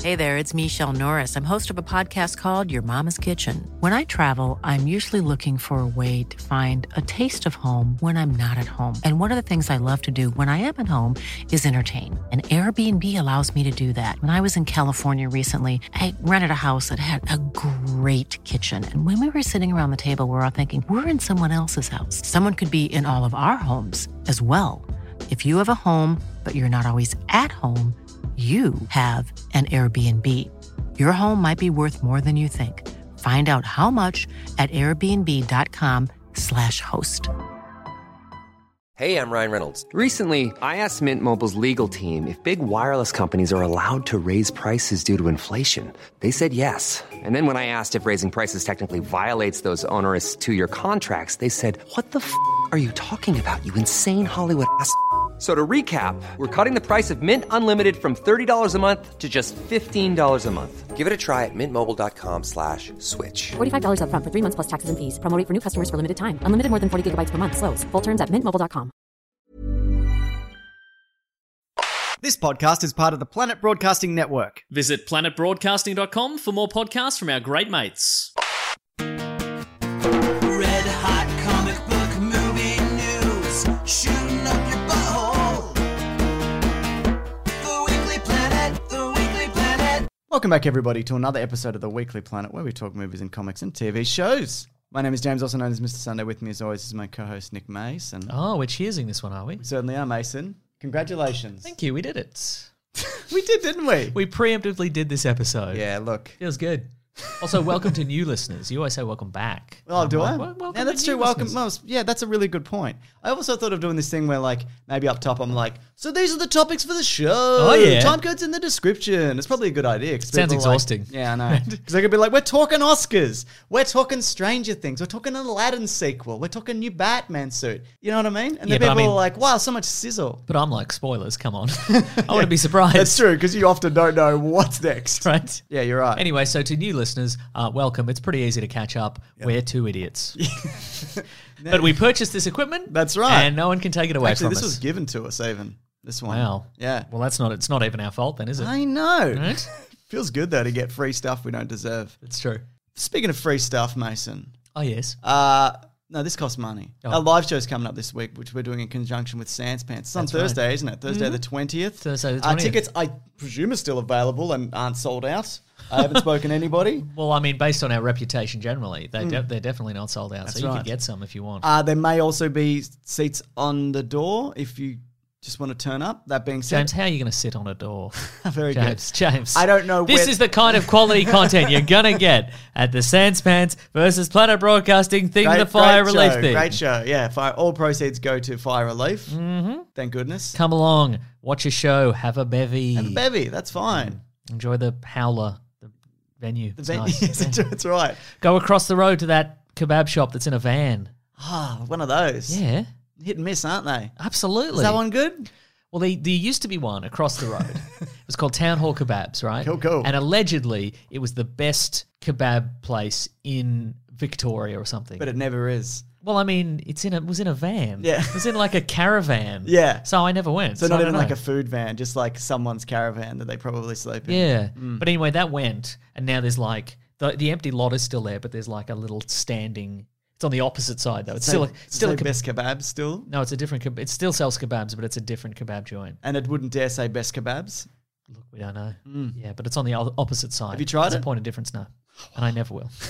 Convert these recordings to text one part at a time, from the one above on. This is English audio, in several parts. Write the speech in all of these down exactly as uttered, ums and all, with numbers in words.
Hey there, it's Michelle Norris. I'm host of a podcast called Your Mama's Kitchen. When I travel, I'm usually looking for a way to find a taste of home when I'm not at home. And one of the things I love to do when I am at home is entertain. And Airbnb allows me to do that. When I was in California recently, I rented a house that had a great kitchen. And when we were sitting around the table, we were all thinking, we're in someone else's house. Someone could be in all of our homes as well. If you have a home, but you're not always at home, you have an Airbnb. Your home might be worth more than you think. Find out how much at airbnb.com slash host. Hey, I'm Ryan Reynolds. Recently, I asked Mint Mobile's legal team if big wireless companies are allowed to raise prices due to inflation. They said yes. And then when I asked if raising prices technically violates those onerous two-year contracts, they said, what the f*** are you talking about, you insane Hollywood ass f- So to recap, we're cutting the price of Mint Unlimited from thirty dollars a month to just fifteen dollars a month. Give it a try at mintmobile.com slash switch. forty-five dollars up front for three months plus taxes and fees. Promo rate for new customers for limited time. Unlimited more than forty gigabytes per month. Slows full terms at mint mobile dot com. This podcast is part of the Planet Broadcasting Network. Visit planet broadcasting dot com for more podcasts from our great mates. Red hot comic book movie news, shooting up your butthole. The Weekly Planet, The Weekly Planet. Welcome back, everybody, to another episode of the Weekly Planet, where we talk movies and comics and T V shows. My name is James, also known as Mister Sunday. With me, as always, is my co-host Nick Mason. Oh, we're cheersing this one, are we? We certainly are, Mason. Congratulations. Thank you. We did it. We did, didn't we? We preemptively did this episode. Yeah, look. Feels good. Also, welcome to new listeners. You always say welcome back. Oh, do I? Well, welcome yeah, that's to true. new Welcome. listeners. Well, yeah, that's a really good point. I also thought of doing this thing where, like, maybe up top I'm like, so these are the topics for the show. Oh, yeah. Time code's in the description. It's probably a good idea. 'Cause Sounds people are like- exhausting. yeah, I know. Because they could be like, we're talking Oscars. We're talking Stranger Things. We're talking an Aladdin sequel. We're talking new Batman suit. You know what I mean? And Yeah, then but I people mean- are like, wow, so much sizzle. But I'm like, spoilers, come on. I wouldn't be surprised. That's true, because you often don't know what's next. Right? Yeah, you're right. Anyway, so to new listeners, uh, welcome. It's pretty easy to catch up. We're two idiots. But we purchased this equipment. That's right. And no one can take it away Actually, from this us. was given to us even. This one. Wow. Yeah. Well, that's not. It's not even our fault then, is it? I know. Right? Feels good, though, to get free stuff we don't deserve. It's true. Speaking of free stuff, Mason. Oh, yes. Uh, no, this costs money. Oh. Our live show's coming up this week, which we're doing in conjunction with Sans Pants. It's on That's right. Thursday, isn't it? Thursday the twentieth. Thursday the Uh, twentieth. tickets, I presume, are still available and aren't sold out. I haven't spoken to anybody. Well, I mean, based on our reputation generally, they de- they're definitely not sold out. That's so you right. could get some if you want. Uh, there may also be seats on the door if you just want to turn up. That being said, James, how are you going to sit on a door? very James, good. James. I don't know This where- is the kind of quality content you're going to get at the Sans Pants versus Planet Broadcasting Thing Great- the Fire great Relief show, thing. Great show. Yeah, fire, all proceeds go to fire relief. Mm-hmm. Thank goodness. Come along, watch a show, have a bevy. Have a bevy. That's fine. Enjoy the howler, the venue. The It's ven- nice. yes, Yeah. that's right. Go across the road to that kebab shop that's in a van. Ah, one of those. Yeah, Hit and miss, aren't they? absolutely. Is that one good? Well, there, there used to be one across the road. It was called Town Hall Kebabs, right? Cool, cool. And allegedly, it was the best kebab place in Victoria or something. But it never is. well, I mean, it's in a, it was in a van. Yeah. It was in like a caravan. Yeah. So I never went. So, I not don't even like know. a food van, just like someone's caravan that they probably sleep in. Yeah. Mm. But anyway, that went, and now there's like, the, the empty lot is still there, but there's like a little standing. It's on the opposite side, though. It's So- still a, so still a say keb- best kebabs still, No, it's a different. keb- It still sells kebabs, but it's a different kebab joint. and it wouldn't dare say best kebabs. Look, we don't know. Yeah, but it's on the o- opposite side. Have you tried There's it? a point of difference now, and I never will.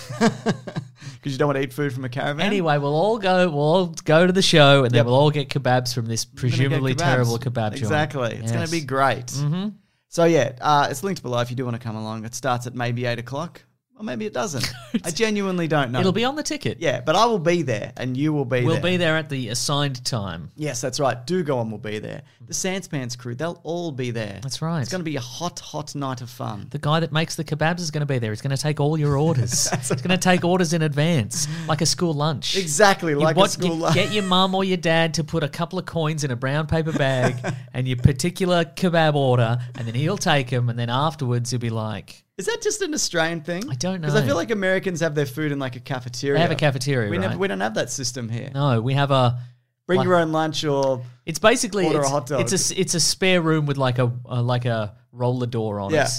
Because you don't want to eat food from a caravan. Anyway, we'll all go. We'll all go to the show, and then Yep. we'll all get kebabs from this We're gonna get presumably kebabs. terrible kebab joint. Exactly. It's going Yes. to be great. Mhm. So yeah, uh, it's linked below if you do want to come along. It starts at maybe eight o'clock. Or maybe it doesn't. I genuinely don't know. It'll be on the ticket. Yeah, but I will be there and you will be We'll there. be there at the assigned time. Yes, that's right. Do go on, we'll be there. The Sans Pants crew, they'll all be there. That's right. It's going to be a hot, hot night of fun. The guy that makes the kebabs is going to be there. He's going to take all your orders. He's going to take orders in advance, like a school lunch. Exactly, You like want- a school you lunch. Get your mum or your dad to put a couple of coins in a brown paper bag and your particular kebab order, and then he'll take them, and then afterwards he'll be like, Is that just an Australian thing? I don't Because I know. feel like Americans have their food in like a cafeteria. They have a cafeteria, we right? never, we don't have that system here. no, we have a... Bring like- your own lunch or... It's basically Order a it's, hot dog. it's a it's a spare room with like a uh, like a roller door on Yeah. it,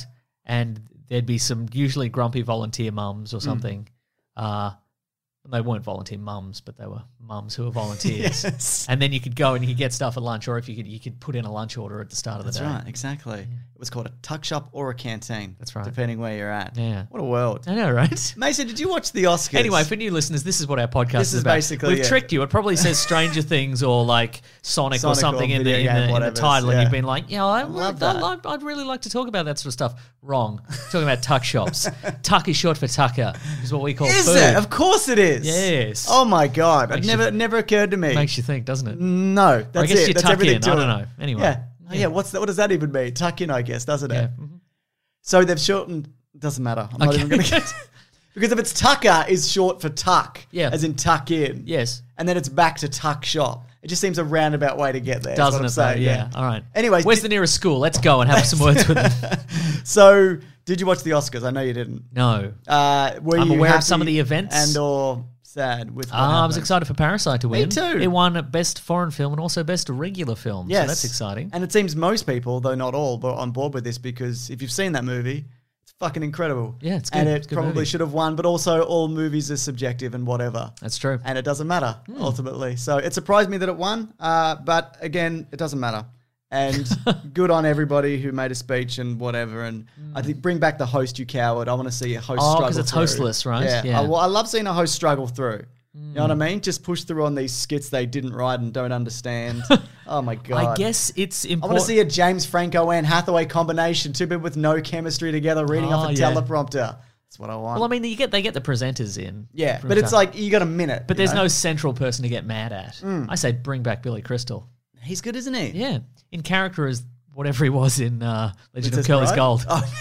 and there'd be some usually grumpy volunteer mums or something. Uh, they weren't volunteer mums, but they were mums who were volunteers. Yes. And then you could go and you could get stuff at lunch, or if you could, you could put in a lunch order at the start of the That's day. right, exactly. It was called a tuck shop or a canteen. That's right. Depending where you're at. Yeah. What a world. I know, right? Mason, did you watch the Oscars? Anyway, for new listeners, this is what our podcast This is is about. basically We've it. tricked you. It probably says Stranger Things or like Sonic, Sonic or something or in the, video in, the, game, in the whatever, title, and yeah. you've been like, yeah, I love I'd, that. I'd, I'd really like to talk about that sort of stuff. Wrong. Talking about tuck shops. Tuck is short for tucker, is what we call Is food. it? Of course it is. Yes. Oh my God. It Makes never you- never occurred to me. Makes you think, doesn't it? No. That's I guess it. you That's tuck everything in. to I it. don't know. Anyway. Yeah. Oh, yeah. What's that? What does that even mean? Tuck in, I guess, doesn't it? Yeah. Mhm. So they've shortened. Doesn't matter. I'm not Okay. even going to get. Because if it's tucker is short for tuck, Yeah. as in tuck in, Yes. and then it's back to tuck shop. It just seems a roundabout way to get there. is Doesn't what it, I'm though? saying, Yeah. All right. Anyways, where's did- the nearest school? Let's go and have some words with them. So, did you watch the Oscars? I know you didn't. No. Uh, were I'm you aware of happy some of the events. and or sad with what Ah, I was happened? excited for Parasite to win. too. It won Best Foreign Film and also Best Regular Film. Yes. So that's exciting. And it seems most people, though not all, were on board with this because if you've seen that movie, it's fucking incredible. Yeah, it's good. And It's it a good probably movie. should have won, but also all movies are subjective and whatever. That's true. And it doesn't matter, Hmm. ultimately. So it surprised me that it won, uh, but again, it doesn't matter. And good on everybody who made a speech and whatever. And I think bring back the host, you coward. I want to see a host Oh, struggle 'cause it's through. hostless, right? Yeah. Yeah. I, well, I love seeing a host struggle through. You know what I mean? Just push through on these skits they didn't write and don't understand. Oh my God. I guess it's I important. want to see a James Franco Anne Hathaway combination. Two people with no chemistry together reading off Oh, a yeah. teleprompter. That's what I want. Well, I mean, you get they get the presenters in. yeah, from but it's time- like you got a minute. But you there's know? no central person to get mad at. Mm. I say bring back Billy Crystal. He's good, isn't he? Yeah, in character as whatever he was in uh, Legend Princess of Curly's Bride? Gold. Oh.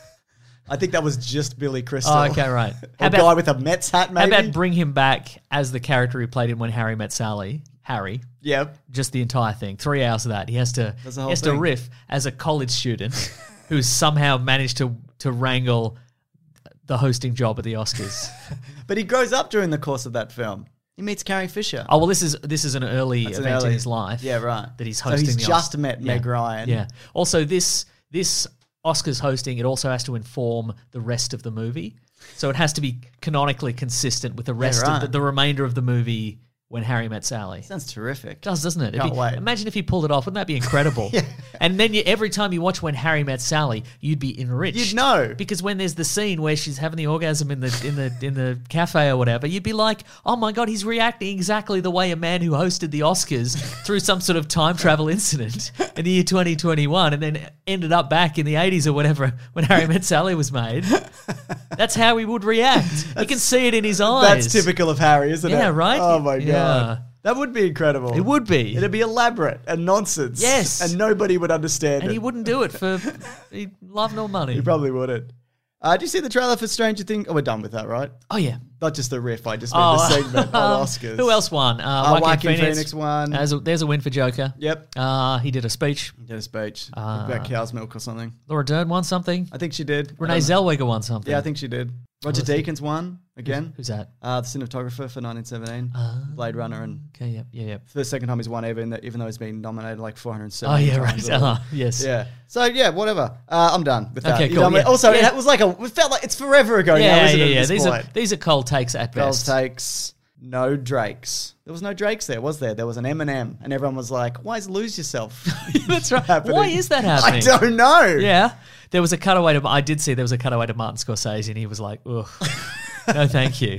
I think that was just Billy Crystal. Oh, okay, right. Or How a guy about, with a Mets hat, how maybe. about bring him back as the character he played in When Harry Met Sally? Harry. Yep. Just the entire thing. Three hours of that. He has to That's the he whole has to thing. riff as a college student who's somehow managed to to wrangle the hosting job at the Oscars. But he grows up during the course of that film. He meets Carrie Fisher. Oh well, this is this is an early That's an event in early- his life. Yeah, right. That he's So hosting. he's the just Os- met yeah. Meg Ryan. Yeah. Also, this this Oscars hosting it also has to inform the rest of the movie, so it has to be canonically consistent with the rest right. of the, the remainder of the movie. When Harry Met Sally. Sounds terrific. It does, doesn't it? It'd Can't be- wait. Imagine if he pulled it off. Wouldn't that be incredible? Yeah. And then you, every time you watch When Harry Met Sally, you'd be enriched. You'd know. Because when there's the scene where she's having the orgasm in the in the in the cafe or whatever, you'd be like, "Oh my god, he's reacting exactly the way a man who hosted the Oscars through some sort of time travel incident in the year twenty twenty-one, and then ended up back in the eighties or whatever when Harry Met Sally was made." That's how he would react. You can see it in his eyes. That's typical of Harry, isn't it? Yeah, right? Oh my Yeah. God. That would be incredible. It would be. It'd be elaborate and nonsense. Yes. And nobody would understand And it. he wouldn't do it for he'd love nor money. He probably wouldn't. Uh, did you see the trailer for Stranger Things? Oh, we're done with that, right? Oh yeah. Not just the riff, I just meant Oh, the segment on Oscars. Who else won? Uh, Uh, Joaquin, Joaquin Phoenix. Phoenix won. There's a, there's a win for Joker. Yep. Uh, he did a speech. Did a speech Uh, about cow's milk or something. Laura Dern won something. I think she did. Renee I don't know. Zellweger won something. Yeah, I think she did. Roger was it? Deakins won again. Who's that? Uh, the cinematographer for nineteen seventeen, Uh, Blade Runner, and Okay. Yep. Yeah. Yep. for the second time he's won even, though- even though he's been nominated like four hundred Oh seventy yeah. times. Right. or- Uh, yes. Yeah. So yeah, whatever. Uh, I'm done with that. Okay, You cool, done with- yeah. Also, Yeah. it was like a. It felt like it's forever ago now, Yeah. isn't Yeah. it? at Yeah. this These are point? these are cold takes at Girls best. takes no Drakes. There was no Drakes there, was there? There was an Eminem, and everyone was like, "Why is Lose Yourself?" That's right. happening? Why is that happening? I don't know. Yeah. There was a cutaway to. I did see there was a cutaway to Martin Scorsese, and he was like, "Ugh, no, thank you."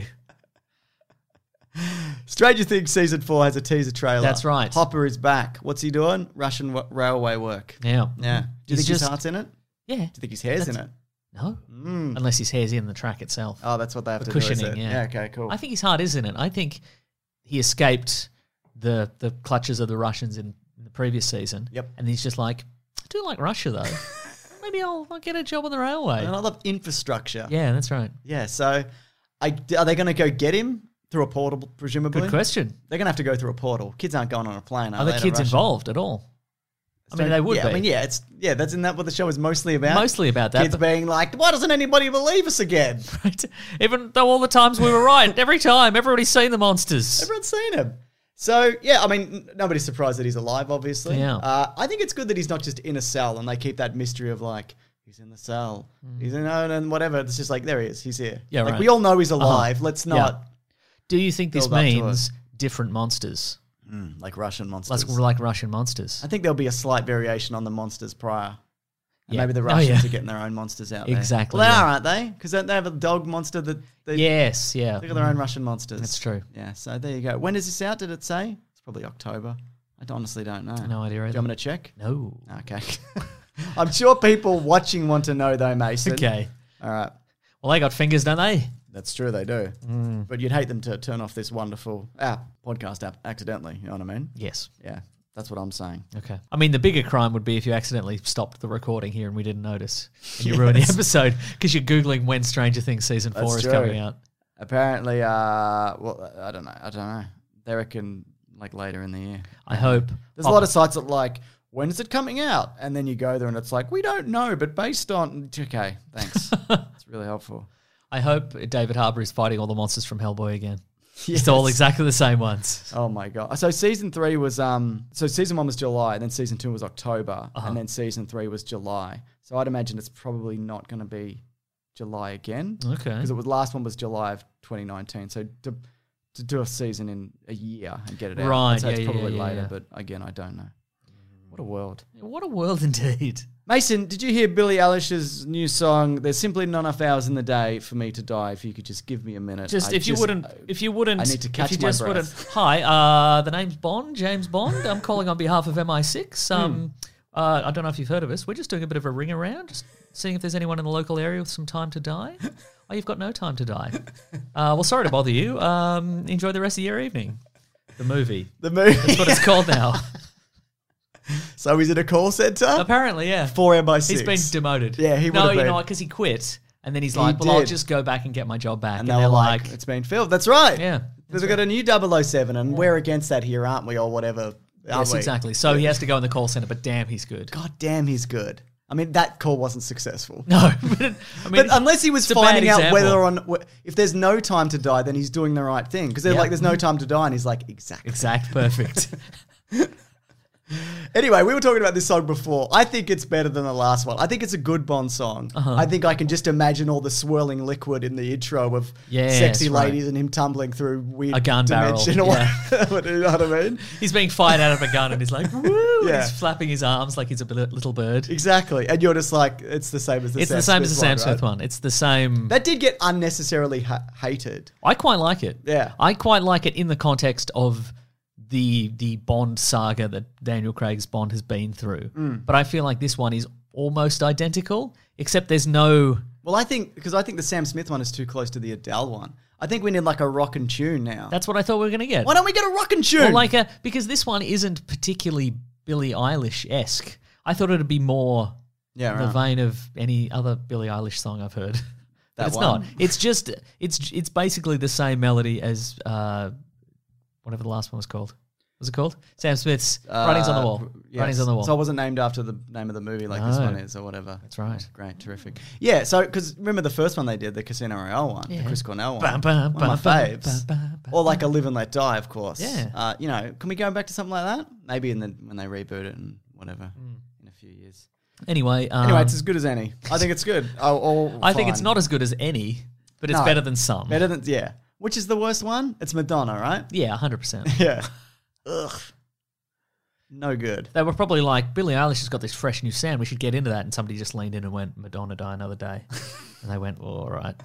Stranger Things season four has a teaser trailer. That's right. Hopper is back. What's he doing? Russian w- railway work. Yeah. Yeah. Do you He's think his just- heart's in it? Do Yeah. you think his hair's in it? No. Unless his hair's in the track itself. Oh, that's what they have The to do. is cushioning, it? yeah. Okay, cool. I think his heart is in it. I think he escaped the the clutches of the Russians in, in the previous season. Yep. And he's just like, I do like Russia though. Maybe I'll, I'll get a job on the railway. and I love infrastructure. Yeah, that's right. Yeah. So, I, are they going to go get him through a portal? Presumably. Good question. They're going to have to go through a portal. Kids aren't going on a plane. Are, Are they, the to kids Russia? involved at all? I mean, So- they would yeah, be. I mean, yeah, it's yeah. That's in that what the show is mostly about. Mostly about that, Kids but- being like, "Why doesn't anybody believe us again?" Right? Even though all the times we were right, every time, everybody's seen the monsters. Everyone's seen him. So yeah, I mean, n- nobody's surprised that he's alive. Obviously, Yeah. Uh, I think it's good that he's not just in a cell and they keep that mystery of like, he's in the cell. He's in, oh, and whatever. It's just like, there he is. He's here. Yeah, like, right. we all know he's alive. Let's Yeah. not, Do you think this Build up to means different monsters? mm, like Russian monsters. Like, like Russian monsters? I think there'll be a slight variation on the monsters prior. And Yeah. maybe the Oh, Russians yeah. are getting their own monsters out there. Exactly, Well, they yeah. are, aren't they? Because they have a dog monster that they, Yes, yeah. they got their own Russian monsters. That's true. Yeah, so there you go. When is this out? Did it say? It's probably October. I honestly don't know. No idea Do you either. want me to check? No. Okay. I'm sure people watching want to know though, Mason. Okay. All right. Well, they got fingers, don't they? That's true, they do. Mm. But you'd hate them to turn off this wonderful app, podcast app, accidentally. You know what I mean? Yes. Yeah, that's what I'm saying. Okay. I mean, the bigger crime would be if you accidentally stopped the recording here and we didn't notice. And you ruined the episode because you're Googling when Stranger Things season four That's is true. coming out. Apparently, uh, well, I don't know. I don't know. They reckon like later in the year. I hope. There's a lot of sites that like, when is it coming out? And then you go there and it's like, we don't know, but based on... Okay, thanks. It's really helpful. I hope David Harbour is fighting all the monsters from Hellboy again. Yes. It's all exactly the same ones. Oh my god! So season three was um. So season one was July, and then season two was October, Uh-huh. and then season three was July. So I'd imagine it's probably not going to be July again. Okay. Because it was last one was July of twenty nineteen. So to to do a season in a year and get it out, Right, I'd say yeah, it's yeah, probably yeah, later. yeah. But again, I don't know. What a world. What a world indeed. Mason, did you hear Billie Eilish's new song? There's simply not enough hours in the day for me to die. If you could just give me a minute. Just I if you wouldn't, if you wouldn't, I need to catch if you my just breath. wouldn't. Hi, uh, the name's Bond, James Bond. I'm calling on behalf of M I six. Um, uh, I don't know if you've heard of us. We're just doing a bit of a ring around, just seeing if there's anyone in the local area with some time to die. Oh, you've got no time to die. Uh, well, sorry to bother you. Um, enjoy the rest of your evening. The movie. The movie. That's what it's called now. So he's in a call center? Apparently, yeah. For M I six. He's been demoted. Yeah, he No, would've you been. know what? Because he quit, and then he's He like, "Well, I'll did. just go back and get my job back." And And, they they're were like, like, it's been filled. That's right. "Yeah, They've got a new double oh seven, and we're against that here, aren't we, or whatever? Aren't yes, we? exactly." So he has to go in the call center, but damn, he's good. God damn, he's good. I mean, that call wasn't successful. No, but it- I mean, But unless he was it's a bad finding out example. whether or not, if there's no time to die, then he's doing the right thing. Because they're Yeah. like, there's no time to die, and he's like, exactly. exact perfect. Anyway, we were talking about this song before. I think it's better than the last one. I think it's a good Bond song. Uh-huh. I think I can just imagine all the swirling liquid in the intro of Yes, sexy right. ladies and him tumbling through weird A gun barrel, dimension or yeah. whatever. You know what I mean? He's being fired out of a gun, and he's like, "Woo!" and Yeah. he's flapping his arms like he's a bit- little bird. Exactly. And you're just like, it's the same as the It's Sam the same Smith as the Sam one, Smith right? one. It's the same. That did get unnecessarily ha- hated. I quite like it. Yeah. I quite like it in the context of the the Bond saga that Daniel Craig's Bond has been through. Mm. But I feel like this one is almost identical, except there's no. Well, I think, because I think the Sam Smith one is too close to the Adele one. I think we need like a rock and tune now. That's what I thought we were going to get. Why don't we get a rock and tune? Or like a because this one isn't particularly Billie Eilish esque. I thought it'd be more Yeah, the right. vein of any other Billie Eilish song I've heard. But That it's one? not. It's just it's it's basically the same melody as uh, whatever the last one was called. What's it called? Sam Smith's Writings on the Wall. Uh, yes. Writings on the Wall. So it wasn't named after the name of the movie like this No. one is or whatever. That's right. Great, terrific. Yeah, so, because remember the first one they did, the Casino Royale one, Yeah. the Chris Cornell one. Bam, bam, one of bam, my bam, faves. bam, bam, bam, Or like a Live and Let Die, of course. Yeah. Uh, you know, can we go back to something like that? Maybe in the when they reboot it and whatever in a few years. Anyway, um, Anyway, it's as good as any. I think it's good. Oh, all I think it's fine. not as good as any, but it's No. better than some. Better than, yeah. Which is the worst one? It's Madonna, right? Yeah, one hundred percent. Yeah. Ugh. No good. They were probably like, Billie Eilish has got this fresh new sound. We should get into that. And somebody just leaned in and went, Madonna, Die Another Day. And they went, well, all right.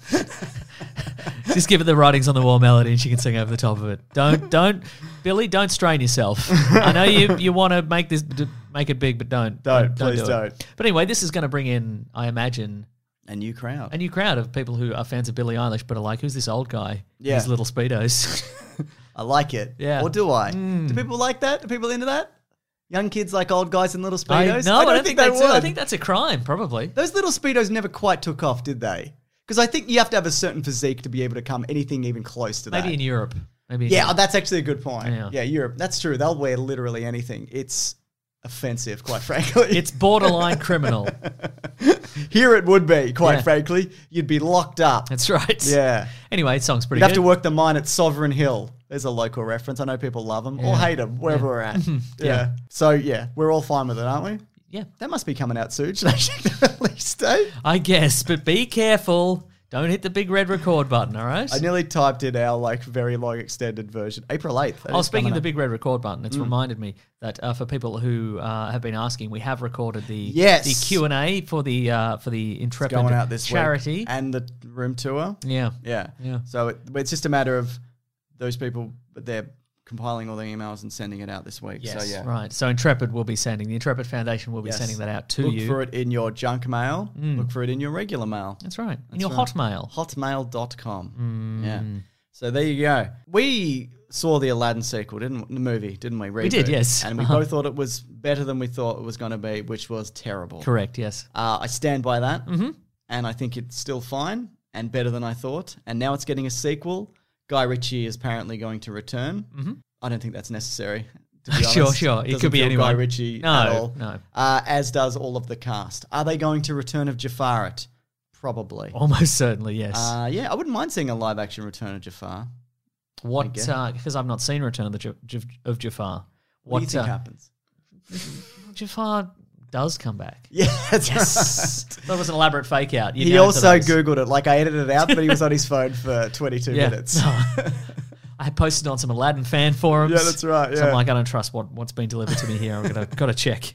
Just give it the Writings on the Wall melody and she can sing over the top of it. Don't, don't, Billy, don't strain yourself. I know you you want to make this, d- make it big, but don't. Don't, please do it. don't. But anyway, this is going to bring in, I imagine, A new crowd. a new crowd of people who are fans of Billie Eilish, but are like, who's this old guy? Yeah. His little Speedos. I like it. Yeah. Or do I? Do people like that? Are people into that? Young kids like old guys in little I, speedos? no, I don't, think, they that's would. I think that's a crime, probably. Those little speedos never quite took off, did they? Because I think you have to have a certain physique to be able to come anything even close to that. Maybe in Europe. Maybe in Yeah, Europe. that's actually a good point. Yeah. Yeah. Europe. That's true. They'll wear literally anything. It's offensive, quite frankly. It's borderline criminal. Here it would be, quite Yeah. frankly. You'd be locked up. That's right. Yeah. Anyway, the song's pretty You'd have good. to work the mine at Sovereign Hill. There's a local reference. I know people love them or Yeah. hate them, wherever we're at. yeah. Yeah. So, yeah, we're all fine with it, aren't we? Yeah. That must be coming out soon. Should I check the release date? I guess, but be careful. Don't hit the big red record button, all right? I nearly typed in our like very long extended version. April eighth. Oh, speaking of the big red record button, it's reminded me that uh, for people who uh, have been asking, we have recorded the Yes. the Q and A for the uh, for the Intrepid going out this charity. week. And the room tour. Yeah. Yeah. Yeah. So it, it's just a matter of those people, but they're compiling all the emails and sending it out this week. Yes, so yeah. right. So Intrepid will be sending, the Intrepid Foundation will be Yes. sending that out to Look you. for it in your junk mail. Look for it in your regular mail. That's right. In That's your right. Hotmail. hotmail dot com. Mm. Yeah. So there you go. We saw the Aladdin sequel, didn't we? The movie, didn't we? Reboot. We did, yes. And we Uh-huh. both thought it was better than we thought it was going to be, which was terrible. Correct, yes. Uh, I stand by that. Mm-hmm. And I think it's still fine and better than I thought. And now it's getting a sequel. Guy Ritchie is apparently going to return. Mm-hmm. I don't think that's necessary. To be honest. Sure, sure. It Doesn't could be feel anyone. Guy Ritchie No, at all. no. Uh, as does all of the cast. Are they going to Return of Jafar it? Probably. Almost certainly, yes. Uh, yeah, I wouldn't mind seeing a live action Return of Jafar. what, guess. because I've not seen Return of, the J- J- of Jafar. What, do you think uh, happens? Jafar does come back. Yeah, that's Yes. That was an elaborate fake out. You He know also those. Googled it. Like I edited it out, but he was on his phone for twenty-two Yeah. minutes. I posted on some Aladdin fan forums. Yeah, that's right, So yeah. I'm like, I don't trust what, what's been delivered to me here. I've got to, got to check.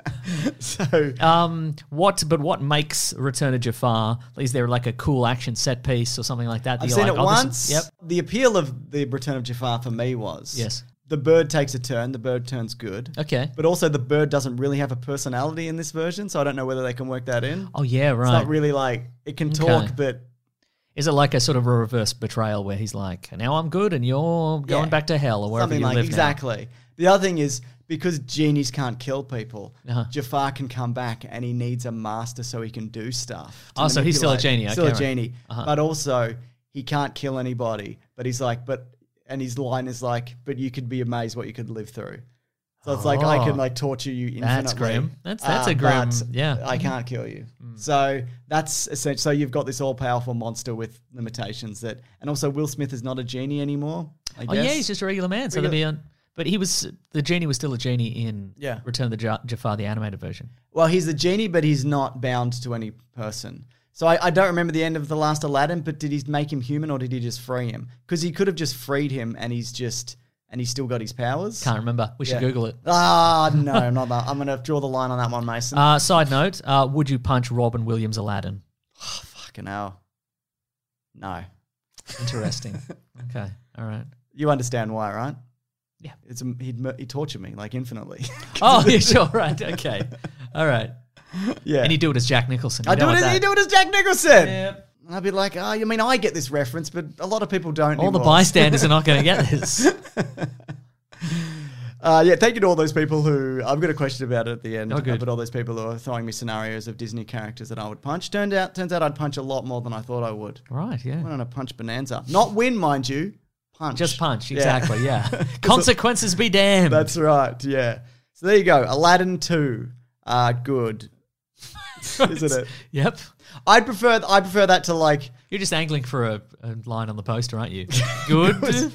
So Um, what? But what makes Return of Jafar? Is there like a cool action set piece or something like that? that I've you're seen like, it oh, this once. is- Yep. The appeal of the Return of Jafar for me was Yes. the bird takes a turn. The bird turns good. Okay. But also the bird doesn't really have a personality in this version, so I don't know whether they can work that in. Oh yeah, It's right. not really like it can talk, Okay. but Is it like a sort of a reverse betrayal where he's like, now I'm good and you're going Yeah. back to hell or wherever something you like live exactly. The other thing is because genies can't kill people, Uh-huh. Jafar can come back and he needs a master so he can do stuff. to Oh, so he's still a manipulate. genie, Still okay, a right. genie, Uh-huh. but also he can't kill anybody. But he's like, but and his line is like, but you could be amazed what you could live through. So it's like I Oh. can like torture you infinitely. That's grim. That's- that's uh, a grim- but yeah. I can't kill you. So that's essentially. So you've got this all-powerful monster with limitations that, and also Will Smith is not a genie anymore. I Oh guess. yeah, he's just a regular man. So Regular- they'll be on. But he was the genie was still a genie in Yeah. Return of the Ja- Jafar, the animated version. Well, he's the genie, but he's not bound to any person. So I, I don't remember the end of the last Aladdin, but did he make him human or did he just free him? Because he could have just freed him and he's just and he's still got his powers. Can't remember. We should Yeah. Google it. Ah, no, I'm not that. I'm gonna draw the line on that one, Mason. Uh, side note: uh, would you punch Robin Williams Aladdin? Fucking hell. No. Interesting. Okay. All right. You understand why, right? Yeah. It's a, he'd mur- he tortured me like infinitely. Oh, yeah, sure. Right. Okay. All right. yeah. And you do it as Jack Nicholson. You I don't do it. want As, that. you do it as Jack Nicholson. Yep. And I'd be like, oh, I mean, I get this reference, but a lot of people don't. All the anymore. bystanders are not going to get this. Uh, yeah, thank you to all those people who I've got a question about it at the end. Oh, good. But all those people who are throwing me scenarios of Disney characters that I would punch. Turned out, turns out I'd punch a lot more than I thought I would. Right. I went Yeah. on a punch bonanza, not win, mind you. Punch, Just punch. Yeah. Exactly. Yeah. Consequences be damned. That's right. Yeah. So there you go. Aladdin two. Uh, good, isn't it? Yep. I'd prefer. I prefer that to like. You're just angling for a, a line on the poster, aren't you? Good.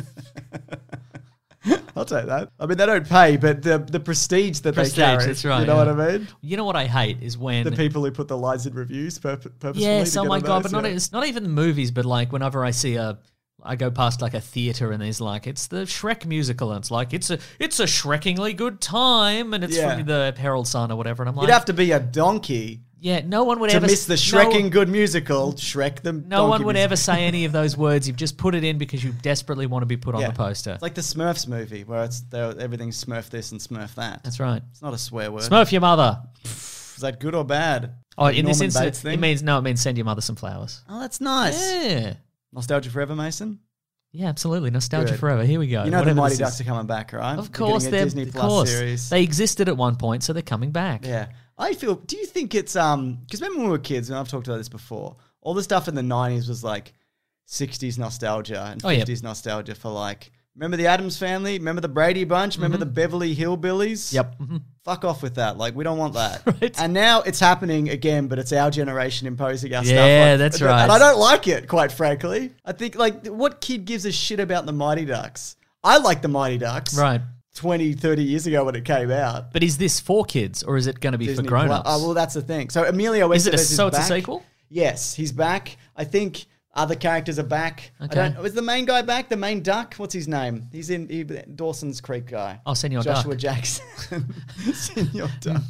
I'll take that. I mean, they don't pay, but the the prestige that Prestige, they carry. that's right, You know yeah. what I mean? You know what I hate is when The people who put the lines in reviews purp- purposefully. yes, to oh get my on god, those, but not yeah. it's not even the movies, but like whenever I see a, I go past like a theater and there's like it's the Shrek musical and it's like it's a it's a Shrekingly good time and it's Yeah. from the Herald Sun or whatever and I'm like You'd have to be a donkey yeah, no one would to ever miss the no- Shreking good musical. Shrek the No donkey one would musical. ever say any of those words. You've just put it in because you desperately want to be put on Yeah. the poster. It's like the Smurfs movie where it's they're- everything's Smurf this and Smurf that. That's right. It's not a swear word. Smurf your mother. Is that good or bad? Oh, Like in this Norman instance, Bates thing? it means no. It means send your mother some flowers. Oh, that's nice. Yeah, Nostalgia forever, Mason. yeah, absolutely. Nostalgia Good. forever. Here we go. You know Whatever the Mighty this is. Ducks are coming back, right? Of course, they're they're getting a Disney of Plus course. series. They existed at one point, so they're coming back. Yeah. I feel, do you think it's, um, because remember when we were kids, and I've talked about this before, all the stuff in the nineties was like sixties nostalgia and Oh, yeah. fifties nostalgia for like, remember the Addams Family? Remember the Brady Bunch? Remember the Beverly Hillbillies? Yep. Mhm. Fuck off with that. Like, we don't want that. Right. And now it's happening again, but it's our generation imposing our stuff. Yeah, on- that's and- right. And I don't like it, quite frankly. I think, like, what kid gives a shit about the Mighty Ducks? I like the Mighty Ducks. Right. twenty, thirty years ago when it came out. But is this for kids or is it going to be Disney for grown-ups? Plus- Oh, well, that's the thing. So Emilio Is it a- Estevez is so it's a back. sequel? Yes, he's back. I think other characters are back. I Okay. don't. Was the main guy back? The main duck? What's his name? He's in he, Dawson's Creek guy. Oh, Senor Joshua Duck. Jackson. Senor Duck.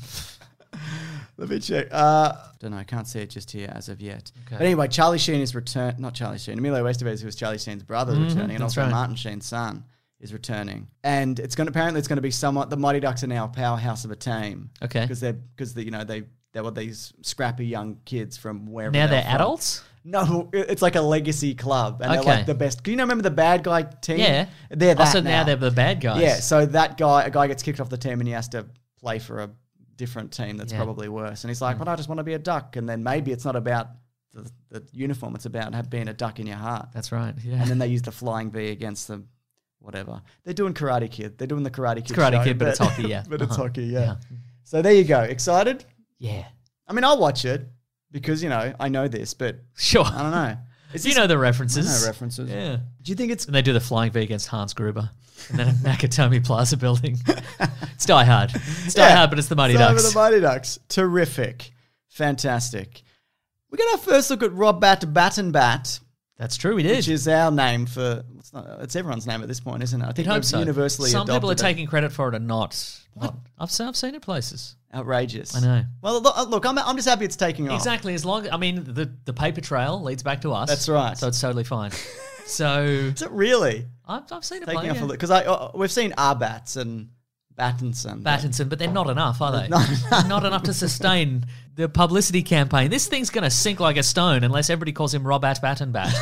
Let me check. Uh, don't know. I can't see it just here as of yet. Okay. But anyway, Charlie Sheen is return. Not Charlie Sheen. Emilio Estevez, who was Charlie Sheen's brother, is returning, and that's also right. Martin Sheen's son is returning. And it's going to apparently it's going to be somewhat. The Mighty Ducks are now a powerhouse of a team. Okay. Because they're because the, you know they they were these scrappy young kids from wherever. Now they were they're from. adults? No, it's like a legacy club, and Okay. they're like the best. Can you remember the bad guy team? Yeah. they're that Also, now. now they're the bad guys. Yeah, so that guy, a guy gets kicked off the team, and he has to play for a different team that's Yeah. Mm. probably worse. And he's like, "But I just want to be a duck." And then maybe it's not about the, the uniform; it's about have- being a duck in your heart. That's right. Yeah. And then they use the flying V against them. Whatever they're doing, Karate Kid. They're doing the Karate Kid. Karate show, Kid, but it's hockey, yeah. but it's Uh-huh. hockey, yeah. Yeah. So there you go. Excited? yeah. I mean, I'll watch it because you know I know this, but Sure. I don't know. Is You this- know the I references. know references. Yeah. Do you think it's And they do the flying V against Hans Gruber. And then at Nakatomi Plaza building. It's Die Hard. It's Die Yeah. Hard, but it's the Mighty It's over Ducks. the Mighty Ducks. Terrific. Fantastic. We got our first look at Rob Bat Batten Bat, That's true, we did. which is our name for it's not it's everyone's name at this point, isn't it? I think I hope we've so. universally Some people are adopted it. taking credit for it and not. not I've, seen, I've seen it places. Outrageous. I know. Well, look, look I'm, I'm just happy it's taking off. Exactly. As long I mean, the, the paper trail leads back to us. That's right. So it's totally fine. So Is it really I've, I've seen it taking play. off a Yeah. look? Because I uh, we've seen Arbats and Battinson. but- Battinson, but they're not enough, are they? Not They're not enough to sustain the publicity campaign. This thing's going to sink like a stone unless everybody calls him Robat Battenbat.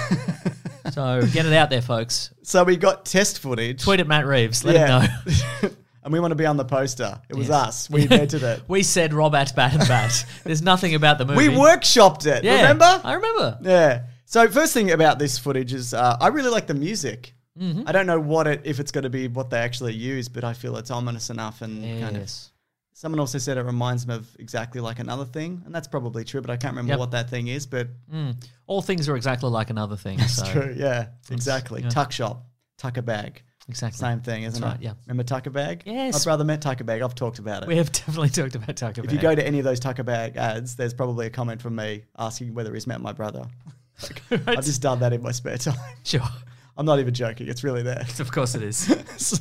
So get it out there, folks. So we got test footage. Tweet at Matt Reeves. Let him know. And we want to be on the poster. It was Yes. us. We invented it. We said Robat Battenbat. There's nothing about the movie. We workshopped it. Yeah, Remember? I remember. Yeah. So first thing about this footage is uh, I really like the music. Mm-hmm. I don't know what it if it's going to be what they actually use, but I feel it's ominous enough and kind of. Yes. Someone also said it reminds them of exactly like another thing, and that's probably true, but I can't remember Yep. what that thing is. But All things are exactly like another thing. it's so. true. Yeah, exactly. yeah. Tuck shop, tucker bag, Exactly. same thing, isn't That's it? right, yeah. Remember tucker bag? Yes. My brother met tucker bag. I've talked about it. We have definitely talked about Tucker If you go to any of those tucker bag ads, there's probably a comment from me asking whether he's met my brother. I've just done that in my spare time. Sure. I'm not even joking. It's really there. Of course it is. So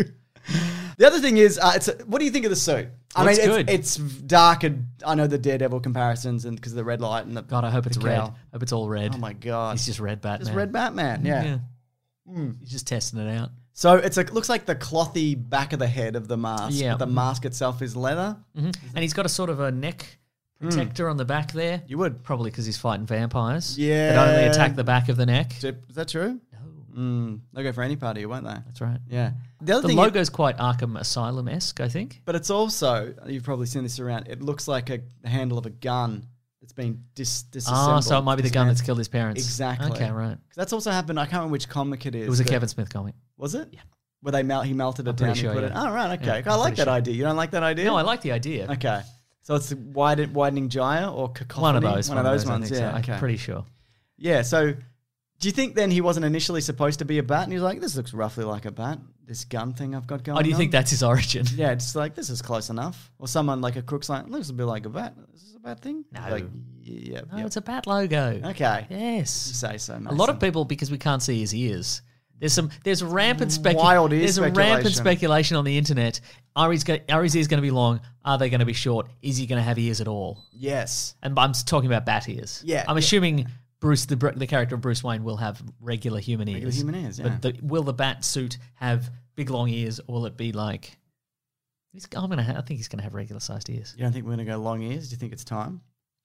the other thing is, uh, it's a, what do you think of the suit? I Looks mean, good. it's, it's dark, and I know the Daredevil comparisons, and because of the red light and the God, I hope it's the red. cowl. I hope it's all red. Oh my god, He's just red Batman. just red Batman. Yeah. Hmm. He's just testing it out. So it's like looks like the clothy back of the head of the mask. Yeah. But the mask itself is leather. hmm And he's got a sort of a neck protector on the back there. You would. Probably because he's fighting vampires. Yeah. That only attack the back of the neck. Is that true? No. Mm, they'll go for any party, won't they? That's right. Yeah. The other The thing, logo's quite Arkham Asylum-esque, I think. but it's also you've probably seen this around. It looks like a the handle of a gun that's been dis- disassembled. Ah, so it might be the gun that's dismantled. killed his parents. Exactly. Okay, right. 'Cause that's also happened. I can't remember which comic it is. It was a but- Kevin Smith comic. Was it? Yeah. Where they melt, he melted it I'm down pretty and sure, put it. yeah. Oh, right, okay. Yeah, I I'm like pretty that sure. idea. You don't like that idea? No, I like the idea. Okay. So it's the widen, widening gyre or cacophony? One of those. One, of those, I ones, think so. yeah. I'm Okay. pretty sure. Yeah, so do you think then he wasn't initially supposed to be a bat? And he was like, this looks roughly like a bat, this gun thing I've got going on. Oh, do you think that's his origin? Yeah, it's like, this is close enough. Or someone like a crook's like, looks a bit like a bat. Is this a bat thing? No. Like, yeah, No, yeah. it's a bat logo. Okay. You Yes. say so, A lot of people, because we can't see his ears. There's some. There's rampant speculation. Wild ear There's a rampant speculation. speculation on the internet. Are his, go- are his ears going to be long? Are they going to be short? Is he going to have ears at all? Yes. And I'm talking about bat ears. Yeah, I'm yeah. assuming Bruce, the Br- the character of Bruce Wayne, will have regular human ears. Regular human ears, yeah. But the, will the bat suit have big long ears, or will it be like? He's, I'm gonna. Ha- I think he's gonna have regular sized ears. You don't think we're going to go long ears? Do you think it's time?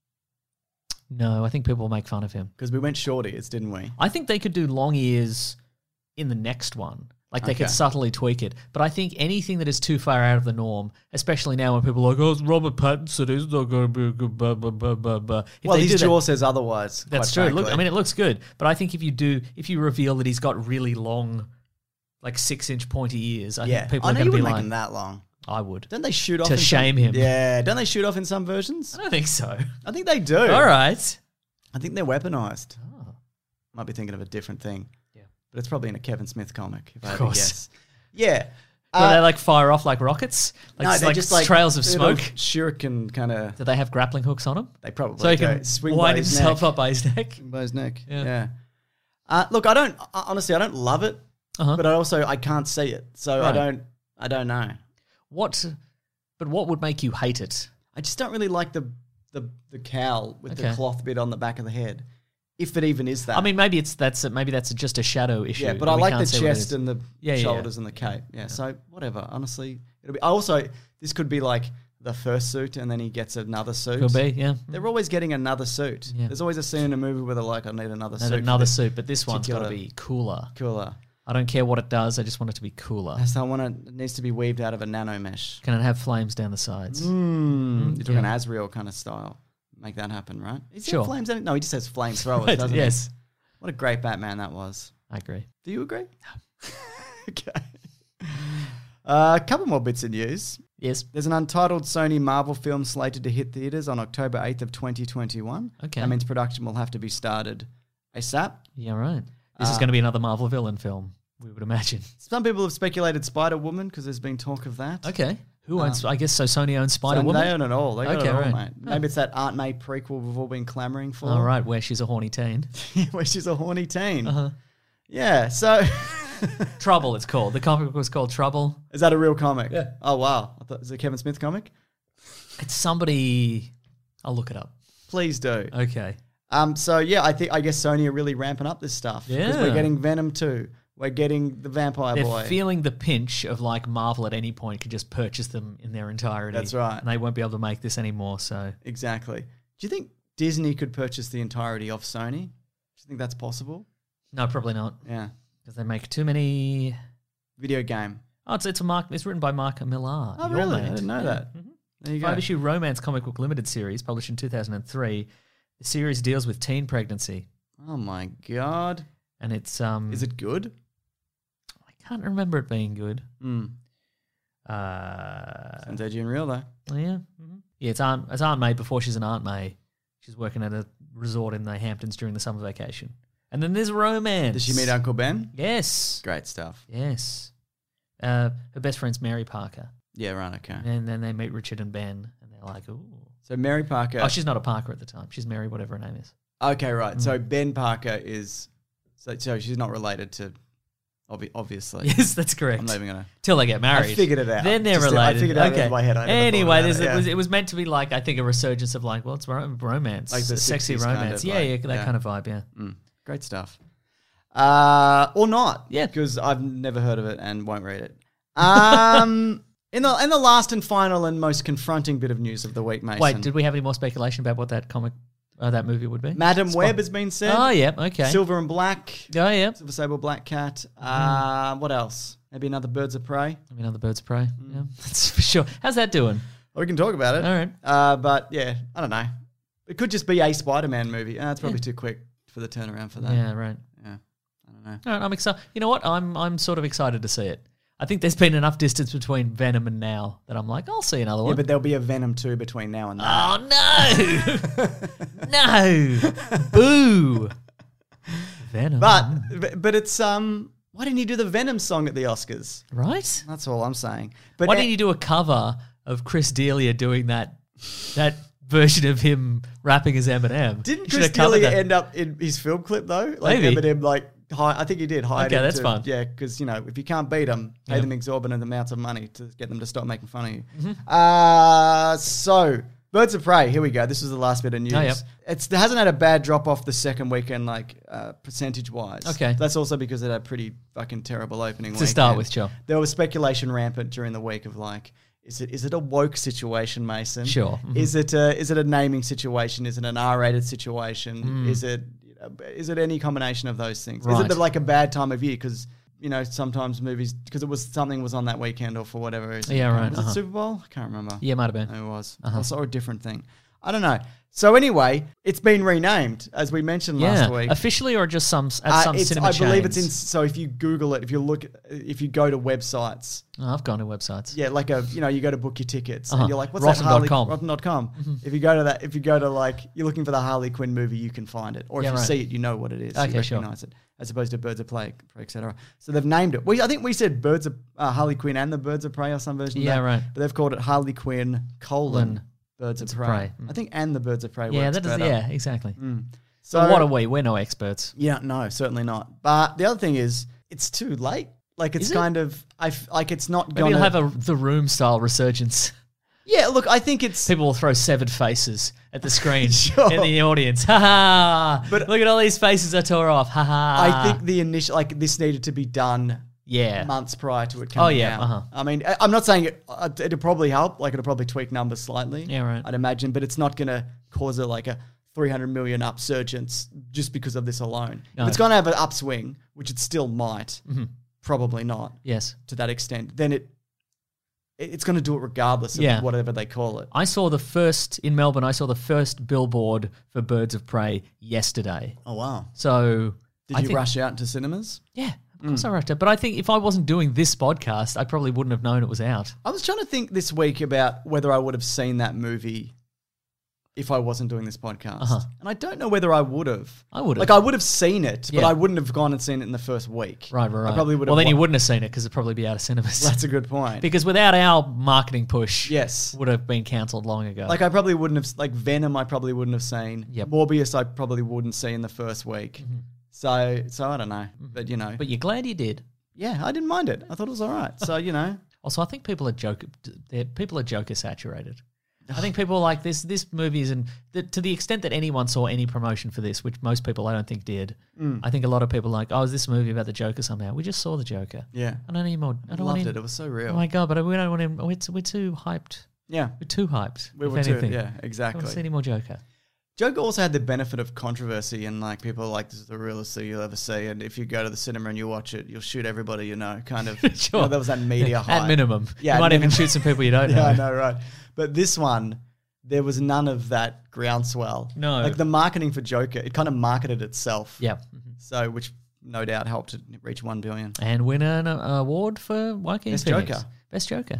No, I think people will make fun of him. Because we went short ears, didn't we? I think they could do long ears in the next one. Like they Okay. could subtly tweak it. But I think anything that is too far out of the norm, especially now when people are like, oh, it's Robert Pattinson, he's not going to be a good blah, blah, blah, blah, blah. If Well, they his do that- jaw says otherwise. That's quite true. Look, I frankly. mean, it looks good. But I think if you do, if you reveal that he's got really long, like six-inch pointy ears, I yeah. think people I are know going you to be wouldn't like, make them that long. I would. Don't they shoot off To in some- shame him. Yeah. Don't they shoot off in some versions? I don't think so. I think they do. All right. I think they're weaponized. Oh. Might be thinking of a different thing. Yeah. But it's probably in a Kevin Smith comic, if I had Of to course. guess. Yeah. Do they like fire off like rockets? Like, no, it's they're like just like trails of little smoke. shuriken kind of. Do they have grappling hooks on them? They probably So he do. can Swing wind by his himself neck. up by his neck. By his neck. Yeah. Yeah. Uh, look, I don't honestly. I don't love it, Uh-huh. but I also I can't see it, so I Right. don't. I don't know. What? But what would make you hate it? I just don't really like the the the cowl with Okay. the cloth bit on the back of the head, if it even is that. I mean, maybe it's that's a, maybe that's just a shadow issue. yeah, but that I we like can't the see what it chest is. and the Yeah, yeah, yeah. shoulders and the cape. Yeah, so whatever. Honestly, it'll be. I also this could be like the first suit, and then he gets another suit. Could be, yeah. They're always getting another suit. Yeah. There's always a scene in a movie where they're like, I need another And suit. for another this suit, but this one's got to particular- be cooler. Cooler. I don't care what it does. I just want it to be cooler. So I want it, it needs to be weaved out of a nano mesh. Can it have flames down the sides? Mm, you're talking yeah. Azrael kind of style. Make that happen, right? Is Sure. there flames in it? No, he just says flamethrowers, Right, doesn't yes. he? What a great Batman that was. I agree. Do you agree? Okay. Uh, a couple more bits of news. Yes. There's an untitled Sony Marvel film slated to hit theaters on October eighth of twenty twenty-one. Okay. That means production will have to be started ASAP. Yeah, right. This is Uh, going to be another Marvel villain film, we would imagine. Some people have speculated Spider-Woman because there's been talk of that. Okay. Who owns, I guess so Sony owns So Spider-Woman? they own it all. They got Okay, it all, right. mate. Maybe it's that Aunt May prequel we've all been clamoring for. All right, where she's a horny teen. Where she's a horny teen. Uh-huh. Yeah, so... Trouble, it's called. The comic book was called Trouble. Is that a real comic? Yeah. Oh, wow. I thought, is it a Kevin Smith comic? It's somebody... I'll look it up. Please do. Okay. Um. So, yeah, I think I guess Sony are really ramping up this stuff. Because Yeah. we're getting Venom two. We're getting the Vampire They're Boy. feeling the pinch of like Marvel at any point could just purchase them in their entirety. That's right. And they won't be able to make this anymore, so... Exactly. Do you think Disney could purchase the entirety of Sony? Do you think that's possible? No, probably not. Yeah. Because they make too many... Video game. Oh, it's, it's a Mark. It's written by Mark Millar. Oh, your really? mate. I didn't know Yeah. that. Mhm. There you go. Five issue romance comic book limited series published in two thousand three. The series deals with teen pregnancy, Oh, my God. and it's um. Is it good? I can't remember it being good. Hmm. Uh, Sounds edgy and real, though. yeah, mhm. yeah. It's Aunt. It's Aunt May before she's an Aunt May. She's working at a resort in the Hamptons during the summer vacation, and then there's romance. Does she meet Uncle Ben? Yes. Great stuff. Yes. Uh, her best friend's Mary Parker, Yeah, right, okay. and then they meet Richard and Ben, and they're like, "Ooh." So Mary Parker. Oh, she's not a Parker at the time. She's Mary, whatever her name is. Okay, right. So Mm. Ben Parker is. So, so she's not related to. Obvi- obviously. Yes, that's correct. I'm not even going to. Till they get married. I figured it out. Then they're Just- I related. figured it out okay. in my head. I never thought Anyway, about there's it, it, was, yeah. it was meant to be like, I think, a resurgence of like, well, it's ro- romance. Like the sexy sixties kind romance. of, yeah, like, yeah, that yeah. kind of vibe, yeah. Mm, great stuff. Uh, or not. Yeah. Because I've never heard of it and won't read it. Um, in the in the last and final and most confronting bit of news of the week, Mason. Wait, did we have any more speculation about what that comic, uh, that movie would be? Madam Spot- Web has been said. Oh, yeah, okay. Silver and Black. Oh, yeah. Silver Sable Black Cat. Mm-hmm. Uh, what else? Maybe another Birds of Prey. I mean, other birds of prey. Mm. Yeah, that's for sure. How's that doing? Or we can talk about it. All right. Uh, but yeah, I don't know. It could just be a Spider-Man movie. Uh, it's probably too quick for the turnaround for that. Yeah, right. Yeah. I don't know. All right, I'm excited. You know what? I'm I'm sort of excited to see it. I think there's been enough distance between Venom and now that I'm like, I'll see another one. Yeah, but there'll be a Venom two between now and that. Oh no! No! Boo! Venom. But but it's um. Why didn't you do the Venom song at the Oscars? right? That's all I'm saying. But Why eh, didn't you do a cover of Chris D'Elia doing that that version of him rapping as Eminem? didn't You should Chris have covered D'Elia that. end up in his film clip though? Like Maybe. Eminem, like hi- I think he did. Hired Okay, him that's to- fine. Yeah, because you know if you can't beat them, pay Yeah. them exorbitant amounts of money to get them to stop making fun of you. Mm-hmm. Uh so Birds of Prey. Here we go. This was the last bit of news. Oh, yep. It's it hasn't had a bad drop off the second weekend, like uh, percentage wise. Okay. that's also because it had a pretty fucking terrible opening. To start weekend. with, Joe. There was speculation rampant during the week of like, is it is it a woke situation, Mason? Sure. Mhm. Is it a, is it a naming situation? Is it an R-rated situation? Mm. Is it you know, is it any combination of those things? Is Right. it the, like a bad time of year because you know sometimes movies because it was something was on that weekend or for whatever reason. Yeah, right, Was uh-huh. it Super Bowl? I can't remember. Yeah, might have been. No, it was. Uh-huh. Also a different thing. I don't know. So anyway, it's been renamed, as we mentioned Yeah, last week. officially or just some at Uh, some it's- cinema I believe it's in. chains? So if you Google it, if you look, if you go to websites, Oh, I've gone to websites. yeah, like a you know, you go to book your tickets, Uh-huh. and you're like, what's Rotten that Harley? dot com. Rotten dot com. If you go to that, if you go to like, you're looking for the Harley Quinn movie, you can find it, or if Yeah, you right. see it, you know what it is. Okay, you sure. recognize it, as opposed to Birds of Prey, et cetera. So they've named it. We, I think we said Birds of uh, Harley Quinn and the Birds of Prey or some version. Yeah, of that, right. But they've called it Harley Quinn colon Colon Birds of Birds of Prey. Prey. I think and the Birds of Prey. Yeah, works that is. better. Yeah, exactly. So So what are we? We're no experts. Yeah, no, certainly not. But the other thing is, it's too late. Like it's Is it? kind of, I f- like it's not Maybe going you'll to have a The Room style resurgence. Yeah, look, I think it's People will throw severed faces at the screen Sure. in the audience. Ha ha! But- Look at all these faces I tore off. Ha ha! I think the initial, like this needed to be done yeah. months prior to it coming Oh, yeah, out. uh-huh. I mean, I- I'm not saying it, uh, it'll probably help. Like it'll probably tweak numbers slightly. Yeah, right. I'd imagine, but it's not going to cause a like a three hundred million upsurgence just because of this alone. No. If it's going to have an upswing, which it still might, Mm-hmm. probably not Yes. to that extent, then it it- it's going to do it regardless of Yeah. whatever they call it. I saw the first in Melbourne. I saw the first billboard for Birds of Prey yesterday. Oh wow! So Did I you think- rush out into cinemas? Yeah, of course I rushed it. But I think if I wasn't doing this podcast, I probably wouldn't have known it was out. I was trying to think this week about whether I would have seen that movie if I wasn't doing this podcast. Uh-huh. And I don't know whether I would have. I would have. Like, I would have seen it, but Yeah. I wouldn't have gone and seen it in the first week. Right, right, right. I probably would have. Well, then you wa- wouldn't have seen it because it'd probably be out of cinemas. That's a good point. Because without our marketing push, Yes. would have been cancelled long ago. Like, I probably wouldn't have, like, Venom, I probably wouldn't have seen. Yep. Morbius, I probably wouldn't see in the first week. Mm-hmm. So, so I don't know. But, you know, but you're glad you did. yeah, I didn't mind it. I thought it was all right. So, you know, Also, I think people are joke. they're- People are Joker saturated. I think people are like this. This movie is, in the, to the extent that anyone saw any promotion for this, which most people I don't think did. Mm. I think a lot of people are like, oh, is this movie about the Joker somehow? We just saw the Joker. yeah. I don't need more. I don't Loved want it. It was so real. Oh my god! But we don't want him. We're too, we're too hyped. yeah. We're too hyped. We if were too, anything. yeah, I don't exactly. want to see any more Joker. Joker also had the benefit of controversy, and like people are like, this is the realest thing you'll ever see. And if you go to the cinema and you watch it, you'll shoot everybody you know. Kind of. Sure. You know, there was that media hype. At minimum, Yeah, you at might even minimum. shoot some people you don't know. Yeah, I know, right. But this one, there was none of that groundswell. No. Like the marketing for Joker, it kind of marketed itself. Yeah, So, which no doubt helped it reach one billion. and win an uh, award for Joaquin Best Phoenix. Joker. Best Joker.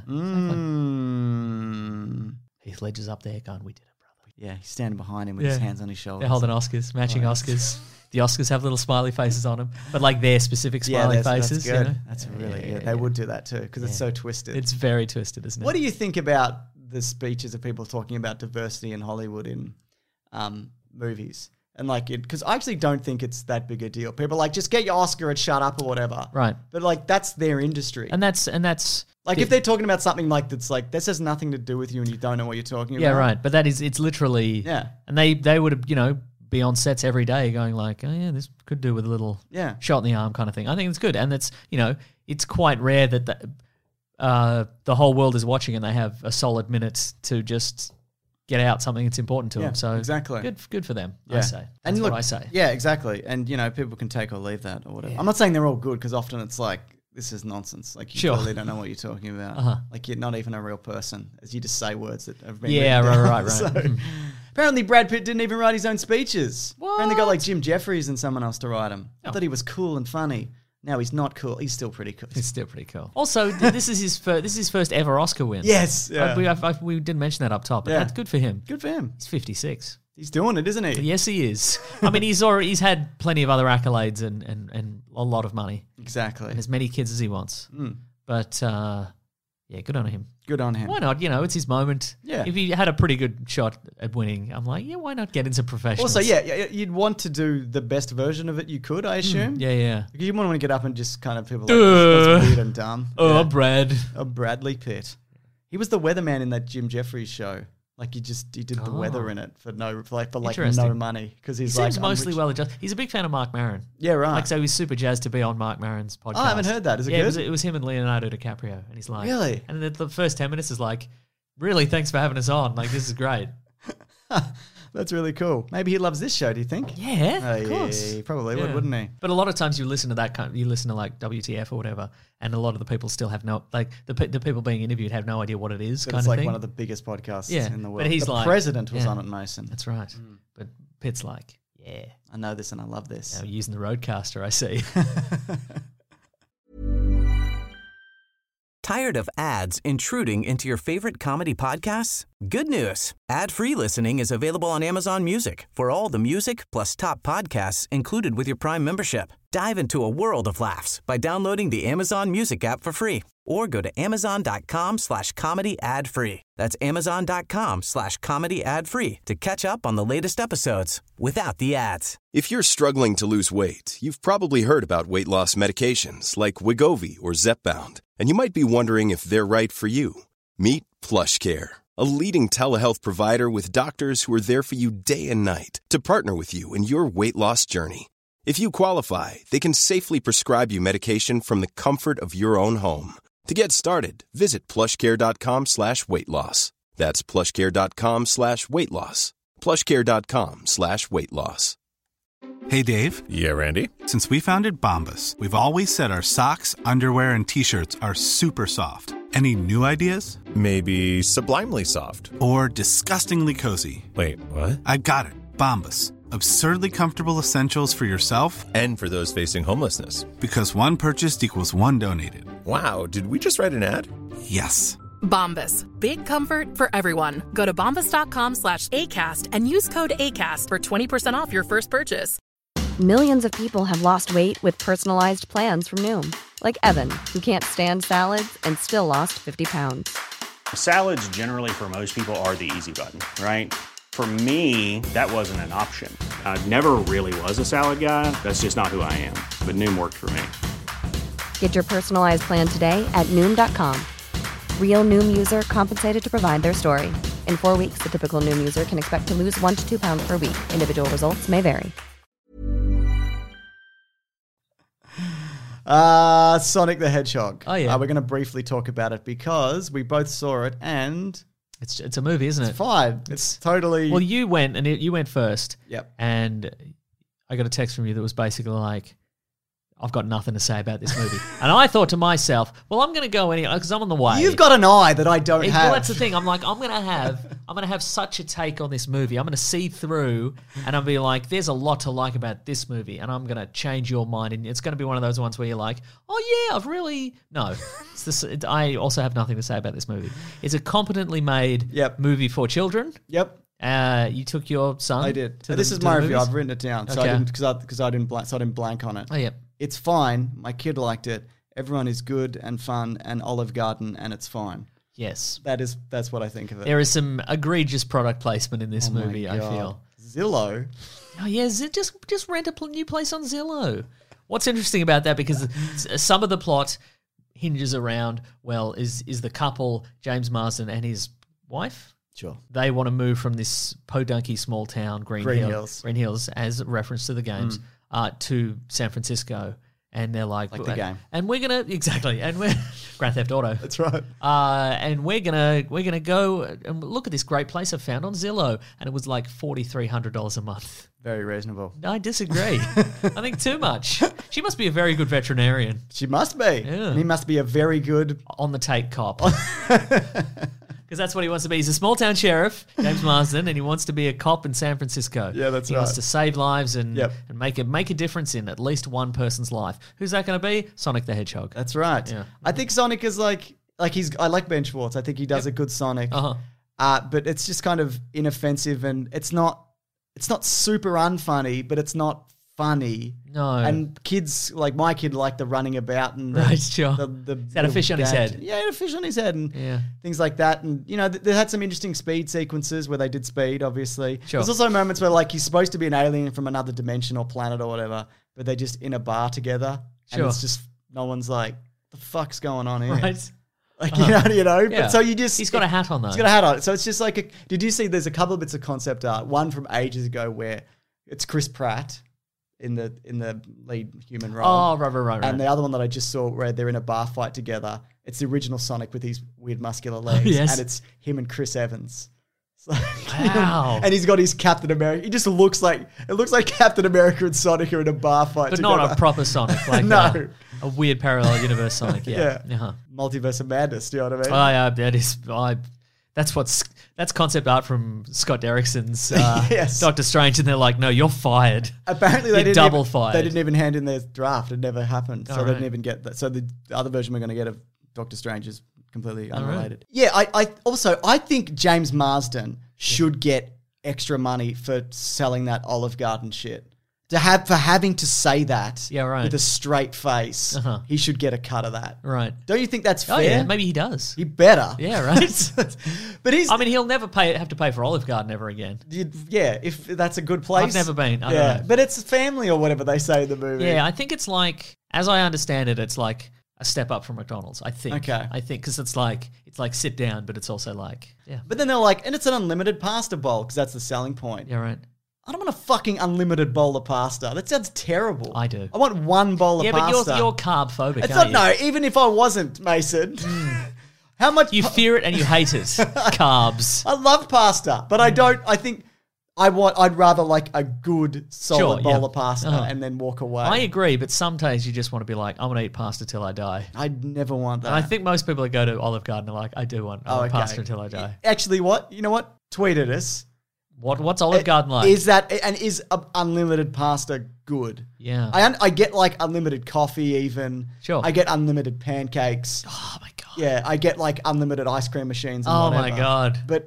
Mm. Heath Ledger's up there going, we did it, brother. Yeah, he's standing behind him with his Yeah. hands on his shoulders. They're holding Oscars, matching Right. Oscars. The Oscars have little smiley faces on them, but like their specific Yeah, smiley that's, faces. that's you good. know? That's really Yeah, good. yeah, They would do that too because it's so twisted. It's very twisted, isn't it? What do you think about the speeches of people talking about diversity in Hollywood in um, movies? And like it, because I actually don't think it's that big a deal. People are like, just get your Oscar and shut up or whatever. Right. But like, that's their industry. And that's and that's like, if they're talking about something like that's like, this has nothing to do with you and you don't know what you're talking yeah, about. right. But that is it's literally Yeah. And they they would have you know be on sets every day going like, oh yeah, this could do with a little Yeah. shot in the arm kind of thing. I think it's good, and that's you know it's quite rare that the, uh, the whole world is watching and they have a solid minute to just get out something that's important to Yeah, them. So exactly. good, good for them. I Yeah. say. That's And look, what I say. Yeah, exactly. And you know, people can take or leave that or whatever. I'm not saying they're all good because often it's like, this is nonsense. Like you Sure. totally don't know what you're talking about. Uh-huh. Like you're not even a real person, as you just say words that have been Yeah, written right, down. right, right. So, Mhm. apparently, Brad Pitt didn't even write his own speeches. Apparently, got like What? Jim Jeffries and someone else to write them. I Oh. thought he was cool and funny. Now he's not cool. He's still pretty cool. It's still pretty cool. Also, th- this is his first. This is his first ever Oscar win. Yes, Uh, yeah. we, I, I, we didn't mention that up top, but Yeah. that's good for him. Good for him. He's fifty-six. He's doing it, isn't he? Yes, he is. I mean, he's already he's had plenty of other accolades and, and, and a lot of money Exactly. and as many kids as he wants. Mm. But uh, yeah, good on him. Good on him. Why not? You know, it's his moment. Yeah. If he had a pretty good shot at winning, I'm like, yeah, why not get into professional? Also, yeah, yeah, you'd want to do the best version of it you could, I assume. yeah, yeah. Because you wouldn't want to get up and just kind of people Duh. like, that's weird and dumb. Oh, Yeah. Brad. Oh, Bradley Pitt. He was the weatherman in that Jim Jeffries show. Like he just he did the Oh. weather in it for no for like for like no Interesting. money because He he's seems like mostly I'm rich. well adjusted. He's a big fan of Mark Maron. Yeah, right. Like, so he's super jazzed to be on Mark Maron's podcast. Oh, I haven't heard that. Is it yeah, good? It was, it was him and Leonardo DiCaprio, and he's like, Really? And the, the first ten minutes is like, really, thanks for having us on. Like, this is great. That's really cool. Maybe he loves this show, do you think? Yeah, Oh, of yeah, course. he probably Yeah. would, wouldn't he? But a lot of times you listen to that kind, you listen to like W T F or whatever, and a lot of the people still have no, like the pe- the people being interviewed have no idea what it is. But kind it's of like thing. one of the biggest podcasts Yeah, in the but world. he's the like- president was yeah. on it, Mason. That's right. But Pitt's like, yeah, I know this and I love this. now using the Roadcaster, I see. Tired of ads intruding into your favorite comedy podcasts? Good news. Ad-free listening is available on Amazon Music for all the music plus top podcasts included with your Prime membership. Dive into a world of laughs by downloading the Amazon Music app for free or go to amazon.com slash comedy ad free. That's amazon.com slash comedy ad free to catch up on the latest episodes without the ads. If you're struggling to lose weight, you've probably heard about weight loss medications like Wegovy or Zepbound, and you might be wondering if they're right for you. Meet PlushCare, a leading telehealth provider with doctors who are there for you day and night to partner with you in your weight loss journey. If you qualify, they can safely prescribe you medication from the comfort of your own home. To get started, visit plushcare.com slash weight loss. That's plushcare.com slash weight loss. plushcare.com slash weight loss. Hey, Dave. Yeah, Randy. Since we founded Bombas, we've always said our socks, underwear, and T-shirts are super soft. Any new ideas? Maybe sublimely soft. Or disgustingly cozy. Wait, what? I got it. Bombas. Absurdly comfortable essentials for yourself and for those facing homelessness. Because one purchased equals one donated. Wow, did we just write an ad? Yes. Bombas. Big comfort for everyone. Go to bombas.com slash ACAST and use code ACAST for twenty percent off your first purchase. Millions of people have lost weight with personalized plans from Noom. Like Evan, who can't stand salads and still lost fifty pounds. Salads generally for most people are the easy button, right? For me, that wasn't an option. I never really was a salad guy. That's just not who I am. But Noom worked for me. Get your personalized plan today at Noom dot com. Real Noom user compensated to provide their story. In four weeks, the typical Noom user can expect to lose one to two pounds per week. Individual results may vary. Uh, Sonic the Hedgehog. Oh, yeah. Uh, we're going to briefly talk about it because we both saw it and It's it's a movie, isn't it? it's fine. It's totally... Well, you went and it, you went first. Yep. And I got a text from you that was basically like, I've got nothing to say about this movie. And I thought to myself, well, I'm going to go anyway because I'm on the way. You've got an eye that I don't It- have. Well, that's the thing. I'm like, I'm gonna have, I'm gonna have such a take on this movie. I'm gonna see through, and I'll be like, there's a lot to like about this movie, and I'm gonna change your mind. And it's gonna be one of those ones where you're like, oh yeah, I've really no. It's this. It, I also have nothing to say about this movie. It's a competently made Yep. movie for children. Yep. Uh, you took your son. I did. to this the- is to my the review. movies? I've written it down. So I Okay. didn't because I because I didn't blank, so I didn't blank on it. Oh yeah. It's fine. My kid liked it. Everyone is good and fun and Olive Garden, and it's fine. Yes. That is that's what I think of it. There is some egregious product placement in this Oh my movie. I God. feel. Zillow. Oh yeah, Z- just just rent a pl- new place on Zillow. What's interesting about that, because s- some of the plot hinges around, well, is is the couple James Marsden and his wife? Sure. They want to move from this podunky small town, Green, Green Hill- Hills. Green Hills, as a reference to the games, Mm. uh, to San Francisco, and they're like, Like the game. and we're gonna exactly, and we're Grand Theft Auto. That's right. Uh, and we're gonna we're gonna go and look at this great place I found on Zillow, and it was like forty three hundred dollars a month. Very reasonable. I disagree. I think too much. She must be a very good veterinarian. She must be. Yeah. And he must be a very good On the take cop. Because that's what he wants to be. He's a small town sheriff, James Marsden, and he wants to be a cop in San Francisco. Yeah, that's he right. wants to save lives and, Yep. and make a make a difference in at least one person's life. Who's that going to be? Sonic the Hedgehog. That's right. Yeah. I think Sonic is like like he's I like Ben Schwartz. I think he does a good Sonic. Uh-huh. Uh, but it's just kind of inoffensive and it's not it's not super unfunny, but it's not funny. No. And kids like my kid like the running about and the, Right, sure. the, the He's had a fish on his dad- head. Yeah, he had a fish on his head and Yeah. things like that. And you know, th- they had some interesting speed sequences where they did speed. Obviously, Sure. there's also moments where like he's supposed to be an alien from another dimension or planet or whatever, but they're just in a bar together, and Sure. it's just no one's like, the fuck's going on here? Right. Like Uh-huh. you know, you know. Yeah. But so you just He's got a hat on, though. He's got a hat on. So it's just like, a, did you see? There's a couple of bits of concept art. One from ages ago where it's Chris Pratt in the in the lead human role. Oh, right, right, right, right. And the other one that I just saw where they're in a bar fight together. It's the original Sonic with his weird muscular legs, yes. and it's him and Chris Evans. It's like, Wow. and he's got his Captain America. He just looks like it looks like Captain America and Sonic are in a bar fight. But not together. a proper Sonic, like No. a, a weird parallel universe Sonic. Yeah, Yeah. Uh-huh. Multiverse of madness. Do you know what I mean? Oh, yeah, that is. I, that's what's that's concept art from Scott Derrickson's uh, Yes. Doctor Strange, and they're like, "No, you're fired." Apparently, they You're didn't double even, fired. They didn't even hand in their draft. It never happened, so Oh, they right. didn't even get that. So the other version we're going to get of Doctor Strange is completely Oh, right. unrelated. Yeah, I, I also I think James Marsden should get extra money for selling that Olive Garden shit. To have for having to say that Yeah, right. with a straight face, Uh-huh. he should get a cut of that. Right. Don't you think that's fair? Oh yeah, maybe he does. He better. Yeah, right. But he's I mean, he'll never pay have to pay for Olive Garden ever again. you'd- yeah, if that's a good place. I've never been. I don't yeah, know. but it's family or whatever they say in the movie. Yeah, I think it's like, as I understand it, it's like a step up from McDonald's. I think. Okay. I think because it's like it's like sit down, but it's also like yeah, But then they're like, and it's an unlimited pasta bowl because that's the selling point. yeah, right. I don't want a fucking unlimited bowl of pasta. That sounds terrible. I do. I want one bowl of Yeah, but pasta. you're you're carb phobic. It's aren't not, you? no, even if I wasn't, Mason. How much? You pa- fear it and you hate it. Carbs. I love pasta, but I don't. I think I want. I'd rather like a good solid Sure, bowl yeah. of pasta Uh-huh. and then walk away. I agree, but some days you just want to be like, I'm going to eat pasta till I die. I'd never want that. And I think most people that go to Olive Garden are like, I do want, I Oh, want okay. pasta until I die. Actually, what you know? What tweet at us. What What's Olive Garden like? Is that and is uh, unlimited pasta good? Yeah. I un- I get like unlimited coffee even. Sure. I get unlimited pancakes. Oh my god. Yeah, I get like unlimited ice cream machines. And Oh my whatever. god. But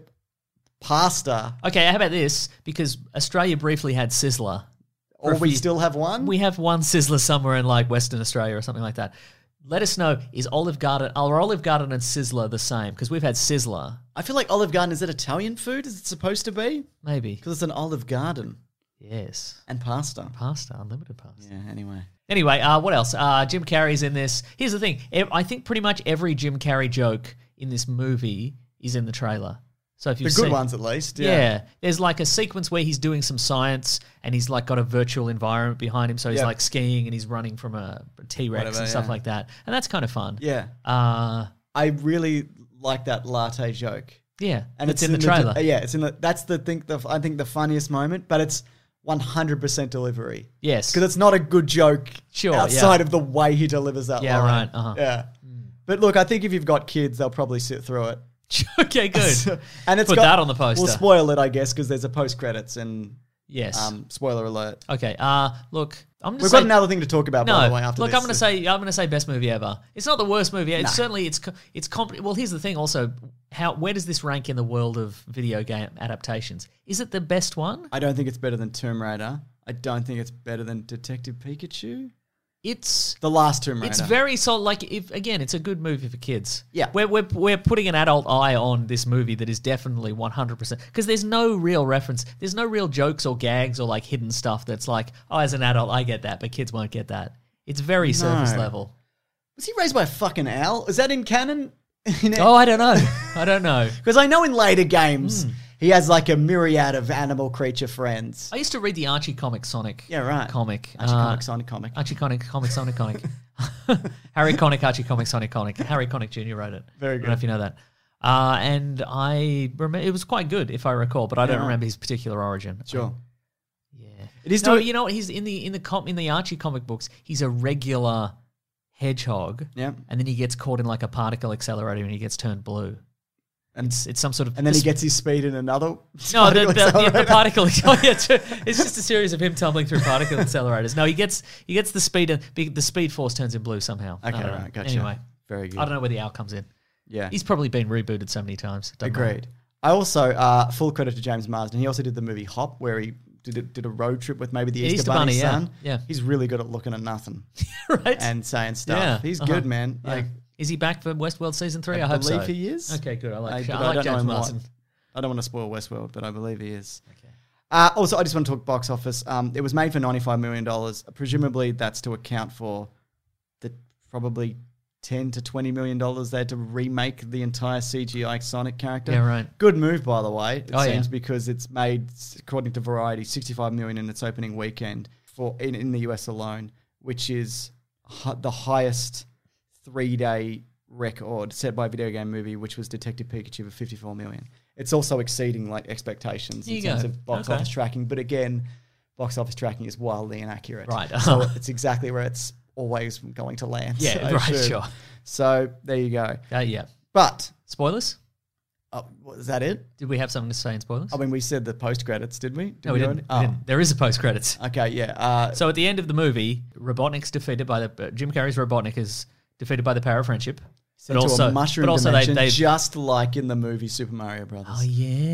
pasta, Okay, how about this? Because Australia briefly had Sizzler. For or a we few- still have one. We have one Sizzler somewhere in like Western Australia or something like that. Let us know, is Olive Garden, are Olive Garden and Sizzler the same? Because we've had Sizzler. I feel like Olive Garden, is it Italian food? Is it supposed to be? Maybe. Because it's an Olive Garden Yes. and pasta. Pasta, unlimited pasta. Yeah. Anyway. Anyway, uh, what else? Uh, Jim Carrey's in this. Here's the thing. Ev- I think pretty much every Jim Carrey joke in this movie is in the trailer. So if The you've good seen, ones, at least. Yeah. Yeah. There's like a sequence where he's doing some science and he's like got a virtual environment behind him. So he's Yep. like skiing and he's running from a T-Rex Whatever, and stuff yeah. like that. And that's kind of fun. Yeah. Uh, I really like that latte joke. yeah. And it's, in the trailer. uh, yeah, it's in the. That's the thing. The, I think the funniest moment, but it's one hundred percent delivery. Yes. Because it's not a good joke. Sure, yeah. Outside of the way he delivers that Yeah, line. right, uh-huh. Yeah. But look, I think if you've got kids, they'll probably sit through it. Okay, good. and it's Put got, that on the poster. We'll spoil it, I guess, because there's a post credits and Yes. um, spoiler alert. Okay. Uh, look, I'm just We've got another thing to talk about, No, by the way. After look, this. I'm going to say I'm going to say best movie ever. It's not the worst movie. It's Nah. certainly it's co- it's comp- well. Here's the thing. Also, how where does this rank in the world of video game adaptations? Is it the best one? I don't think it's better than Tomb Raider. I don't think it's better than Detective Pikachu. It's The last Tomb Raider. it's very solid. Like if again, it's a good movie for kids. Yeah. we're we're we're putting an adult eye on this movie that is definitely one hundred percent because there's no real reference. There's no real jokes or gags or like hidden stuff that's like, oh, as an adult, I get that, but kids won't get that. It's very surface No. level. Was he raised by a fucking owl? Is that in canon? Oh, I don't know. I don't know. Because I know in later games Hmm. he has like a myriad of animal creature friends. I used to read the Archie comic Sonic. Yeah, right. Comic. Archie Uh, comic, Sonic comic. Archie Connick, Comic Sonic Connick. Harry Connick, Archie Comic Sonic Connick. Harry Connick Junior wrote it. Very I don't know good. if you know that. Uh, and I remember it was quite good, if I recall, but I don't Yeah. remember his particular origin. Sure. Yeah. It is No, doing- you know what? He's in the in the com- in the Archie comic books. He's a regular hedgehog. Yeah. And then he gets caught in like a particle accelerator and he gets turned blue. And It's it's some sort of and then he this- gets his speed in another. No, the, particle the, the, the accelerator. particle. Oh, yeah, it's, it's just a series of him tumbling through particle accelerators. No, he gets he gets the speed and the speed force turns him blue somehow. I Okay, don't know. right, gotcha. Anyway, Very good. I don't know where the owl comes in. Yeah. He's probably been rebooted so many times. Doesn't matter. Agreed. I also uh, full credit to James Marsden. He also did the movie Hop, where he did a, did a road trip with maybe the Yeah, Easter, Easter Bunny's Bunny, yeah. son. Yeah. He's really good at looking at nothing right? and saying stuff. Yeah, He's uh-huh. good, man. Yeah. Like Is he back for Westworld season three? I, I hope so. believe he is. Okay, good. I like, I, I, but I like don't know James him a lot. Marsden. I don't want to spoil Westworld, but I believe he is. Okay. Uh, also, I just want to talk box office. Um, it was made for ninety-five million dollars. Presumably, that's to account for the probably ten to twenty million dollars they had to remake the entire C G I Sonic character. Yeah, right. Good move, by the way. It Oh, yeah. seems because it's made, according to Variety, sixty-five million in its opening weekend for in, in the U S alone, which is hi- the highest three-day record set by a video game movie, which was Detective Pikachu for fifty-four million. it's also exceeding like expectations There in you terms go. of box Okay. office tracking. But again, box office tracking is wildly inaccurate. Right. So it's exactly where it's always going to land. Yeah, So right, should. sure. So there you go. Uh, yeah. But Spoilers? uh, what, is that it? Did we have something to say in spoilers? I mean, we said the post credits, did we? Did no, we didn't. already? we didn't. There is a post credits. Oh, okay, yeah. Uh, So at the end of the movie, Robotnik's defeated by the uh, Jim Carrey's Robotnik is defeated by the power of friendship. But into also, a mushroom but also dimension, they, they just like in the movie Super Mario Brothers. oh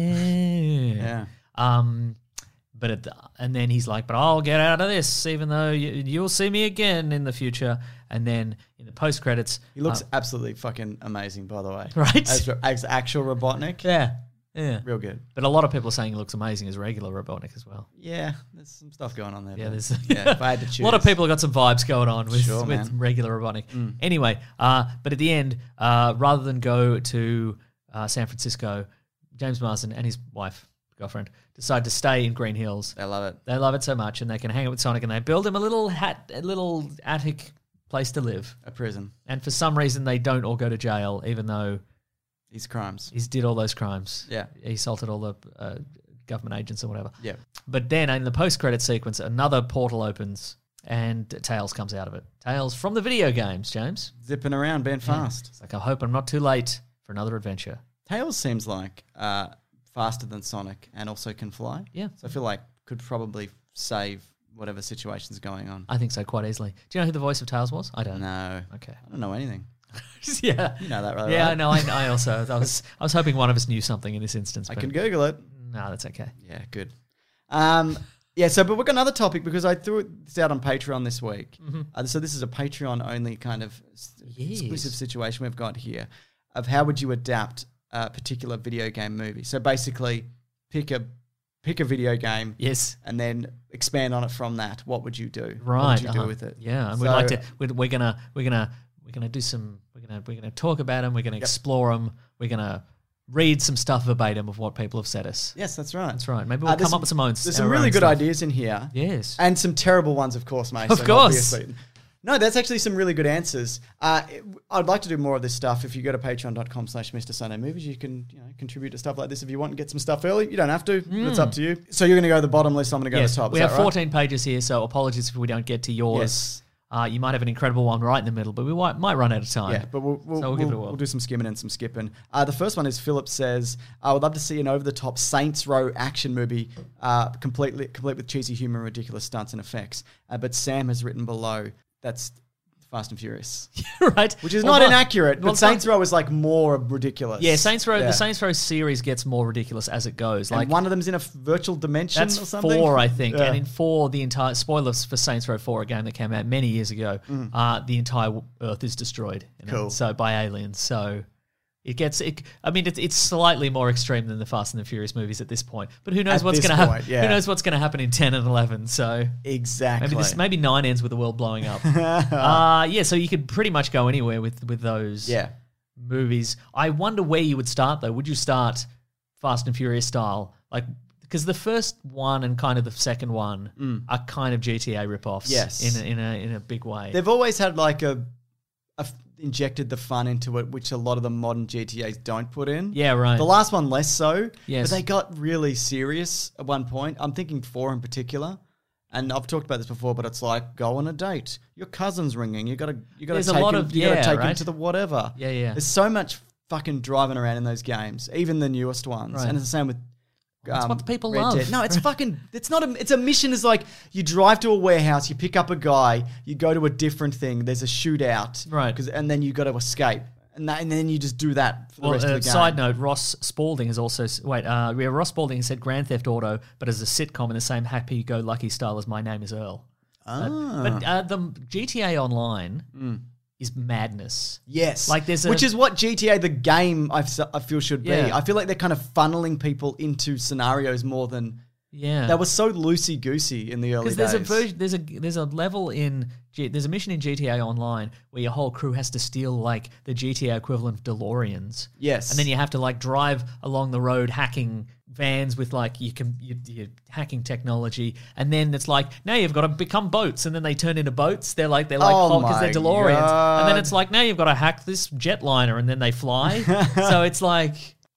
yeah, Yeah. Um, but at the, and then he's like, but I'll get out of this, even though you, you'll see me again in the future. And then in the post credits, He looks absolutely fucking amazing, by the way. Right? As, as actual Robotnik. yeah, yeah, Real good. But a lot of people are saying he looks amazing as regular Robotnik as well. Yeah, there's some stuff going on there. Yeah, but there's yeah, if I had to choose. a lot of people have got some vibes going on with, Sure, with man. regular Robotnik. Mm. Anyway, uh, but at the end, uh, rather than go to uh, San Francisco, James Marsden and his wife, girlfriend, decide to stay in Green Hills. They love it. They love it so much, and they can hang out with Sonic, and they build him a little hat, a little attic place to live. A prison. And for some reason, they don't all go to jail, even though These crimes. he's did all those crimes. Yeah. He assaulted all the uh, government agents or whatever. Yeah. But then in the post-credit sequence, another portal opens and Tails comes out of it. Tails from the video games, James. Zipping around, being fast. It's like, I hope I'm not too late for another adventure. Tails seems like uh, faster than Sonic and also can fly. Yeah. So I feel like could probably save whatever situation's going on. I think so, quite easily. Do you know who the voice of Tails was? I don't. No. Okay. I don't know anything. yeah. You know that, right? Yeah, right? I know. I, I also, I was, I was hoping one of us knew something in this instance. I but can Google it. No, that's okay. Yeah, good. Um, yeah, so but we've got another topic because I threw this out on Patreon this week. Mhm. Uh, so this is a Patreon only kind of s- Yes. exclusive situation we've got here of how would you adapt a particular video game movie. So basically, pick a pick a video game, Yes. and then expand on it from that. What would you do? Right. What would you uh-huh. do with it? Yeah, and we'd So- like to. We're, we're gonna. We're gonna. We're gonna do some. We're gonna. We're gonna talk about them. We're gonna explore them. We're gonna read some stuff verbatim of what people have said us. Yes, that's right. That's right. Maybe Uh, we'll there's come up with some own. There's our some really own good stuff. ideas in here. Yes. And some terrible ones, of course, Mason. Of course. Obviously. No, that's actually some really good answers. Uh, it- I'd like to do more of this stuff. If you go to patreon.com slash Mr. Sunday Movies, you can you know, contribute to stuff like this if you want and get some stuff early. You don't have to. It's up to you. So you're going to go to the bottom list. I'm going to go Yes. to the top. We Is have that right? fourteen pages here, so apologies if we don't get to yours. Yes. Uh, you might have an incredible one right in the middle, but we might, might run out of time. Yeah, but we'll, we'll, so we'll, we'll, give it a we'll whirl. do some skimming and some skipping. Uh, the first one is Philip says, I would love to see an over-the-top Saints Row action movie, uh, completely complete with cheesy humor and ridiculous stunts and effects. Uh, but Sam has written below, that's Fast and Furious. right. Which is Well, not well, inaccurate, well, but Saints Row is like more ridiculous. Yeah, Saints Row. Yeah. The Saints Row series gets more ridiculous as it goes. And Like one of them's in a f- virtual dimension That's or something? four, I think. Yeah. And in four, the entire spoilers for Saints Row Four, a game that came out many years ago. Mm. Uh, the entire Earth is destroyed. you know, Cool. So by aliens. So it gets. It, I mean, it's, it's slightly more extreme than the Fast and the Furious movies at this point. But who knows At what's this going to happen? point, yeah. Who knows what's going to happen in ten and eleven? So Exactly. maybe this, maybe nine ends with the world blowing up. uh, yeah. So you could pretty much go anywhere with with those. Yeah. Movies. I wonder where you would start though. Would you start Fast and Furious style, like? Because the first one and kind of the second one Mm. are kind of G T A ripoffs, Yes. in a, in a in a big way. They've always had like a, a f- injected the fun into it, which a lot of the modern G T As don't put in. Yeah, right. The last one less so. Yes. But they got really serious at one point. I'm thinking four in particular. And I've talked about this before, but it's like go on a date. Your cousin's ringing. You gotta you gotta There's a take lot him, of- you gotta yeah, take him right? to the whatever. Yeah, yeah. There's so much fucking driving around in those games, even the newest ones. Right. And it's the same with That's um, what the people Red love. Dead. No, it's fucking. It's not a. It's a mission. Is like you drive to a warehouse, you pick up a guy, you go to a different thing. There's a shootout, Right. Because and then you got to escape, and that, and then you just do that for the Well, rest uh, of the game. side note: Ross Spalding has also s- wait. Uh, yeah, Ross Spalding has said Grand Theft Auto, but as a sitcom in the same happy-go-lucky style as My Name Is Earl. Ah. Uh, but uh, the G T A Online is madness. Yes, Like there's a, which is what G T A the game I, f- I feel should be. Yeah. I feel like they're kind of funneling people into scenarios more than yeah. that was so loosey goosey in the early days. Because there's a version, there's a there's a level in G, there's a mission in G T A Online where your whole crew has to steal like the G T A equivalent of DeLoreans. Yes. and then you have to like drive along the road hacking vans with like you can you, you hacking technology, and then it's like now you've got to become boats, and then they turn into boats. They're like they're like Oh because they're my DeLoreans, and then God. it's like now you've got to hack this jetliner, and then they fly. So it's like.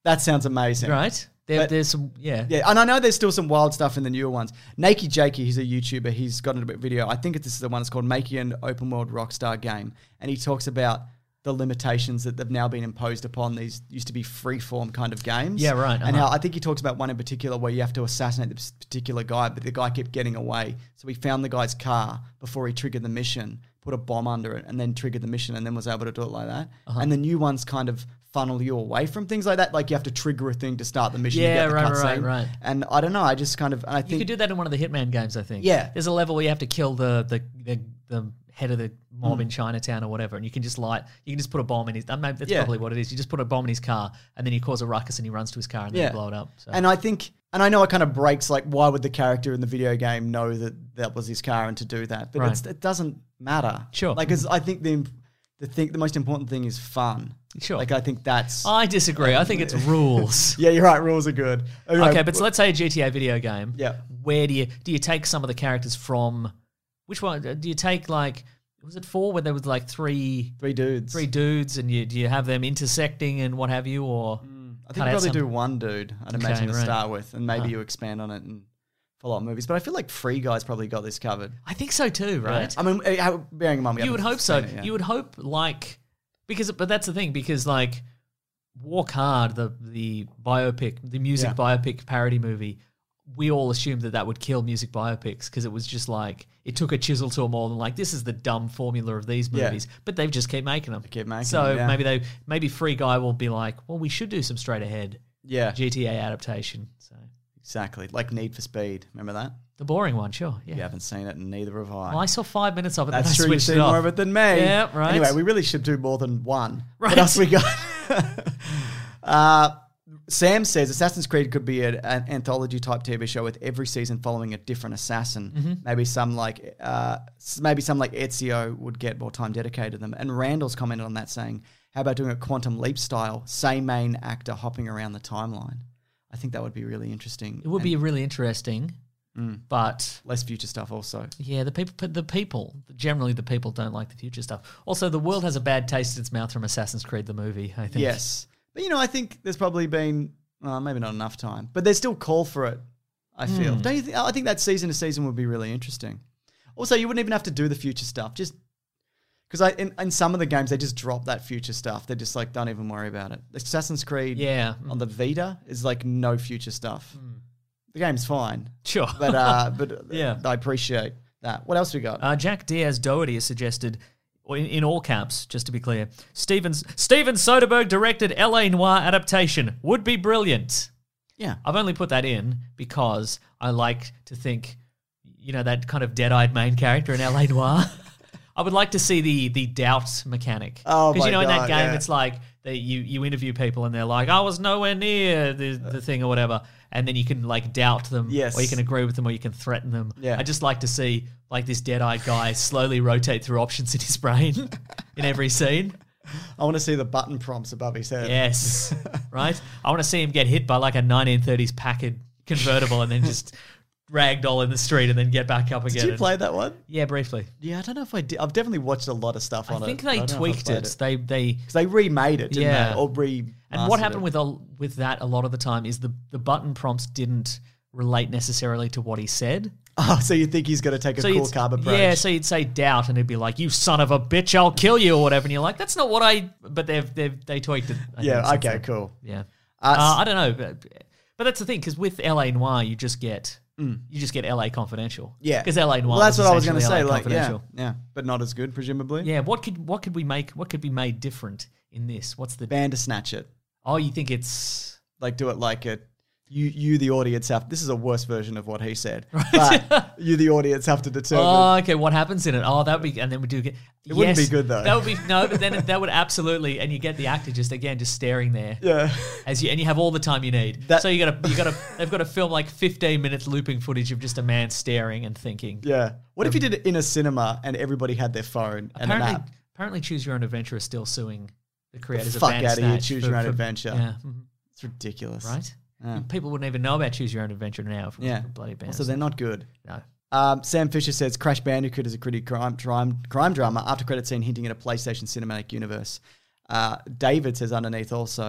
That sounds amazing. Right? There, But- there's some, yeah. Yeah, and I know there's still some wild stuff in the newer ones. Nakey Jakey, he's a YouTuber. He's got a bit video. I think this is the one that's called Making an Open World Rockstar Game. And he talks about the limitations that have now been imposed upon these used to be free-form kind of games. Yeah, right, And uh-huh. how I think he talks about one in particular where you have to assassinate this particular guy, but the guy kept getting away. So he found the guy's car before he triggered the mission, put a bomb under it, and then triggered the mission, and then was able to do it like that. Uh-huh. And the new ones kind of funnel you away from things like that. Like you have to trigger a thing to start the mission. Yeah, to get the right, cutscene. right, right. And I don't know. I just kind of. I think You could do that in one of the Hitman games, I think. Yeah. There's a level where you have to kill the the, the, the head of the mob Mm. in Chinatown or whatever, and you can just light, you can just put a bomb in his, uh, maybe that's Yeah. probably what it is. You just put a bomb in his car, and then you cause a ruckus, and he runs to his car, and then Yeah. you blow it up. So. And I think, and I know it kind of breaks, like, why would the character in the video game know that that was his car and to do that? But Right. it's, it doesn't matter. Sure. Like, 'cause I think the the thing, the most important thing is fun. Sure. Like, I think that's. I disagree. I think it's rules. Yeah, you're right. Rules are good. Anyway, Okay, but so let's say a G T A video game. Yeah. Where do you do you take some of the characters from? Which one do you take? Like, was it four where there was like three three dudes, three dudes, and you do you have them intersecting and what have you, or I think you probably do one dude, I'd Okay, imagine, to right. start with, and maybe Uh-huh. you expand on it and follow up movies. But I feel like Free Guy's probably got this covered. I think so too, right? Yeah. I mean, eh, how- bearing in mind, we You would haven't hope so. seen it yet. You would hope like because, but that's the thing because like Walk Hard, the the biopic, the music Yeah. biopic parody movie, we all assumed that that would kill music biopics because it was just like it took a chisel to them all and like this is the dumb formula of these Yeah. movies, but they've just keep making them. keep making so them, yeah. maybe they maybe Free Guy will be like, well, we should do some straight ahead Yeah. G T A adaptation. So Exactly. Like Need for Speed. Remember that? the boring one, sure, yeah. You haven't seen it, and neither have I. Well, I saw five minutes of it. That's then I true. You've switched seen it off. more of it than me. Yeah, right. Anyway, we really should do more than one. Right. What else we got? uh, Sam says Assassin's Creed could be a, an anthology type T V show with every season following a different assassin. Mhm. Maybe some like uh, s- maybe some like Ezio would get more time dedicated to them. And Randall's commented on that saying, "How about doing a Quantum Leap style, same main actor hopping around the timeline?" I think that would be really interesting. It would be really interesting, Mm. but less future stuff also. yeah, the people, the people, generally the people don't like the future stuff. Also, the world has a bad taste in its mouth from Assassin's Creed the movie. I think. Yes. But, you know, I think there's probably been, uh, maybe not enough time, but there's still call for it, I feel. Hmm. Don't you think? I think that season to season would be really interesting. Also, you wouldn't even have to do the future stuff. Just because I in, in some of the games, they just drop that future stuff. They're just like, don't even worry about it. Assassin's Creed Yeah. on the Vita is like no future stuff. The game's fine. Sure. But, uh, but Yeah. I appreciate that. What else we got? Uh, Jack Diaz Doherty has suggested, or in, in all caps, just to be clear, Steven Steven Soderbergh directed L A Noire adaptation would be brilliant. Yeah. I've only put that in because I like to think, you know, that kind of dead-eyed main character in L A Noire. I would like to see the the doubt mechanic. Oh, Because, you my know, in that God, game, yeah. it's like they, you, you interview people and they're like, I was nowhere near the, the thing or whatever. And then you can, like, doubt them. Yes. Or you can agree with them or you can threaten them. Yeah. I just like to see, like, this dead-eyed guy slowly rotate through options in his brain in every scene. I want to see the button prompts above his head. Yes. Right? I want to see him get hit by, like, a nineteen thirties Packard convertible and then just ragdoll in the street and then get back up again. Did you and- play that one? Yeah, briefly. Yeah, I don't know if I did. I've definitely watched a lot of stuff I on it. think but they I don't know if tweaked I've it. played They they Because they remade it, didn't Yeah. they? Or re. And what happened with a, with that a lot of the time is the the button prompts didn't relate necessarily to what he said. Oh, so you think he's going to take a So cool you'd- carb approach? Yeah, so you'd say doubt, and it'd be like, "You son of a bitch, I'll kill you," or whatever. And you're like, "That's not what I." But they've they've they tweaked it. I Yeah, think, since okay, then. cool. Yeah, Uh, uh, I don't know, but, but that's the thing because with L A Noire, you just get you just get L A Confidential. Yeah. because L A Noire. Well, that's was what I was going to essentially say. L A Like, yeah, Confidential. yeah, but not as good, presumably. Yeah, what could what could we make? What could be made different in this? What's the Bandersnatch it. Oh, you think it's Like, do it like a. You, you, the audience, have. This is a worse version of what he said. But you, the audience, have to determine. Oh, okay. What happens in it? Oh, that would be, and then we do get. It wouldn't be good, though. That would be no, but then it, that would absolutely, and you get the actor just again just staring there. Yeah. As you and you have all the time you need. That- so you got to you got to they've got to film like fifteen minutes looping footage of just a man staring and thinking. Yeah. What if you did it in a cinema and everybody had their phone and an Apparently, app? apparently, Choose Your Own Adventure is still suing the creators Fuck of outta here, Bandersnatch Choose for- Your Own for- Adventure. Yeah. mhm. It's ridiculous. Right. Yeah. People wouldn't even know about Choose Your Own Adventure now. From, Yeah. from bloody Bandersnatch. Also, they're not good. No. Um, Sam Fisher says Crash Bandicoot is a gritty crime, crime, crime drama after credit scene hinting at a PlayStation cinematic universe. Uh, David says underneath also,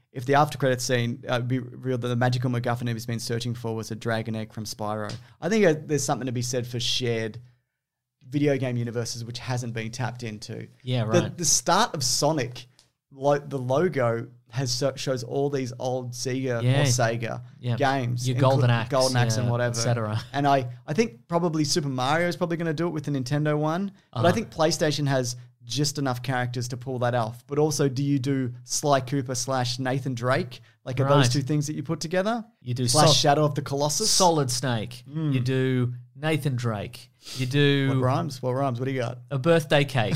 if the after credits scene uh, be revealed that the magical MacGuffin he's been searching for was a dragon egg from Spyro. I think uh, there's something to be said for shared video game universes which hasn't been tapped into. Yeah, The, right. the start of Sonic, lo- the logo has so, shows all these old Sega Yeah. or Sega Yeah. games. Your inclu- Golden Axe, Golden Axe and yeah, whatever. et cetera. And I, I think probably Super Mario is probably going to do it with the Nintendo one. But I Uh-huh. think PlayStation has just enough characters to pull that off. But also, do you do Sly Cooper slash Nathan Drake? Like, are Right. those two things that you put together? You do slash Sol- Shadow of the Colossus? Solid Snake. You do Nathan Drake. You do What rhymes? What rhymes? What do you got? a birthday cake.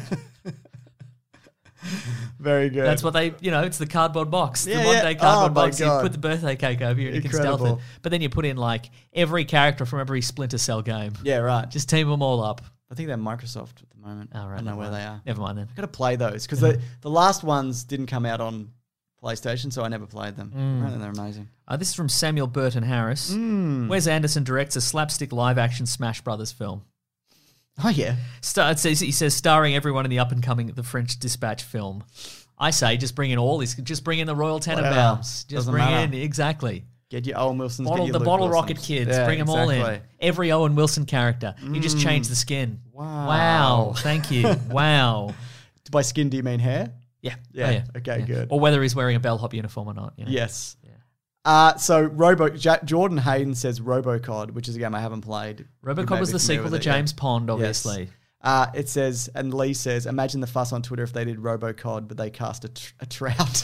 Very good. That's what they, you know, it's the cardboard box. Yeah, the Monday yeah. cardboard Oh, my box. You God. put the birthday cake over here and you can stealth Incredible. it. But then you put in like every character from every Splinter Cell game. Yeah, right. Just team them all up. I think they're Microsoft at the moment. Oh, right, I don't know never where mind. they are. Never mind then. I've got to play those because the, the last ones didn't come out on PlayStation, so I never played them. Mm. Apparently they're amazing. Uh, this is from Samuel Burton Harris. Mm. Wes Anderson directs a slapstick live-action Smash Brothers film. Oh, yeah. Star- it says, he says starring everyone in the up-and-coming The French Dispatch film. I say just bring in all these. Just bring in the Royal Tenenbaums. Wow. Just Doesn't bring matter. in, exactly. Get your Owen Wilsons, Bottle, get your the Luke Bottle Wilsons. Rocket kids, Yeah, bring them all in. exactly. Every Owen Wilson character. You just Mm. change the skin. Wow. Wow. Thank you. Wow. By skin, do you mean hair? Yeah. Yeah. Oh, yeah. Okay, Yeah. good. Or whether he's wearing a bellhop uniform or not. You know? Yes. Uh, so Robo J- Jordan Hayden says RoboCod, which is a game I haven't played. You may RoboCod was be the familiar sequel with to it, yeah. James Pond, obviously. Yes. Uh, it says, and Lee says, imagine the fuss on Twitter if they did RoboCod, but they cast a, tr- a trout.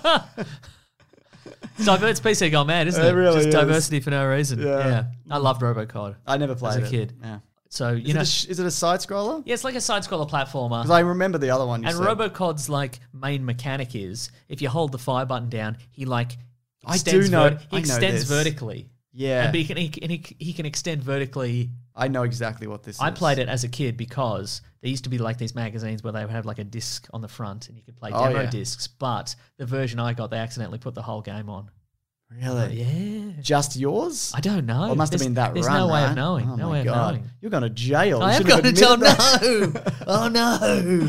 It's diver- it's P C gone mad, isn't It it? really Just is. diversity for no reason. Yeah. Yeah. I loved RoboCod. I never played as a it. kid. Yeah. So, you Is, know. it a, sh- is it a side scroller? Yeah, it's like a side-scroller platformer. Because I remember the other one you And said. RoboCod's like main mechanic is if you hold the fire button down, he like I extends do know- vert- he I know extends this. vertically. Yeah. And, but he can he, can- and he, he can extend vertically. I know exactly what this I is. played it as a kid because there used to be like these magazines where they would have like a disc on the front and you could play Oh, demo yeah. discs. But the version I got, they accidentally put the whole game on. Really? Yeah. Just yours? I don't know. Well, it must have There's- been that There's run, no way right? of knowing. Oh no my way God. of knowing. You're going to jail. I You have shouldn't gone to jail. admitted that. No. Oh no.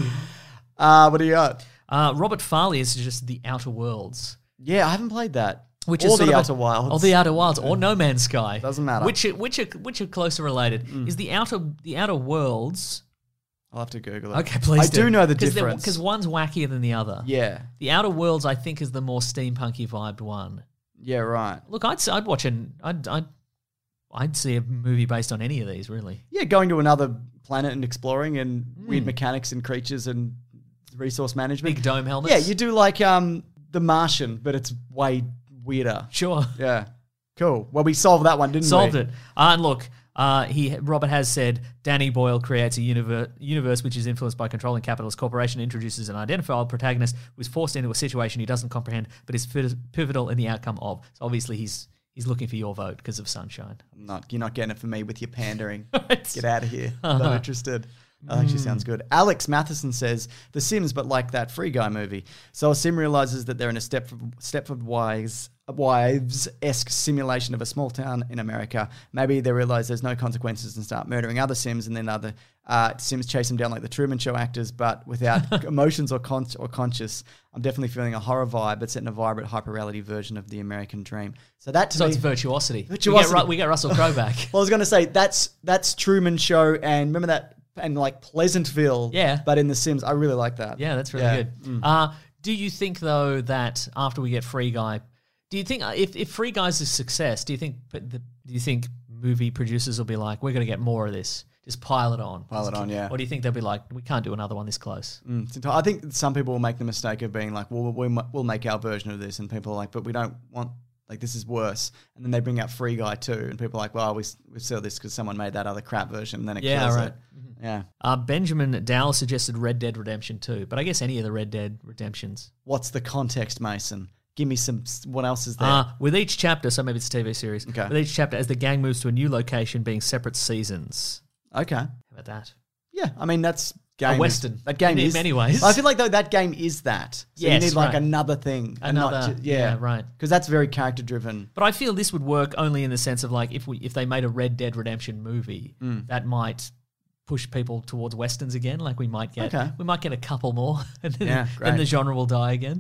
Uh, what do you got? Uh, Robert Farley is just The Outer Worlds. Yeah, I haven't played that. Which or is sort the of a- Outer Wilds. or the Outer Wilds, or No Man's Sky. Doesn't matter. Which are, which are which are closer related? Is the outer the Outer Worlds? I'll have to Google it. Okay, please. I do know the Cause they're- difference. because one's wackier than the other. Yeah. The Outer Worlds, I think, is the more steampunky vibed one. Yeah, right. Look, I'd s- I'd watch an I'd I'd I'd see a movie based on any of these, really. Yeah, going to another planet and exploring and weird Mm. mechanics and creatures and resource management. Big dome helmets. Yeah, you do like um The Martian, but it's way weirder. Sure. Yeah. Cool. Well, we solved that one, didn't Solved we? it. Uh, and look, uh, he Robert has said Danny Boyle creates a universe, universe which is influenced by controlling capitalist corporation, introduces an identifiable protagonist who is forced into a situation he doesn't comprehend, but is fit- pivotal in the outcome of. So obviously he's he's looking for your vote because of Sunshine. I'm not, you're not getting it for me with your pandering. Right. Get out of here. Uh-huh. Not interested. That actually Mm. sounds good. Alex Matheson says, The Sims, but like that Free Guy movie. So a sim realizes that they're in a Stepford, Stepford Wives, Wives-esque simulation of a small town in America. Maybe they realize there's no consequences and start murdering other Sims, and then other uh, Sims chase them down like the Truman Show actors, but without emotions or, con- or conscious. I'm definitely feeling a horror vibe, but set in a vibrant, hyper-reality version of the American dream. So that to So me, it's virtuosity. Virtuosity. We get, Ru- we get Russell Crowe back. Well, I was going to say that's that's Truman Show, and remember that, and like Pleasantville, Yeah. but in The Sims. I really like that. Yeah, that's really Yeah. good. Mm. Uh, do you think though that after we get Free Guy, do you think uh, if, if Free Guy's a success, do you think but the, do you think movie producers will be like, we're going to get more of this, just pile it on, Pile it on, yeah. Or do you think they'll be like, we can't do another one this close? Mm, it's enti- I think some people will make the mistake of being like, well, we'll, we'll make our version of this, and people are like, but we don't want, like, this is worse. And then they bring out Free Guy too, and people are like, well, we we sell this because someone made that other crap version, and then it Yeah, kills right. it. Yeah. Uh, Benjamin Dow suggested Red Dead Redemption two, but I guess any of the Red Dead Redemptions. What's the context, Mason? Give me some. What else is there? Uh, with each chapter, so maybe it's a T V series. Okay. With each chapter, as the gang moves to a new location, being separate seasons. Okay. How about that? Yeah, I mean that's game is- Western, that game in is many ways. I feel like though that game is that. So Yes, you need like right. another thing, and not Another- ju- yeah, yeah, right. Because that's very character driven. But I feel this would work only in the sense of like if we if they made a Red Dead Redemption movie, Mm. that might push people towards westerns again. Like we might get Okay. we might get a couple more, and then, Yeah, then great. the genre will die again.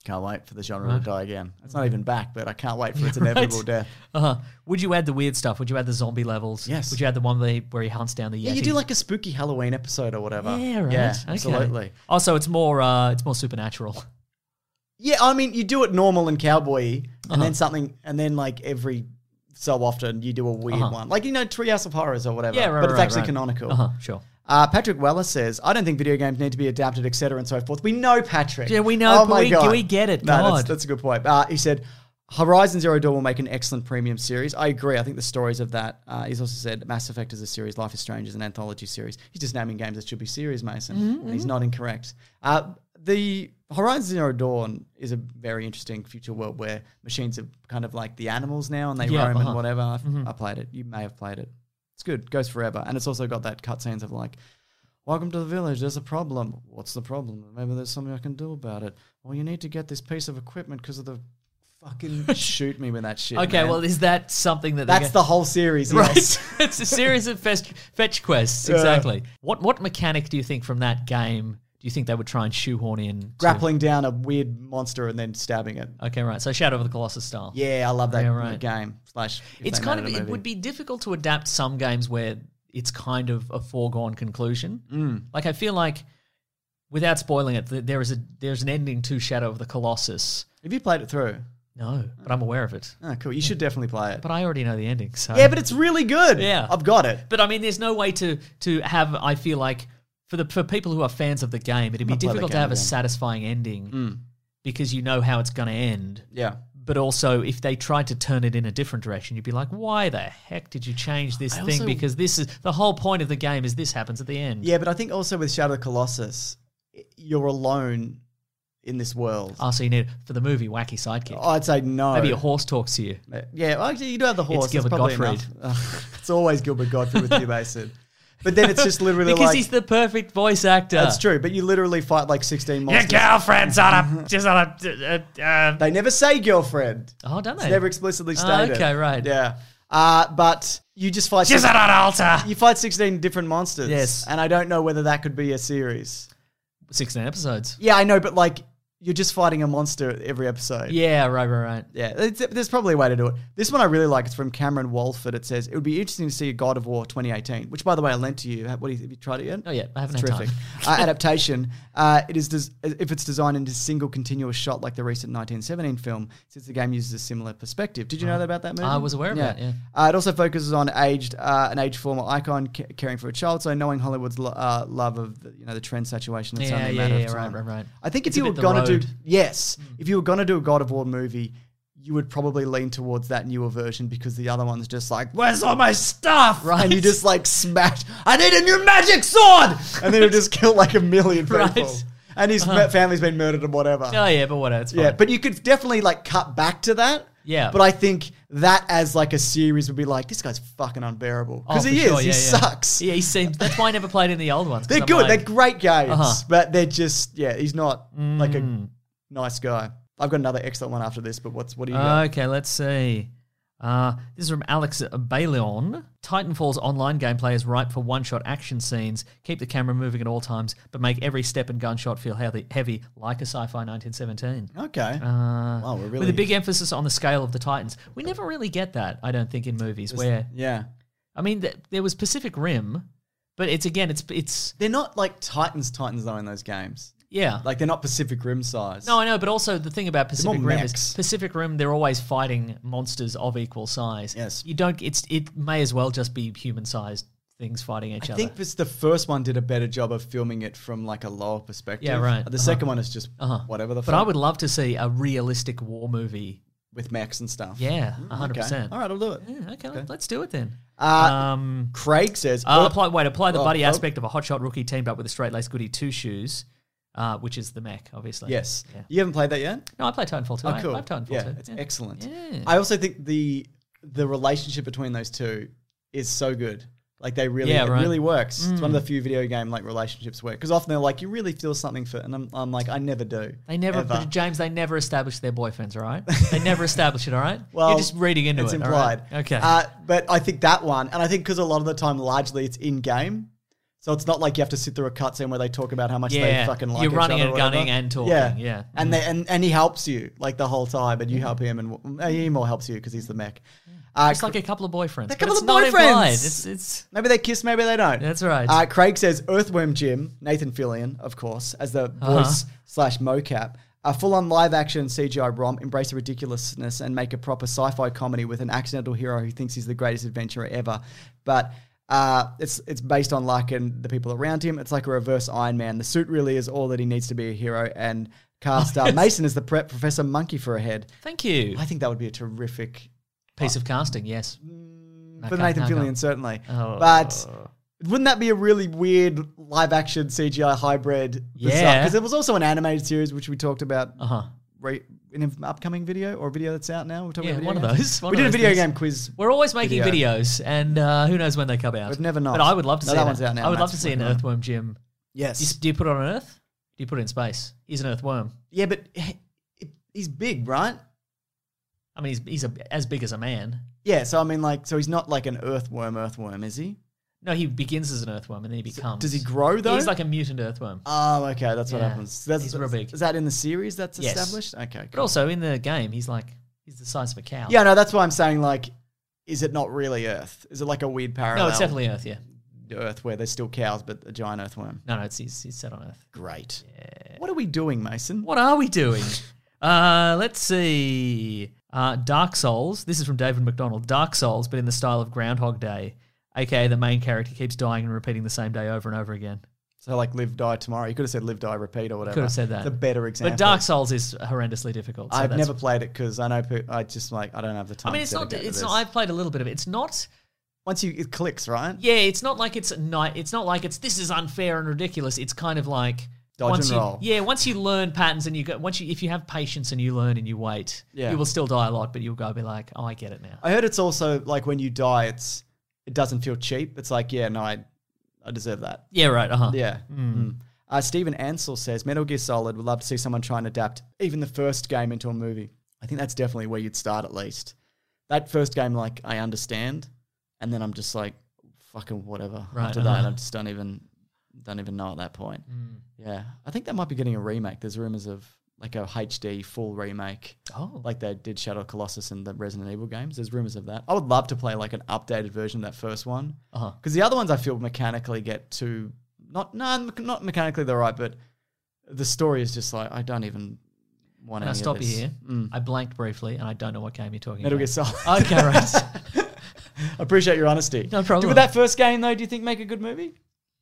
Can't wait for the genre Right. to die again. It's not even back, but I can't wait for its inevitable Right. death. Uh-huh. Would you add the weird stuff? Would you add the zombie levels? Yes. Would you add the one where he, where he hunts down the Yeti? Yeah, you do like a spooky Halloween episode or whatever. Yeah, right. Yeah, Okay. absolutely. Oh, so it's more uh, it's more supernatural. Yeah, I mean, you do it normal and cowboy, and Uh-huh. then something, and then like every so often you do a weird Uh-huh. one, like you know, Treehouse of Horrors or whatever. Yeah, right, But it's right, actually right. canonical. Uh-huh, sure. Uh, Patrick Weller says, "I don't think video games need to be adapted, et cetera, and so forth." We know, Patrick. Yeah, we know, Oh but my we- God. we get it, No, that's, God. that's a good point. Uh, he said, "Horizon Zero Dawn will make an excellent premium series." I agree. I think the stories of that. Uh, he's also said Mass Effect is a series, Life is Strange is an anthology series. He's just naming games that should be series, Mason, Mm-hmm, and he's not incorrect. Uh, the Horizon Zero Dawn is a very interesting future world where machines are kind of like the animals now, and they Yeah, roam uh-huh. and whatever. I've, Mhm. I played it. You may have played it. It's good. Goes forever, and it's also got that cutscenes of like, "Welcome to the village. There's a problem. What's the problem? Maybe there's something I can do about it. Well, you need to get this piece of equipment because of the fucking shoot me with that shit." Okay, man. well, is that something that they're that's go- the whole series. Right. Yes. It's a series of fetch, fetch quests, Yeah. exactly. What what mechanic do you think from that game do you think they would try and shoehorn in? to- Grappling down a weird monster and then stabbing it. Okay, right. So Shadow of the Colossus style. Yeah, I love that Yeah, right. game. Slash, if It's they kind of, made it a it movie. would be difficult to adapt some games where it's kind of a foregone conclusion. Mm. Like, I feel like, without spoiling it, th- there is a there's an ending to Shadow of the Colossus. Have you played it through? No, but I'm aware of it. Oh, cool. You should definitely play it. But I already know the ending, so... Yeah, but it's really good. Yeah. I've got it. But I mean, there's no way to to have. I feel like for the for people who are fans of the game, it'd be I'll play the difficult to game have a again. satisfying ending Mm. because you know how it's going to end. Yeah. But also, if they tried to turn it in a different direction, you'd be like, "Why the heck did you change this I thing?" also- Because this is the whole point of the game. Is this happens at the end? Yeah, but I think also with Shadow of the Colossus, you're alone in this world. Oh, so you need for the movie wacky sidekick. Oh, I'd say no. Maybe a horse talks to you. Yeah, well, actually, you do have the horse. It's Gilbert That's probably Gottfried. enough. Ugh, it's always Gilbert Gottfried with you, Mason. But then it's just literally because like... he's the perfect voice actor. That's true, but you literally fight like sixteen Your monsters. girlfriend's on a just on a. Uh, uh, They never say girlfriend. oh, don't It's they? never explicitly Oh, stated. okay, right. Yeah. Uh, but you just fight... She's on an altar. You fight sixteen different monsters. Yes. And I don't know whether that could be a series. Sixteen episodes. Yeah, I know, but like... You're just fighting a monster every episode. Yeah, right, right, right. Yeah, it's, there's probably a way to do it. This one I really like. It's from Cameron Walford. It says, it would be interesting to see a God of War twenty eighteen, which, by the way, I lent to you. What do you, have you tried it yet? Oh, yeah, I haven't It's had terrific. time. uh, adaptation. Uh, it is des- if it's designed into single continuous shot like the recent nineteen seventeen film, since the game uses a similar perspective. Did you know that about that movie? I was aware of that, yeah. Uh, it also focuses on aged, uh, an aged former icon ca- caring for a child. So knowing Hollywood's lo- uh, love of the, you know the trend saturation, it's Yeah, only a yeah, matter yeah, of right, time. right, right. I think It's if a you were bit the gonna do road. yes, if you were gonna do a God of War movie, you would probably lean towards that newer version because the other one's just like, where's all my stuff? Right. And you just like smash, I need a new magic sword! And then it just killed like a million people. Right. And his Uh-huh. family's been murdered and whatever. Oh, yeah, but whatever. It's fine. Yeah, but you could definitely like cut back to that. Yeah. But I think that as like a series would be like, this guy's fucking unbearable. Because Oh, he for is. sure, he yeah, yeah. sucks. Yeah, he seems. That's why I never played in the old ones. 'cause They're I'm good. like- They're great games. Uh-huh. But they're just, yeah, he's not like a Mm. nice guy. I've got another excellent one after this, but what's what do you got? Okay, let's see. Uh, this is from Alex Baleon. Titanfall's online gameplay is ripe for one-shot action scenes. Keep the camera moving at all times, but make every step and gunshot feel heavy, heavy like a sci-fi nineteen seventeen. Okay. Uh, Wow, we're really with a big emphasis on the scale of the Titans. We never really get that, I don't think, in movies. Where yeah. I mean, th- there was Pacific Rim, but it's again, it's it's They're not like Titans Titans though in those games. yeah. Like they're not Pacific Rim size. No, I know, but also the thing about Pacific more Rim mechs. is Pacific Rim. They're always fighting monsters of equal size. Yes. you don't. It's it may as well just be human-sized things fighting each I other. think this the first one did a better job of filming it from like a lower perspective. Yeah, right. The Uh-huh. second one is just Uh-huh. whatever the But fuck. I would love to see a realistic war movie. with mechs and stuff. Yeah, Mm, a hundred okay. percent. All right, I'll do it. Yeah, okay, let- let's do it then. Uh, um, Craig says, uh, oh, apply, wait, apply the oh, buddy oh. aspect of a hotshot rookie teamed up with a straight-laced goody two shoes, uh, which is the mech, obviously. Yes. Yeah. You haven't played that yet? No, I played Titanfall two. Oh, I- cool. I've Titanfall yeah, two. it's Yeah. excellent. Yeah. I also think the the relationship between those two is so good. Like they really, Yeah, it right. really works. It's one of Mm. the few video game like relationships where, because often they're like, you really feel something for, and I'm, I'm like, I never do. They never, ever. but James, they never establish their boyfriends, all right? They never establish it, all right? Well, You're just reading into it's it. all implied. right? Okay. Uh, but I think that one, and I think because a lot of the time, largely it's in game. So it's not like you have to sit through a cutscene where they talk about how much Yeah, they fucking like you're each running other and or whatever. gunning and talking, Yeah, yeah. And Mm. they and, and he helps you like the whole time, and you help him, and uh, he more helps you because he's the mech. Uh, It's like a couple of boyfriends. a but couple it's of not implied. boyfriends. It's it's Maybe they kiss, maybe they don't. That's right. Uh, Craig says Earthworm Jim, Nathan Fillion, of course, as the Uh-huh. voice slash mocap. A full-on live-action C G I romp, embrace the ridiculousness and make a proper sci-fi comedy with an accidental hero who thinks he's the greatest adventurer ever. But uh, it's it's based on luck and the people around him. It's like a reverse Iron Man. The suit really is all that he needs to be a hero. And cast uh, Mason as the prep Professor Monkey for a head. Thank you. I think that would be a terrific piece of casting. Yes, for Nathan Fillion, certainly. Oh. But wouldn't that be a really weird live-action C G I hybrid? Yeah. Because there was also an animated series which we talked about Uh-huh. re- in an upcoming video or a video that's out now. We're talking Yeah, about one video of games? those. One we of did a those video things. game quiz. We're always making video. videos, and uh, who knows when they come out. We've never not. But I would love to No, see that an- one's out now. I would love Matt's to see an working on it. Earthworm Jim. Yes. Do you, do you put it on Earth? Do you put it in space? He's an Earthworm. Yeah, but he- he's big, right? I mean, he's he's a, as big as a man. Yeah, so I mean, like, so he's not like an earthworm, earthworm, is he? No, he begins as an Earthworm and then he becomes. Does he grow though? He's like a mutant Earthworm. Oh, okay, that's what Yeah. happens. That's, He's real big. Is that in the series that's Yes. established? Okay, cool. But also in the game, he's like he's the size of a cow. Yeah, no, that's why I'm saying, like, is it not really Earth? Is it like a weird parallel? No, it's definitely Earth. Yeah. Earth where there's still cows, but a giant earthworm. No, no, it's he's, he's set on Earth. Great. Yeah. What are we doing, Mason? What are we doing? uh, let's see. Uh, Dark Souls. This is from David McDonald. Dark Souls, but in the style of Groundhog Day, aka the main character keeps dying and repeating the same day over and over again. So like live, die tomorrow. You could have said live, die, repeat or whatever. Could have said that. It's a better example. But Dark Souls is horrendously difficult. So I've that's- never played it because I know pe- I just like I don't have the time. I mean, to it's not. dedicate to It's this. not. I've played a little bit of it. It's not. Once you it clicks, right? Yeah, it's not like it's not. It's not like it's this is unfair and ridiculous. It's kind of like Dodge once and you, roll. Yeah, once you learn patterns and you go, once you if you have patience and you learn and you wait, Yeah. you will still die a lot, but you'll go be like, oh, I get it now. I heard it's also like when you die, it's it doesn't feel cheap. It's like yeah, no, I I deserve that. Yeah, right. Uh huh. Yeah. Mm. Uh, Stephen Ansell says Metal Gear Solid would love to see someone try and adapt even the first game into a movie. I think that's definitely where you'd start at least. That first game, like I understand, and then I'm just like fucking whatever. Right, After that, uh-huh. I just don't even don't even know at that point. Mm. Yeah, I think that might be getting a remake. There's rumors of like a H D full remake. Oh. Like they did Shadow of Colossus and the Resident Evil games. There's rumors of that. I would love to play like an updated version of that first one. Uh-huh. Because the other ones I feel mechanically get too not no not mechanically they're right, but the story is just like I don't even want Can I any stop of you this. here? Mm. I blanked briefly, and I don't know what game you're talking Metal about. Gear Solid. Okay, right. I appreciate your honesty. No problem. Would that first game though, do you think make a good movie?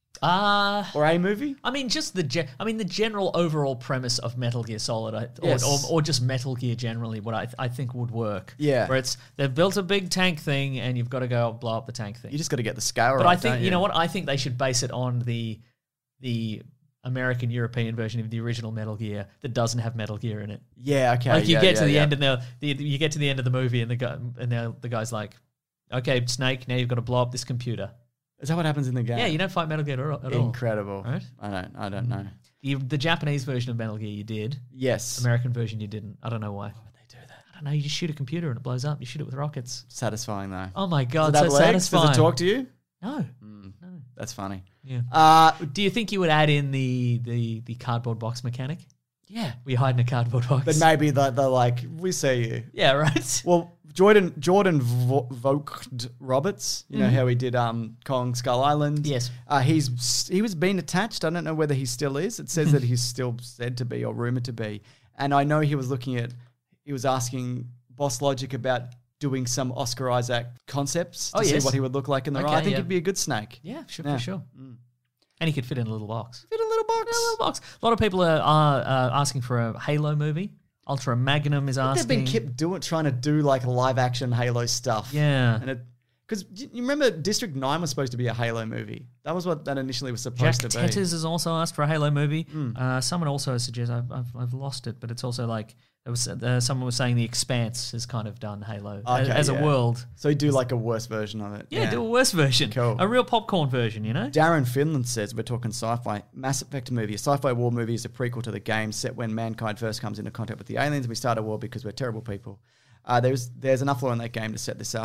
Uh Or a movie? I mean, just the ge- I mean the general overall premise of Metal Gear Solid, I, or, Yes. or, or just Metal Gear generally, what I I think would work. Yeah. where it's they've built a big tank thing, and you've got to go blow up the tank thing. You just got to get the scale but right. I think don't you know what I think they should base it on the the American European version of the original Metal Gear that doesn't have Metal Gear in it. Yeah, okay. Like you yeah, get yeah, to the yeah. end and the, the you get to the end of the movie and the guy and now the guy's like, okay, Snake, now you've got to blow up this computer. Is that what happens in the game? Yeah, you don't fight Metal Gear at all. at all. Incredible. Right? I don't I don't know. You, the Japanese version of Metal Gear you did. Yes. American version you didn't. I don't know why. Why would they do that? I don't know. You just shoot a computer and it blows up. You shoot it with rockets. Satisfying though. Oh my god, Does it so have legs? satisfying. Does it talk to you? No. Mm, That's funny. Yeah. Uh, Do you think you would add in the the, the cardboard box mechanic? Yeah. We hide in a cardboard box. But maybe the, the like, we see you. Yeah, right? Well, Jordan Jordan Vo- Vogt Roberts, you know Mhm. how he did um, Kong Skull Island? Yes. Uh, he's he was being attached. I don't know whether he still is. It says that he's still said to be or rumored to be. And I know he was looking at, he was asking Boss Logic about doing some Oscar Isaac concepts to Oh, see yes. what he would look like in the Okay, role. I think yeah. he'd be a good Snake. Yeah, sure, Yeah. for sure. And he could fit in a little box. Fit a little box. Yeah, a little box. A lot of people are, are uh, asking for a Halo movie. Ultra Magnum is asking. They've been kept doing, trying to do like live action Halo stuff. Yeah. And it, because you remember District nine was supposed to be a Halo movie. That was what that initially was supposed Jack to be. Tetters has also asked for a Halo movie. Mm. Uh, someone also suggests I've, I've I've lost it, but it's also like it was uh, someone was saying The Expanse has kind of done Halo as, Okay, as yeah. a world. So you do like a worse version of it. Yeah, do a worse version, Cool. a real popcorn version. You know, Darren Finland says, we're talking sci-fi. Mass Effect movie. A sci-fi war movie is a prequel to the game set when mankind first comes into contact with the aliens. We start a war because we're terrible people. Uh, there's there's enough lore in that game to set this up.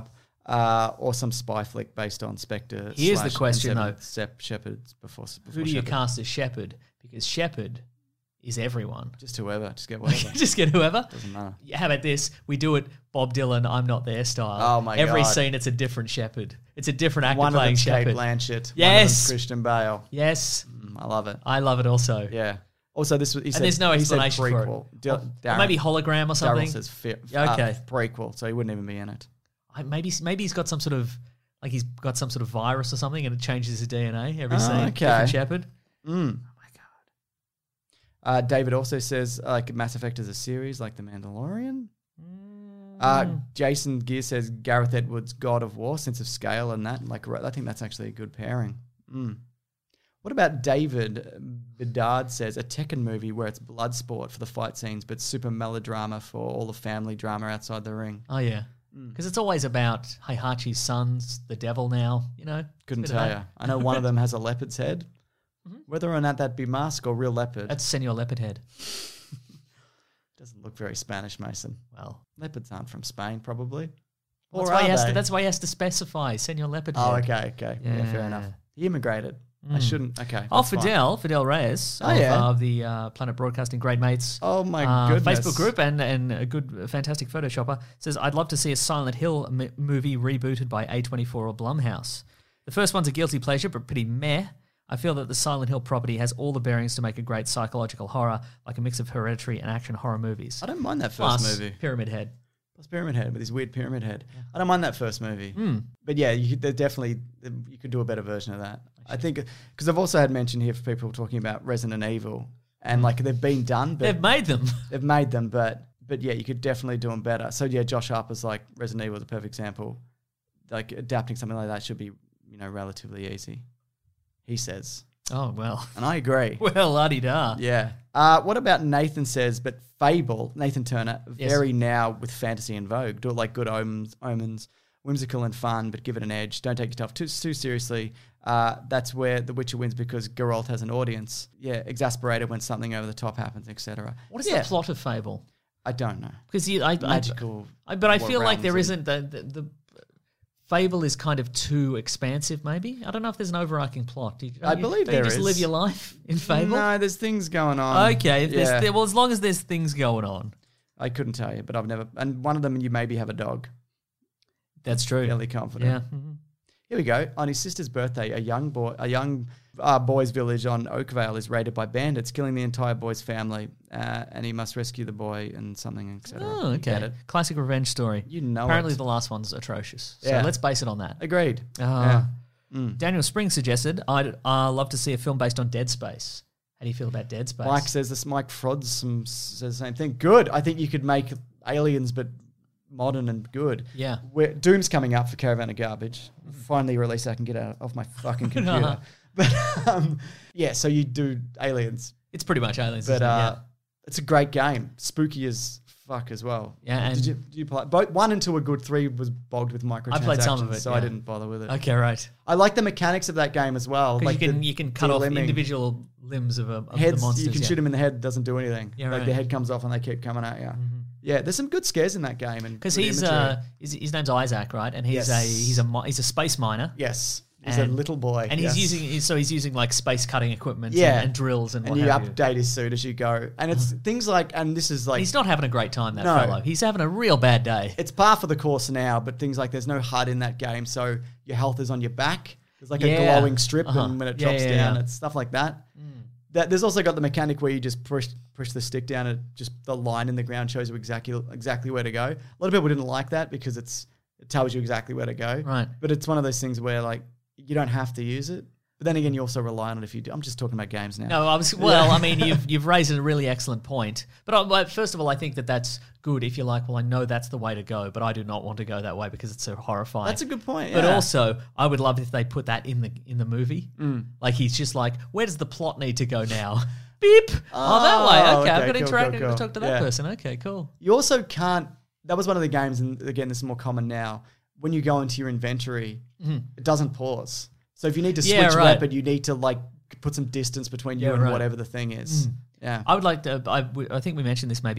Uh, or some spy flick based on Spectre. Here's the slash question, Seven though. Sep- Shepherds before, before Who do you Shepard. cast as Shepard? Because Shepard is everyone. Just whoever. Just get whatever. Just get whoever. Doesn't matter. How about this? We do it Bob Dylan, I'm Not There style. Oh, my Every God. scene, it's a different Shepard. It's a different actor One of playing them's Kate Shepard. Blanchett. Yes. One of them's Christian Bale. Yes. Mm, I love it. I love it also. Yeah. Also, this was. He And said, there's no he said explanation for it. prequel. D- Or- or Darren- maybe hologram or something. Daryl says fi- Yeah, okay. uh, prequel, so he wouldn't even be in it. I, maybe maybe he's got some sort of like he's got some sort of virus or something, and it changes his D N A every Oh, scene. okay. Different Shepard. Mm. Uh, David also says uh, like Mass Effect is a series, like The Mandalorian. Mm. Uh, Jason Gear says Gareth Edwards, God of War, sense of scale, and that. Like, I think that's actually a good pairing. Mm. What about David Bedard says a Tekken movie where it's blood sport for the fight scenes, but super melodrama for all the family drama outside the ring? Oh yeah, Mm. because it's always about Heihachi's sons, the devil. Now you know. Couldn't Bit of tell that. you. I know one of them has a leopard's head. Whether or not that be mask or real leopard. That's Senor Leopard Head. Doesn't look very Spanish, Mason. Well, leopards aren't from Spain, probably. Well, Or that's, why he are has to, they? that's why he has to specify Senor Leopard Oh, Head. okay, okay. Yeah, fair enough. He immigrated. I Mm. shouldn't. Okay. Oh, that's fine. Fidel, Fidel Reyes Oh, of, yeah. of the uh, Planet Broadcasting Great Mates. Oh, my uh, goodness. Facebook group and, and a good, uh, fantastic Photoshopper says, I'd love to see a Silent Hill m- movie rebooted by A twenty-four or Blumhouse. The first one's a guilty pleasure, but pretty meh. I feel that the Silent Hill property has all the bearings to make a great psychological horror, like a mix of Hereditary and action horror movies. I don't mind that first Plus, movie. Pyramid Head. Plus Pyramid Head with his weird pyramid head. I don't mind that first movie. Mm. But yeah, you could, there definitely you could do a better version of that. I think because I've also had mention here for people talking about Resident Evil and like they've been done, but They've made them. they've made them, but but yeah, you could definitely do them better. So yeah, Josh Harper's like Resident Evil is a perfect example. Like adapting something like that should be you know relatively easy. He says. Oh, well. And I agree. Well, la-di-da. Yeah. Uh, what about Nathan says, but Fable, Nathan Turner, Yes. very now with fantasy in vogue. Do it like Good Omens, omens, whimsical and fun, but give it an edge. Don't take yourself too, too seriously. Uh, that's where The Witcher wins because Geralt has an audience. Yeah, exasperated when something over the top happens, et cetera. What is yeah. the plot of Fable? I don't know. Because I, I, Magical. I, but I what feel like realms there and- isn't the, the the Fable is kind of too expansive. Maybe I don't know if there's an overarching plot. Do you, I don't you- believe don't you there just is. live your life in Fable. No, there's things going on. Okay, if yeah. there's, there, well, as long as there's things going on, I couldn't tell you, but I've never. And one of them, you maybe have a dog. that's true. Fairly confident. Yeah. Mhm. Here we go. On his sister's birthday, a young boy, a young uh, boys' village on Oakvale is raided by bandits, killing the entire boy's family, uh, and he must rescue the boy and something, et cetera. Oh, You get okay. it. Classic revenge story. You know Apparently, it. the last one's atrocious. So Yeah. let's base it on that. Agreed. Uh, Yeah. Mm. Daniel Spring suggested, I'd uh, love to see a film based on Dead Space. How do you feel about Dead Space? Mike says this. Mike Frods some, says the same thing. Good. I think you could make Aliens, but modern and good. Yeah. We're, Doom's coming up for Caravan of Garbage. Finally released. I can get out of my fucking computer. But um, yeah, so you do Aliens. It's pretty much Aliens. But isn't it? uh, Yeah. it's a great game. Spooky as fuck as well. Yeah, Did and- you, did you play both? One and two were good. Three was bogged with microtransactions. I played some of it, so yeah. I didn't bother with it. Okay, right. I like the mechanics of that game as well. 'Cause Like you can the you can cut off de-limbing. individual limbs of, a, of heads. the monsters. You can yeah. shoot them in the head. Doesn't do anything. Yeah, like right. the head comes off and they keep coming at you. Yeah, there's some good scares in that game. And Because good he's imagery. uh, his, his name's Isaac, right? And he's Yes. a he's a mi- he's a space miner. yes, he's and- a little boy, and yes. he's using he's, so he's using like space cutting equipment, Yeah. and, and drills and, and what you have you. update his suit as you go. And it's things like, and this is like, He's not having a great time, that No. fellow. He's having a real bad day. it's par for the course now, but things like there's no H U D in that game, so your health is on your back. There's like a Yeah. glowing strip, Uh-huh. and when it Yeah, drops yeah, down, yeah. it's stuff like that. That there's also got the mechanic where you just push push the stick down, and just the line in the ground shows you exactly exactly where to go. A lot of people didn't like that because it's it tells you exactly where to go. Right. But it's one of those things where like you don't have to use it, but then again, you also rely on it if you do. I'm just talking about games now. No, I was well. I mean, you've you've raised a really excellent point. But I, well, first of all, I think that that's good if you're like, well, I know that's the way to go, but I do not want to go that way because it's so horrifying. That's a good point. But yeah. also, I would love if they put that in the in the movie. Mm. Like he's just like, where does the plot need to go now? Beep. Oh, that way. Oh, Okay, I've okay, got to cool, interact cool, and cool. talk to that Yeah. person. Okay, cool. You also can't. That was one of the games, and again, this is more common now. When you go into your inventory, it doesn't pause. So if you need to switch Mm-hmm. Yeah, right. weapon, you need to like put some distance between you Yeah, and right. whatever the thing is. Mm. Yeah. I would like to. I, w- I think we mentioned this maybe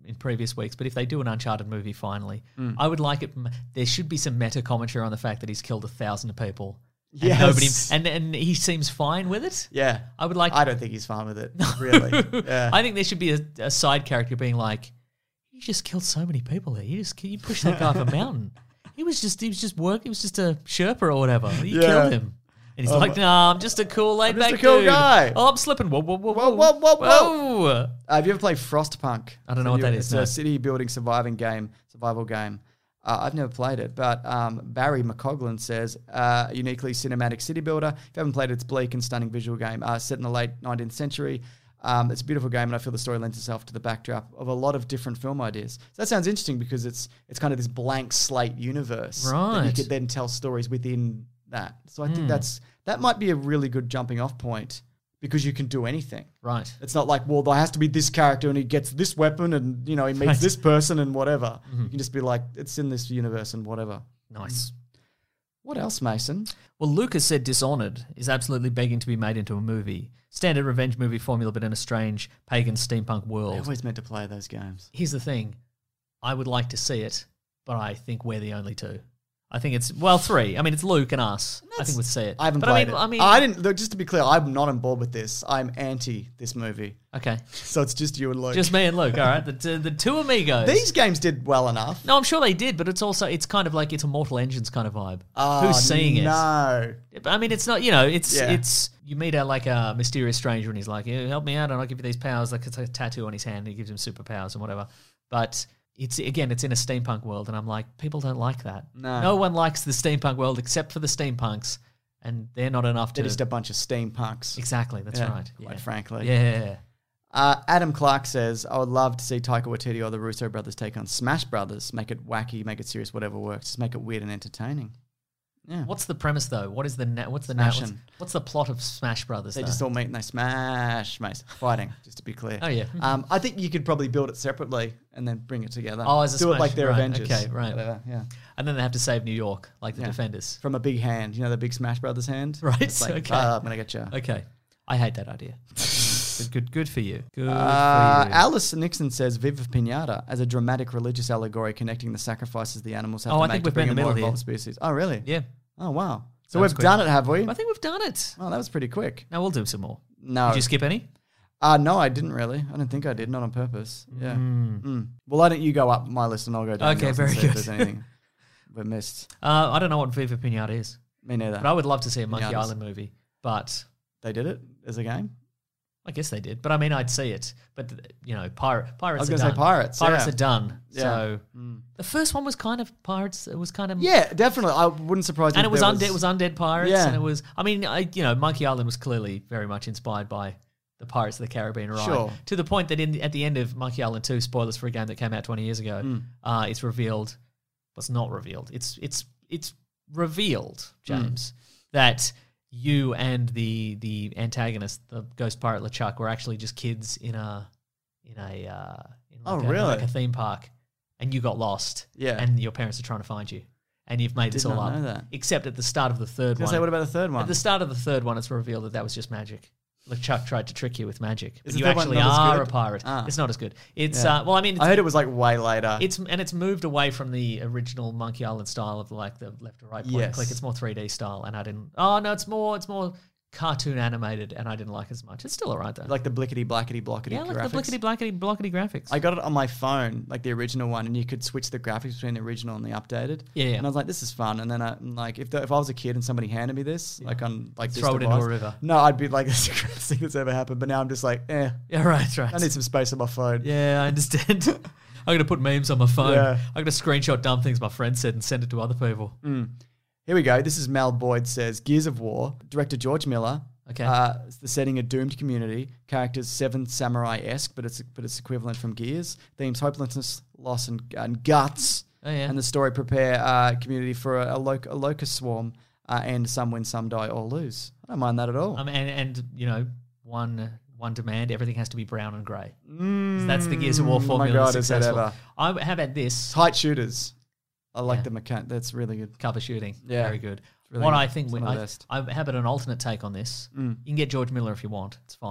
in previous weeks, but if they do an Uncharted movie finally, Mm. I would like it. There should be some meta commentary on the fact that he's killed a thousand people. And Yes. nobody, and and he seems fine with it. Yeah. I would like. I don't think he's fine with it, really. Yeah. I think there should be a, a side character being like, "You just killed so many people there. You just you pushed that guy off a mountain. He was just he was just working. He was just a Sherpa or whatever. You Yeah. killed him." And he's Um, like, "Nah, I'm just a cool laid I'm just back a cool dude. guy. Oh, I'm slipping. Whoa, whoa, whoa, Whoa, whoa, whoa, whoa. whoa. Uh, have you ever played Frostpunk? I don't know what that is, It's no. a city building surviving game, survival game. Uh, I've never played it, but um, Barry McCoglin says, uh, a uniquely cinematic city builder. If you haven't played it, it's a bleak and stunning visual game uh, set in the late nineteenth century. Um, it's a beautiful game, and I feel the story lends itself to the backdrop of a lot of different film ideas. So that sounds interesting because it's it's kind of this blank slate universe that you Right. could then tell stories within that. So I Hmm. think that's that might be a really good jumping off point because you can do anything. Right. It's not like, well, there has to be this character and he gets this weapon and, you know, he meets Right. this person and whatever. Mhm. You can just be like, it's in this universe and whatever. Nice. What else, Mason? Well, Lucas said Dishonored is absolutely begging to be made into a movie. Standard revenge movie formula, but in a strange pagan steampunk I world. always meant to play those games. Here's the thing. I would like to see it, but I think we're the only two. I think it's, well, three. I mean, it's Luke and us. I think we'd see it. I haven't but played I mean, it. I mean, I didn't, look, just to be clear, I'm not on board with this. I'm anti this movie. Okay. So it's just you and Luke. Just me and Luke, all right? The, t- the two amigos. These games did well enough. No, I'm sure they did, but it's also, it's kind of like, it's a Mortal Engines kind of vibe. Oh, Who's seeing it? No. I mean, it's not, you know, it's, Yeah. it's, you meet a, like a mysterious stranger and he's like, yeah, help me out and I'll give you these powers. Like it's a tattoo on his hand and he gives him superpowers and whatever. But it's, again, it's in a steampunk world and I'm like, people don't like that. No. No one likes the steampunk world except for the steampunks and they're not enough They're to. just a bunch of steampunks. Exactly, that's Yeah, right. Quite Yeah. frankly. Yeah. Uh, Adam Clark says, I would love to see Taika Waititi or the Russo brothers take on Smash Brothers. Make it wacky, make it serious, whatever works. Just make it weird and entertaining. Yeah. What's the premise though? What is the na- what's the na- what's, Smashing. what's the plot of Smash Brothers? They though? just all meet and they smash, mate. Fighting, just to be clear. Oh, yeah. Um, I think you could probably build it separately and then bring it together. Oh, as a Do it Smash- like they're right, Avengers. Okay, right. Whatever, yeah. And then they have to save New York, like the Yeah. Defenders. From a big hand. You know the big Smash Brothers hand? Right, It's like, okay. "Ah, I'm going to get you. Okay. I hate that idea. good, good, good for you. Good Uh, for you. Alice Nixon says Viva Pinata as a dramatic religious allegory connecting the sacrifices the animals have Oh, to I make think to we've been bring in the a more middle evolved here. species. Oh, really? Yeah. Oh, wow. So That was we've quick. done it, have we? I think we've done it. Oh, that was pretty quick. Now we'll do some more. No. Did you skip any? Uh, no, I didn't really. I don't think I did. Not on purpose. Yeah. Mm. Well, why don't you go up my list and I'll go down Okay, yours very and see good. if there's anything we missed. Uh, I don't know what Viva Pinata is. Me neither. But I would love to see a Monkey Pinatas. Island movie. But They did it as a game? I guess they did. But I mean, I'd see it. But, you know, pirate, pirates I was are gonna done. say pirates, Pirates yeah. are done. Yeah. So Mm. the first one was kind of pirates. It was kind of... Yeah, definitely. I wouldn't surprise me And if it was there undead. It was undead pirates, Yeah. and it was. I mean, I, you know, Monkey Island was clearly very much inspired by the Pirates of the Caribbean ride. Sure. To the point that in at the end of Monkey Island two, spoilers for a game that came out twenty years ago, Mm. uh, it's revealed. Well, it's not revealed. It's it's it's revealed, James, that you and the the antagonist, the ghost pirate LeChuck, were actually just kids in a in a uh, in Oh, like a, really? like a theme park, and you got lost. Yeah. And your parents are trying to find you. And you've made this Did all not up. know that. Except at the start of the third gonna one. say, what about the third one? At the start of the third one, it's revealed that that was just magic. LeChuck tried to trick you with magic. But Is the you third one actually not as are good? a pirate. Ah. It's not as good. It's, Yeah. uh, well, I mean... It's, I heard it was like way later. It's And it's moved away from the original Monkey Island style of like the left to right point and Yes. click. It's more three D style, and I didn't... Oh, no, it's more It's more cartoon animated, and I didn't like it as much. It's still all right, though. like the blickety blackety blockety yeah, I like graphics. the blickety blackety blockety graphics. I got it on my phone, like the original one, and you could switch the graphics between the original and the updated. Yeah, yeah. And I was like, "This is fun." And then I like, if the, if I was a kid and somebody handed me this, like on like this Throw it into device, a river. No, I'd be like, "This is the greatest thing that's ever happened." But now I'm just like, "Eh, Yeah, right, right. I need some space on my phone." Yeah, I understand. I'm going to put memes on my phone. Yeah. I'm going to screenshot dumb things my friend said and send it to other people. Mm. Here we go. This is Mel Boyd says, Gears of War, director George Miller. Okay. Uh, it's the setting a doomed community. Characters Seven Samurai-esque, but it's but it's equivalent from Gears. Themes hopelessness, loss, and, and guts. Oh, yeah. And the story prepare uh, community for a, a, loc- a locust swarm uh, and some win, some die, or lose. I don't mind that at all. Um, and, and, you know, one one demand, everything has to be brown and grey. Mm, that's the Gears of War oh my formula. God, that's is that successful. ever. I, how about this? Tight shooters. I like Yeah. the mechanic. That's really good. Cover shooting. Yeah. Very good. Really what good. I think, It's we, one of the I, best. I, how about an alternate take on this? Mm. You can get George Miller if you want. It's fine.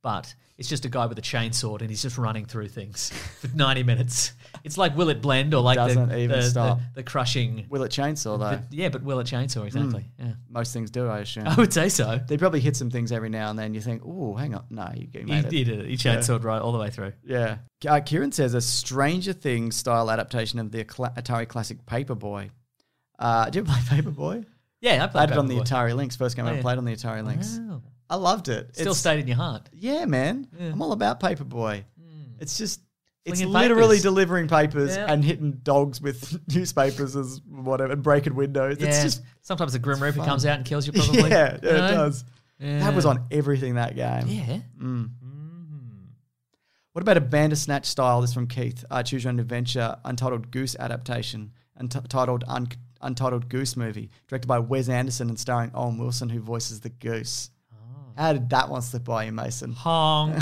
but it's just a guy with a chainsaw and he's just running through things for ninety minutes. It's like Will It Blend or like Doesn't the, even the, stop. the, the crushing. Will It Chainsaw, though? The, yeah, but Will It Chainsaw, exactly. Mm. Yeah. Most things do, I assume. I would say so. They probably hit some things every now and then. You think, oh, hang on. No, you, you He, made it. he did it. He chainsawed right all the way through. Yeah. Uh, Kieran says a Stranger Things style adaptation of the Acla- Atari classic Paperboy. Uh, did you play Paperboy? Yeah, I I played had it on the Paperboy. Atari Lynx. First game Oh, I yeah. played on the Atari Lynx. Wow. I loved it. Still It's- stayed in your heart. Yeah, man. Yeah. I'm all about Paperboy. It's just, it's Flinging literally papers. delivering papers Yeah. and hitting dogs with newspapers as whatever and breaking windows. Yeah. It's just Sometimes the Grim Reaper fun. comes out and kills you probably. yeah, You yeah, know? it does. Yeah. That was on everything that game. Yeah. Mm. What about a Bandersnatch style? This is from Keith. Uh, Choose Your Own Adventure, Untitled Goose adaptation, Untitled Un- Untitled Goose movie, directed by Wes Anderson and starring Owen Wilson, who voices the goose. How did that one slip by you, Mason? Honk.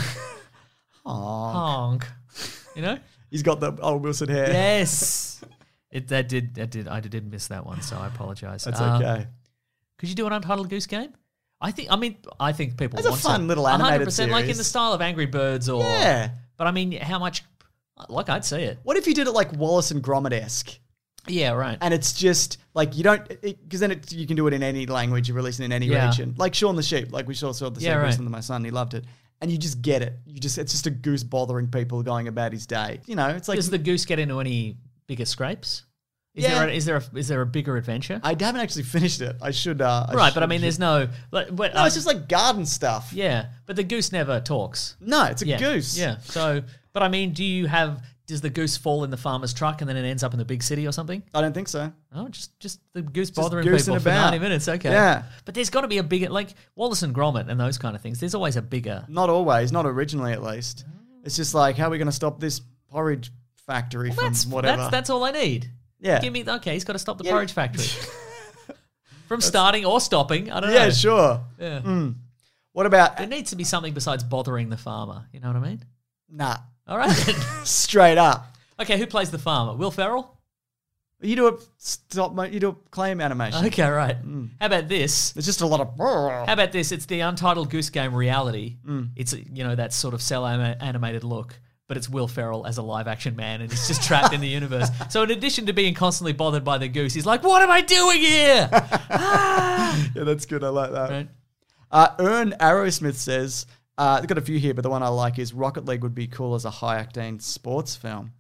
Honk. Honk. You know? He's got the Owen Wilson hair. Yes. It that did that did I did miss that one, so I apologize. That's Um, okay. Could you do an Untitled Goose Game? I think. I mean, I think people. It's a want fun to. little one hundred animated percent, like in the series. style of Angry Birds, or Yeah. But I mean, how much? Like, I'd see it. What if you did it like Wallace and Gromit-esque? Yeah, right. And it's just like you don't, because then it, you can do it in any language, you release it in any Yeah. region. Like Shaun the Sheep, like we saw, saw the Yeah, yeah, right. recently with my son, he loved it. And you just get it. You just It's just a goose bothering people going about his day. You know, it's like. Does the goose get into any bigger scrapes? Is Yeah. there a, is there a, is there a bigger adventure? I haven't actually finished it. I should. Uh, I right, but I should- mean, there's no. But, but, No, uh, it's just like garden stuff. yeah, but the goose never talks. No, it's a Yeah, goose. Yeah. So, but I mean, do you have? Does the goose fall in the farmer's truck and then it ends up in the big city or something? I don't think so. Oh, just just the goose Just bothering goosing people for about. ninety minutes. Okay. Yeah. But there's got to be a bigger, like Wallace and Gromit and those kind of things. There's always a bigger. Not always, not originally at least. It's just like, how are we going to stop this porridge factory Well, from that's whatever? that's that's all I need. Yeah. Give me okay. He's got to stop the Yeah. porridge factory from starting or stopping. I don't know. yeah, sure. Yeah. Mm. What about. There needs to be something besides bothering the farmer. You know what I mean? Nah. All right. then. Straight up. Okay, who plays the farmer? Will Ferrell? You do a stop. mo- You do a claim animation. Okay, right. How about this? There's just a lot of. How about this? It's the Untitled Goose Game reality. Mm. It's, you know, that sort of cell ama- animated look, but it's Will Ferrell as a live action man and he's just trapped in the universe. So in addition to being constantly bothered by the goose, he's like, what am I doing here? Yeah, that's good. I like that. Right. Uh, Ern Arrowsmith says, uh, they've got a few here, but the one I like is Rocket League would be cool as a high octane sports film.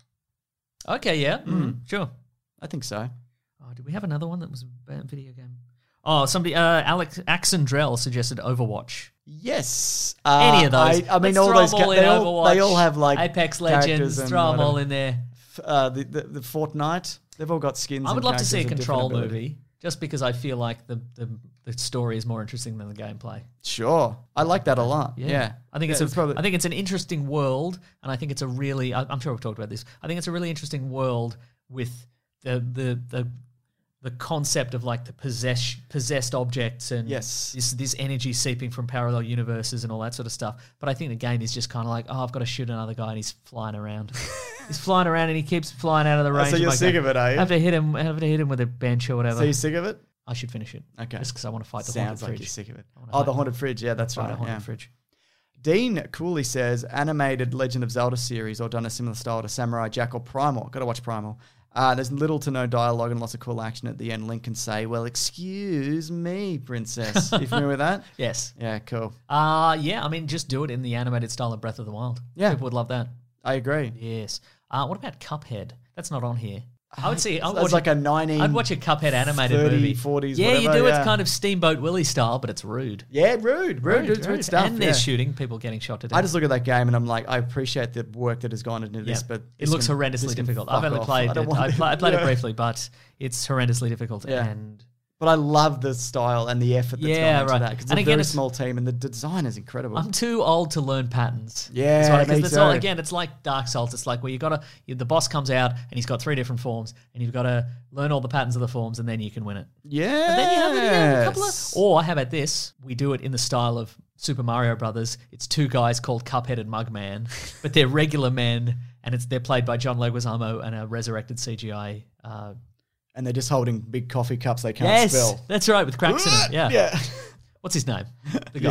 Okay, yeah. Mm, sure. I think so. Oh, did we have another one that was a bad video game? Oh, somebody, uh, Alex Axendrell suggested Overwatch. Yes. Uh, Any of those. I, I mean, Let's all throw those. them all ca- in they, all, Overwatch, they all have like Apex characters Legends. and Throw them all whatever. in there. F- Uh, the, the the Fortnite. They've all got skins. I would and love to see a characters of Control different ability. movie, just because I feel like the, the the story is more interesting than the gameplay. Sure, I like that a lot. Yeah, I think Yeah, it's, a, it's probably- I think it's an interesting world, and I think it's a really. I, I'm sure we've talked about this. I think it's a really interesting world with the the the the concept of like the possess, possessed objects and Yes. this this energy seeping from parallel universes and all that sort of stuff. But I think the game is just kind of like, oh, I've got to shoot another guy and he's flying around. He's flying around and he keeps flying out of the Oh, range. so of you're my sick gun. of it, are you? I have to hit him. I have to hit him with a bench or whatever. So you sick of it? I should finish it. Okay. Just because I want to fight the Sounds haunted like fridge. you're sick of it. I wanna Oh, the fight- haunted fridge. Yeah, that's fight right. a haunted Yeah. fridge. Dean Cooley says animated Legend of Zelda series, or done a similar style to Samurai Jack or Primal. Got to watch Primal. Uh, there's little to no dialogue and lots of cool action at the end. Link can say, "Well, excuse me, princess." You familiar with that? Yes. Yeah, cool. Uh yeah, I mean, just do it in the animated style of Breath of the Wild. Yeah. People would love that. I agree. Yes. Uh, what about Cuphead? That's not on here. I would see. I would That's watch like a- a nineteen I'd watch a Cuphead animated thirty, movie. forties, Yeah, you whatever, do. yeah. It's kind of Steamboat Willie style, but it's rude. Yeah, rude, rude, rude, rude stuff. And there's yeah. shooting, people getting shot to death. I just look at that game and I'm like, I appreciate the work that has gone into this, Yeah. but it this looks can- horrendously this can difficult. fuck I've only off. played I don't it. want I, pla- I played yeah. it briefly, but it's horrendously difficult. Yeah. And But I love the style and the effort that's Yeah, gone into right. that because it's And a again, very it's- small team and the design is incredible. I'm too old to learn patterns. Yeah, That's why, 'cause me that's all, too. again, it's like Dark Souls. It's like where you gotta you, the boss comes out and he's got three different forms, and you've got to learn all the patterns of the forms, and then you can win it. Yeah. And then you have, you have a couple of. Or how about this? We do it in the style of Super Mario Brothers. It's two guys called Cuphead and Mugman, but they're regular men, and it's they're played by John Leguizamo and a resurrected C G I. Uh, and they're just holding big coffee cups they can't yes, spill. that's right, with cracks in it. Yeah. Yeah. What's his name? The guy.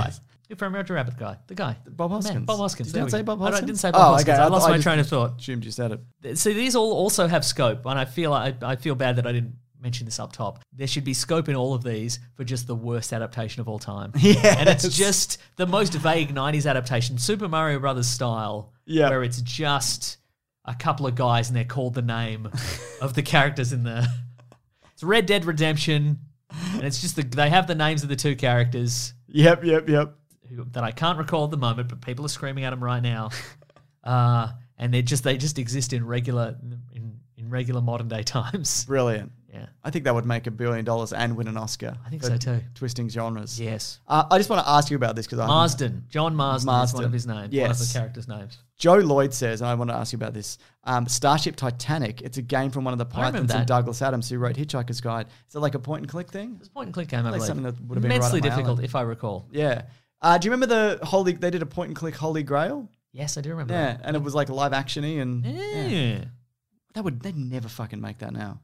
Who framed Roger Rabbit guy? The guy. Bob Hoskins. Man, Bob Hoskins. Did There you we say go. Bob I don't- Hoskins? didn't say Bob Oh, Hoskins. okay. I lost I my just train of thought. Assumed you said it. See, these all also have scope, and I feel I, I feel bad that I didn't mention this up top. There should be scope in all of these for just the worst adaptation of all time. Yes. And it's just the most vague nineties adaptation, Super Mario Brothers style, Yeah. where it's just a couple of guys and they're called the name of the characters in the... It's Red Dead Redemption, and it's just the, they have the names of the two characters. Yep, yep, yep. Who, that I can't recall at the moment, but people are screaming at them right now. Uh, and they just they just exist in regular in, in regular modern day times. Brilliant. Yeah. I think that would make a billion dollars and win an Oscar. I think for so too. Twisting genres. Yes. Uh, I just want to ask you about this because I Marsden. John Marsden, Marsden. is one of his names. Yes. One of the characters' names. Joe Lloyd says, and I want to ask you about this, um, Starship Titanic, it's a game from one of the I remember Pythons and that. Douglas Adams who wrote Hitchhiker's Guide. Is it like a point and click thing? It's a point and click game, I Like believe. something that would have been right immensely up my difficult, alley. if I recall. Yeah. Uh, do you remember the Holy, they did a point and click Holy Grail? Yes, I do remember Yeah, that. and it was like live action-y and Yeah. yeah. That would, they'd never fucking make that now.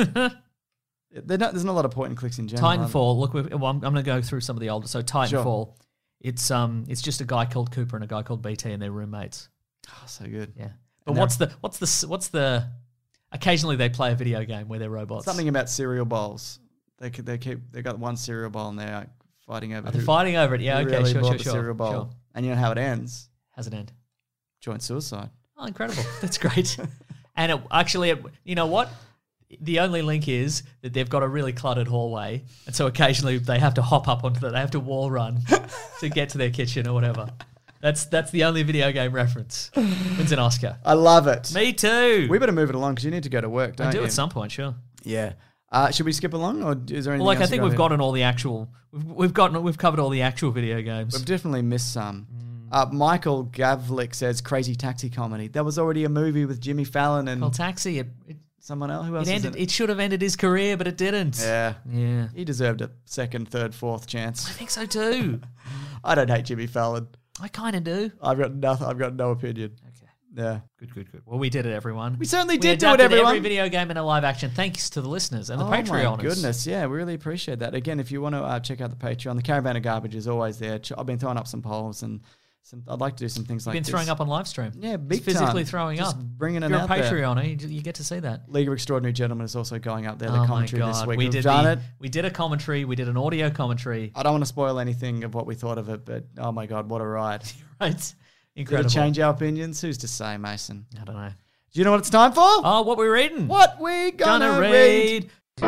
They're not, there's not a lot of point and clicks in general. are there? Titanfall. Look, we've, well, I'm, I'm going to go through some of the older. So Titanfall, it's um, it's just a guy called Cooper and a guy called B T and they're roommates. Oh, so good. Yeah. But And what's the what's the s- what's the? Occasionally they play a video game where they're robots. Something about cereal bowls. They could, they keep they got one cereal bowl and they're like fighting over. Oh, they're who- fighting over it. Yeah. who Okay. really Sure. bought Sure. the Sure. cereal bowl. Sure. And you know how it ends? How's it end? Joint suicide. Oh, incredible! That's great. And it, actually, it, you know what? The only link is that they've got a really cluttered hallway, and so occasionally they have to hop up onto that. They have to wall run to get to their kitchen or whatever. That's that's the only video game reference. Wins an Oscar. I love it. Me too. We better move it along because you need to go to work, don't I do you? at some point, sure. Yeah. Uh, should we skip along, or is there anything Well, like else I to think go we've here? gotten all the actual. We've, we've gotten we've covered all the actual video games. We've definitely missed some. Mm. Uh, Michael Gavlik says Crazy Taxi Comedy. That was already a movie with Jimmy Fallon and Well, Taxi. It, it, someone else. Who else it is ended. in it? It should have ended his career, but it didn't. Yeah. Yeah. He deserved a second, third, fourth chance. I think so too. I don't hate Jimmy Fallon. I kind of do. I've got nothing. I've got no opinion. Okay. Yeah. Good, good, good. Well, we did it, everyone. We certainly We did do it, adapted everyone. every video game in a live action. Thanks to the listeners and the oh Patreoners. my goodness, yeah, we really appreciate that. Again, if you want to uh, check out the Patreon, the Caravan of Garbage is always there. Ch- I've been throwing up some polls, and some, I'd like to do some things like Been this. throwing up on live stream. Yeah, big Just physically time. throwing Just up. bringing it if you're out a there. Patreoner, you, you get to see that. League of Extraordinary Gentlemen is also going up there. The oh my commentary god, this week. we We've did done the, it. We did a commentary. We did an audio commentary. I don't want to spoil anything of what we thought of it, but oh my god, what a ride! Right, Did incredible. it change our opinions? Who's to say, Mason? I don't know. Do you know what it's time for? Oh, what we're reading? What we gonna, Gonna read? read.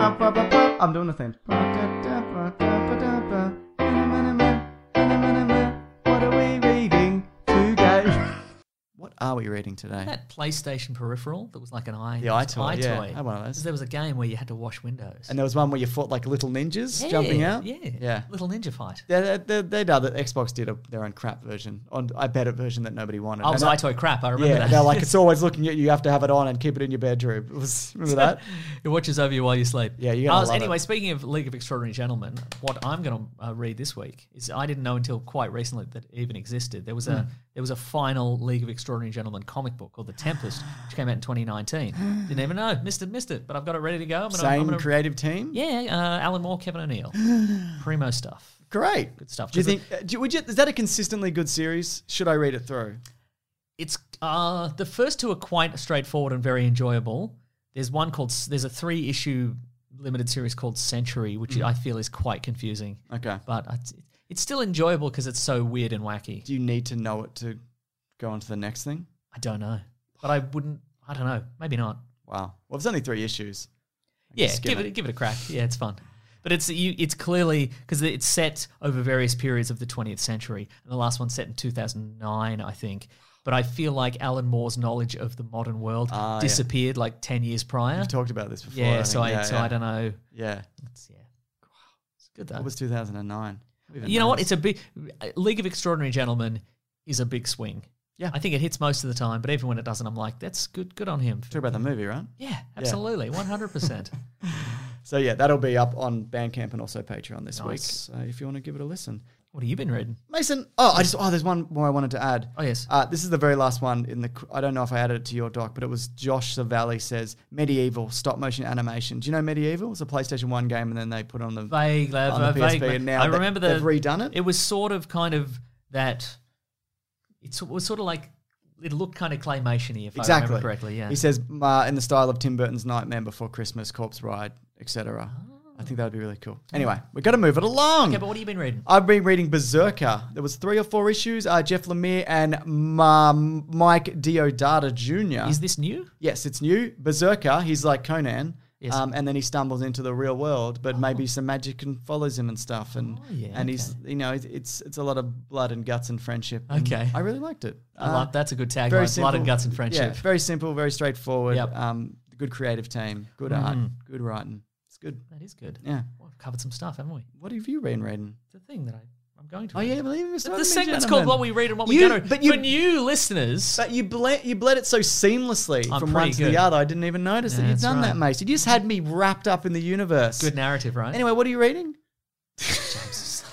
I'm doing the thing. What are we reading today? What are we reading today? That PlayStation peripheral that was like an eye. The iToy, yeah. iToy. I had one of those. There was a game where you had to wash windows. And there was one where you fought like little ninjas Yeah, jumping out. Yeah, Yeah. Little ninja fight. They, they, they, they did. The Xbox did a, their own crap version, on a better version that nobody wanted. I was And that- iToy crap. I remember yeah, that. they're like, it's always looking at you. You have to have it on and keep it in your bedroom. It was remember that? It watches over you while you sleep. Yeah, you're gonna Uh, love Anyway, it. speaking of League of Extraordinary Gentlemen, what I'm going to uh, read this week is I didn't know until quite recently that it even existed. There was a Hmm. there was a final League of Extraordinary Gentlemen comic book called The Tempest, which came out in twenty nineteen. Didn't even know, missed it, missed it, but I've got it ready to go. I'm gonna, Same I'm gonna, creative team. Yeah, uh, Alan Moore, Kevin O'Neill, primo stuff. Great, good stuff. Do you 'Cause think? uh, do, would you, is that a consistently good series? Should I read it through? It's uh, the first two are quite straightforward and very enjoyable. There's one called there's a three issue limited series called Century, which Mm. I feel is quite confusing. Okay, but it's, it's still enjoyable because it's so weird and wacky. Do you need to know it to go on to the next thing? I don't know, but I wouldn't. I don't know. Maybe not. Wow. Well, it's only three issues. I can Yeah, skim give it. give it a crack. Yeah, it's fun. But it's you, it's clearly because it's set over various periods of the twentieth century, and the last one's set in two thousand nine, I think. But I feel like Alan Moore's knowledge of the modern world Ah, yeah. disappeared like ten years prior. You've talked about this before. Yeah, I so think. I Yeah, so yeah. I don't know. Yeah. It's, yeah, it's good though. What was two thousand nine? You know what? It's a big League of Extraordinary Gentlemen is a big swing. Yeah, I think it hits most of the time, but even when it doesn't, I'm like, that's good. Good on him. Talk about the movie, right? Yeah, absolutely, one hundred percent. So yeah, that'll be up on Bandcamp and also Patreon this Nice. week. So if you want to give it a listen, What have you been reading? Mason, oh, I just, oh, there's one more I wanted to add. Oh, yes. Uh, this is the very last one in the, I don't know if I added it to your doc, but it was Josh Savali says, Medieval, stop motion animation. Do you know Medieval? It's a PlayStation one game and then they put it on the, Vague, on the P S P vague. and now I they, remember the, they've redone it. It was sort of kind of that, it's, it was sort of like, it looked kind of claymation-y, if exactly. I remember correctly, yeah. He says, uh, in the style of Tim Burton's Nightmare Before Christmas, Corpse Bride, et cetera. Oh. I think that would be really cool. Anyway, we've got to move it along. Okay, but what have you been reading? I've been reading Berserker. There was three or four issues. Uh, Jeff Lemire and um, Mike Deodato Junior Is this new? Yes, it's new. Berserker, he's like Conan. Yes. Um, and then he stumbles into the real world, but oh. maybe some magic and follows him and stuff. And oh, yeah, and okay. he's, you know, it's it's a lot of blood and guts and friendship. And okay. I really liked it. I uh, like That's a good tagline, blood blood and guts and friendship. Yeah, very simple, very straightforward. Yep. Um, good creative team, good mm. art, good writing. It's good. That is good. Yeah. Well, we've covered some stuff, haven't we? What have you been reading? The thing that I, I'm going to. Oh, read. yeah, believe it. The, the segment's called What We Read and What you, We Go to. But you, For new listeners. But you bled, you bled it so seamlessly I'm from one to good. the other. I didn't even notice Yeah, that you'd that's done right. that, Mason. You just had me wrapped up in the universe. Good narrative, right? Anyway, what are you reading? James.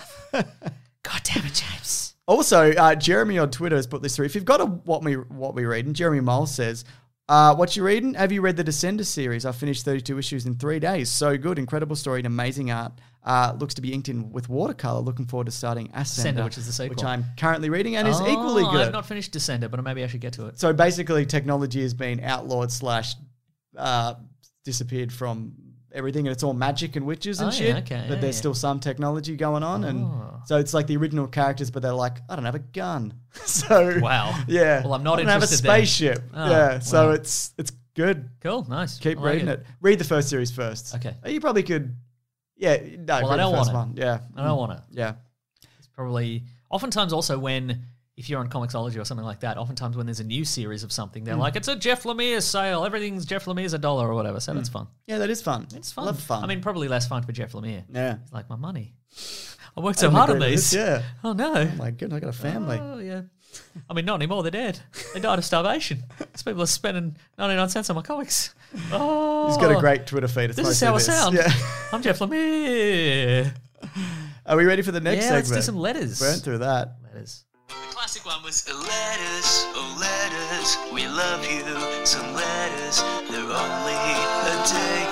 God damn it, James. Also, uh, Jeremy on Twitter has put this through. If you've got a What We What We Read, and Jeremy Mole says, uh, what you reading? Have you read the Descender series? I finished thirty-two issues in three days. So good. Incredible story and amazing art. Uh, looks to be inked in with watercolor. Looking forward to starting Ascender, Ascender, which is the sequel. which I'm currently reading and is oh, equally good. I've not finished Descender, but maybe I should get to it. So basically, technology has been outlawed slash uh, disappeared from everything, and it's all magic and witches and Oh, shit. yeah, okay, but yeah, there's yeah. still some technology going on, and Oh. so it's like the original characters, but they're like, I don't have a gun. so Wow. yeah. Well, I'm not I don't have a interested then. spaceship. Oh, yeah. So wow. it's it's good. Cool, nice. Keep I like reading it. Read the first series first. Okay. You probably could. Yeah. No, Well, read I don't the first want one. Yeah. I don't want to. Yeah. It's probably oftentimes also when if you're on Comixology or something like that, oftentimes when there's a new series of something, they're Mm. like, it's a Jeff Lemire sale. Everything's Jeff Lemire's a dollar or whatever. So that's fun. Yeah, that is fun. It's fun. Love fun. I mean, probably less fun for Jeff Lemire. Yeah. It's like my money. I worked I so didn't hard on agree with these. this, yeah. Oh no. Oh my goodness, I got a family. Oh yeah. I mean, not anymore. They're dead. They died of starvation. These people are spending ninety-nine cents on my comics. Oh, He's got a great Twitter feed. It's This is mostly how I this. sound. Yeah. I'm Jeff Lemire. Are we ready for the next Yeah, let's segment? do some letters. Burn through that. Letters. The classic one was letters, oh letters, we love you. Some letters, they're only a day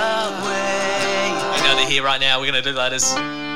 away. We're going to here right now. We're going to do letters.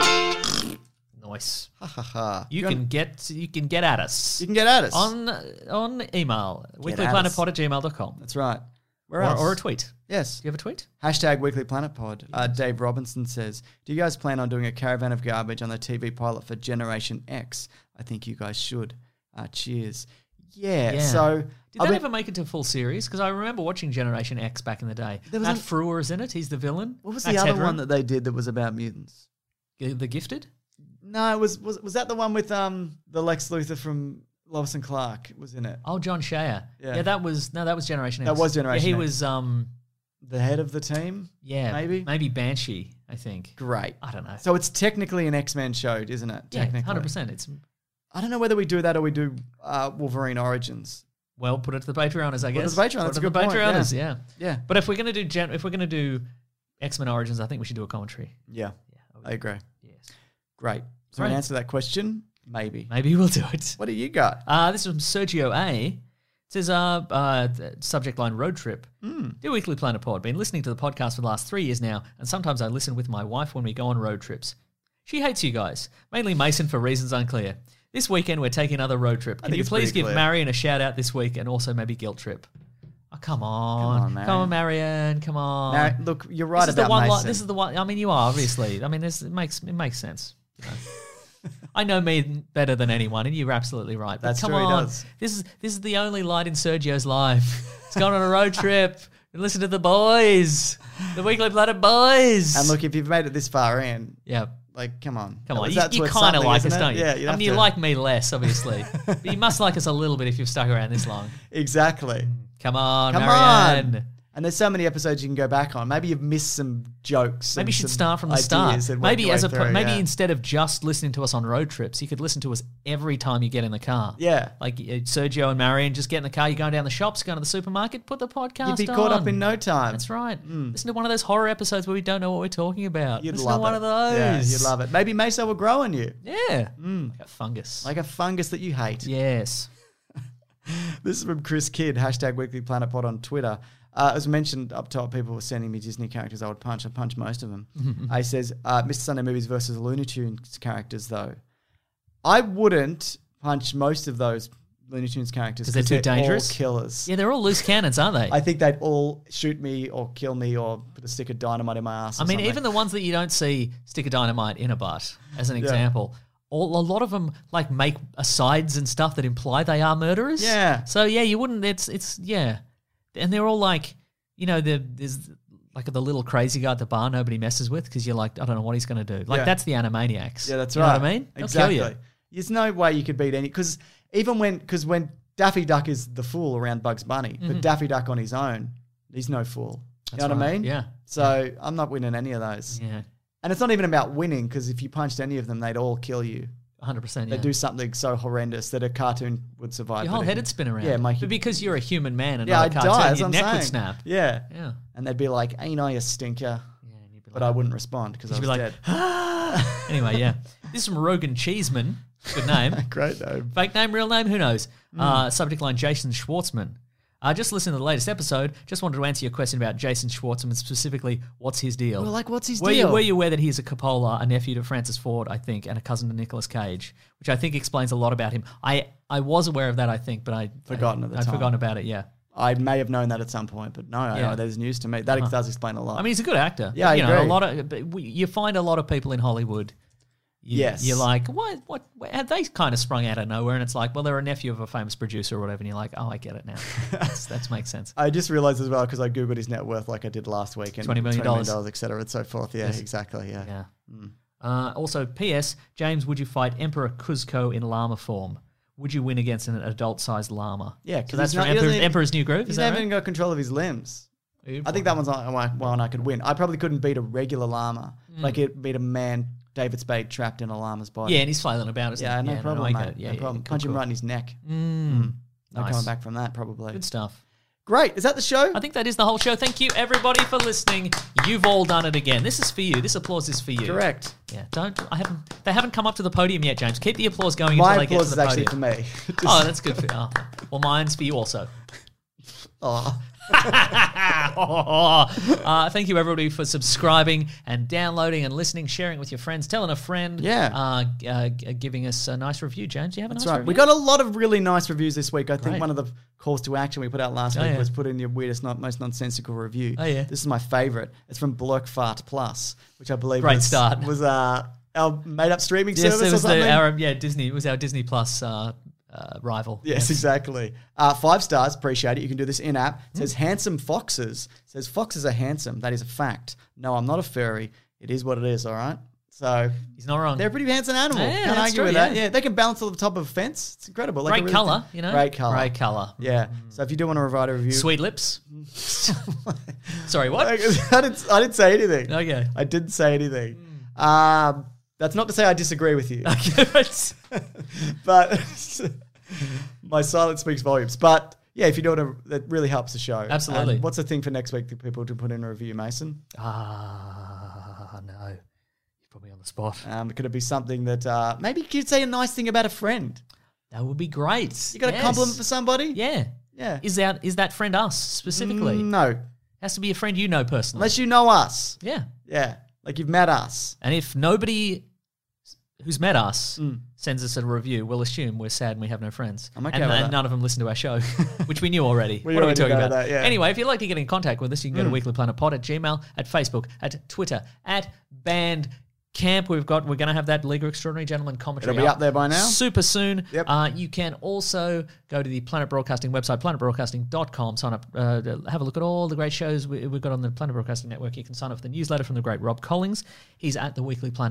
Nice. Ha ha ha. You Go can on. get you can get at us. You can get at us. on on email Get weeklyplanetpod at gmail dot com. That's right. Where Or, else? or a tweet. Yes. Do you have a tweet? Hashtag Weekly Planet Pod. Uh, Dave Robinson says, do you guys plan on doing a caravan of garbage on the T V pilot for Generation X? I think you guys should. Uh, cheers. Yeah, Yeah. so... Did I that mean- ever make it to a full series? Because I remember watching Generation X back in the day. There was Matt an- Frewer is in it. He's the villain. What was Max the other Headroom. one that they did that was about mutants? G- The Gifted? No, it was was was that the one with um the Lex Luthor from Lois and Clark was in it? Oh, John Shea. Yeah. Yeah, that was no, that was Generation That X. was Generation Yeah, he X. was um The head of the team? yeah, Maybe? maybe Banshee, I think. Great. I don't know. So it's technically an X-Men show, isn't it? Yeah, Technically. one hundred percent. It's I don't know whether we do that or we do uh, Wolverine Origins. well, put it to the Patreoners, I Put it guess. to the Patreon, Put that's it a to good the point, yeah. Patreoners, yeah. Yeah. But if we're gonna do gen- if we're gonna do X-Men Origins, I think we should do a commentary. Yeah. I agree. Yes. Great. So Great. an answer to that question? Maybe. Maybe we'll do it. What do you got? Uh, this is from Sergio A. It says, uh, uh, th- subject line road trip. Mm. Dear Weekly Planet Pod, been listening to the podcast for the last three years now, and sometimes I listen with my wife when we go on road trips. She hates you guys, mainly Mason for reasons unclear. This weekend we're taking another road trip. Can think you it's please pretty give clear. Marion a shout out this week and also maybe Guilt Trip? Oh, come on. on, Marion. Come on, Marion. Come on. Now, look, you're right this is about the one li- Mason. This is the one. I mean, you are, obviously. I mean, this, it makes it makes sense. You know. I know me better than anyone, and you're absolutely right. But That's come true, he on, does. this is this is the only light in Sergio's life. He's gone on a road trip and listen to the boys, the Weekly Planet boys. And look, if you've made it this far in, yeah, like, come on. come on, That's- you, that's you worth kind of something, like us, isn't it? don't you? Yeah, you'd I have mean, you to. like me less, obviously, but you must like us a little bit if you've stuck around this long. Exactly. Come on, Come Marianne. on. And there's so many episodes you can go back on. Maybe you've missed some jokes. Maybe you should some start from the ideas start. that work Maybe your as way a through, maybe yeah. instead of just listening to us on road trips, you could listen to us every time you get in the car. Yeah. Like uh, Sergio and Marion, just get in the car. You're going down the shops, going to the supermarket, put the podcast on. You'd be caught up in no time. That's right. Listen to one of those horror episodes where we don't know what we're talking about. You'd listen love to one it. of those. Yeah, you'd love it. Maybe Meso will grow on you. Yeah. Like a fungus. Like a fungus that you hate. Yes. This is from Chris Kidd, hashtag Weekly Planet Pod on Twitter. Uh, as mentioned up top, people were sending me Disney characters I would punch. I punch most of them. uh, he says, uh, Mister Sunday Movies versus Looney Tunes characters, though. I wouldn't punch most of those Looney Tunes characters Because they're too dangerous? all killers. Yeah, they're all loose cannons, aren't they? I think they'd all shoot me or kill me or put a stick of dynamite in my ass. I or mean, something. even the ones that you don't see stick a dynamite in a butt, as an Yeah. example. All, a lot of them like make asides and stuff that imply they are murderers. Yeah. So yeah, you wouldn't. It's it's yeah, and they're all like, you know, the, there's like the little crazy guy at the bar nobody messes with because you're like, I don't know what he's going to do. Like Yeah. that's the Animaniacs. Yeah, that's you right. know what I mean? They'll Exactly. kill you. There's no way you could beat any because even when because when Daffy Duck is the fool around Bugs Bunny, Mhm. but Daffy Duck on his own, he's no fool. That's you know what I right. mean? Yeah. So I'm not winning any of those. Yeah. And it's not even about winning because if you punched any of them, they'd all kill you. one hundred percent. They Yeah. do something so horrendous that a cartoon would survive. Your but whole it- head would spin around. Yeah, my but because you're a human man and yeah, not I'd a cartoon, die. That's your what neck I'm would saying. snap. Yeah, Yeah. and they'd be like, "Ain't I a stinker?" But I wouldn't respond because I You'd was be like, dead. Anyway, yeah. This is from Rogan Cheeseman. Good name. Great name. Fake name, real name, who knows? Mm. Uh, subject line Jason Schwartzman. Uh, just listened to the latest episode. Just wanted to answer your question about Jason Schwartzman, specifically, what's his deal? Well, like, what's his were deal? You, were you aware that he's a Coppola, a nephew to Francis Ford, I think, and a cousin to Nicolas Cage, which I think explains a lot about him. I, I was aware of that, I think, but I Forgotten at the I'd time. forgotten about it, yeah. I may have known that at some point, but no, Yeah. no, there's news to me. That Uh-huh. does explain a lot. I mean, he's a good actor. Yeah, I you know, agree. a lot of but we, you find a lot of people in Hollywood. You, Yes. you're like, what? What? Have they kind of sprung out of nowhere? And it's like, well, they're a nephew of a famous producer or whatever. And you're like, oh, I get it now. That's, that makes sense. I just realized as well because I googled his net worth like I did last week and twenty million dollars, et cetera, and so forth. Yeah, Yes. exactly. Yeah. Yeah. Mm. Uh, also, P S. James, would you fight Emperor Kuzco in llama form? Would you win against an adult-sized llama? Yeah, so because that's from Emperor's, Emperor's New Groove. He's Is that never right? even got control of his limbs. I think that one's not one one I could win. I probably couldn't beat a regular llama. Mm. Like it beat a man, David Spade, trapped in a llama's body. Yeah, and he's flailing about, isn't yeah, he? no Yeah, problem, I mate. get it. Yeah, no yeah, problem. cool, Punch him cool. right in his neck. Mm. No Nice. coming back from that, probably. Good stuff. Great. Is that the show? I think that is the whole show. Thank you, everybody, for listening. You've all done it again. This is for you. This applause is for you. Correct. Yeah. Don't. I haven't. They haven't come up to the podium yet, James. Keep the applause going My until they get applause to is the actually podium. for me. Oh, that's good for you. Oh. Well, mine's for you also. Oh. uh, thank you, everybody, for subscribing and downloading and listening, sharing with your friends, telling a friend. Yeah. Uh, g- uh, g- giving us a nice review. James, do you have a That's nice right. review? We got a lot of really nice reviews this week. I think Great. one of the calls to action we put out last Oh, week yeah. was put in your weirdest, not most nonsensical review. Oh, yeah. This is my favorite. It's from Blurkfart Plus, which I believe Great was, start. was uh, our made-up streaming Yes, service it or was something. the, our, yeah, Disney. It was our Disney Plus uh, uh, rival. Yes, exactly. Uh, five stars. Appreciate it. You can do this in-app. It says Mm. handsome foxes. It says foxes are handsome. That is a fact. No, I'm not a furry. It is what it is, all right? So He's not wrong. they're a pretty handsome animal. Yeah, Can't that's argue true, with yeah. that. Yeah, they can bounce on the top of a fence. It's incredible. Like a Great really colour, thin- you know? Great colour. Great colour. Yeah. So if you do want to provide a review. Sweet lips. Sorry, what? I didn't, I didn't say anything. Okay. I didn't say anything. Um, that's not to say I disagree with you. But my silence speaks volumes. But yeah, if you do want to, that really helps the show. Absolutely. And what's the thing for next week that people to put in a review, Mason? Ah, no. You put me on the spot. Um, could it be something that uh, maybe you could say a nice thing about a friend? That would be great. You got Yes. a compliment for somebody? Yeah. Yeah. Is that is that friend us specifically? Mm, no. Has to be a friend you know personally. Unless you know us. Yeah. Yeah. Like you've met us. And if nobody who's met us Mm. sends us a review, we'll assume we're sad and we have no friends. I'm okay and, with and that. none of them listen to our show, which we knew already. We what are we already talking know about? that, yeah. Anyway, if you'd like to get in contact with us, you can go to Mm. Weekly Planet Pod at Gmail, at Facebook, at Twitter, at Band Camp. We've got we're going to have that League of Extraordinary Gentlemen commentary. It'll be up there by now. super soon. Yep. Uh, you can also go to the Planet Broadcasting website, planet broadcasting dot com. Sign up, uh, to have a look at all the great shows we, we've got on the Planet Broadcasting Network. You can sign up for the newsletter from the great Rob Collins. He's at the Weekly Planet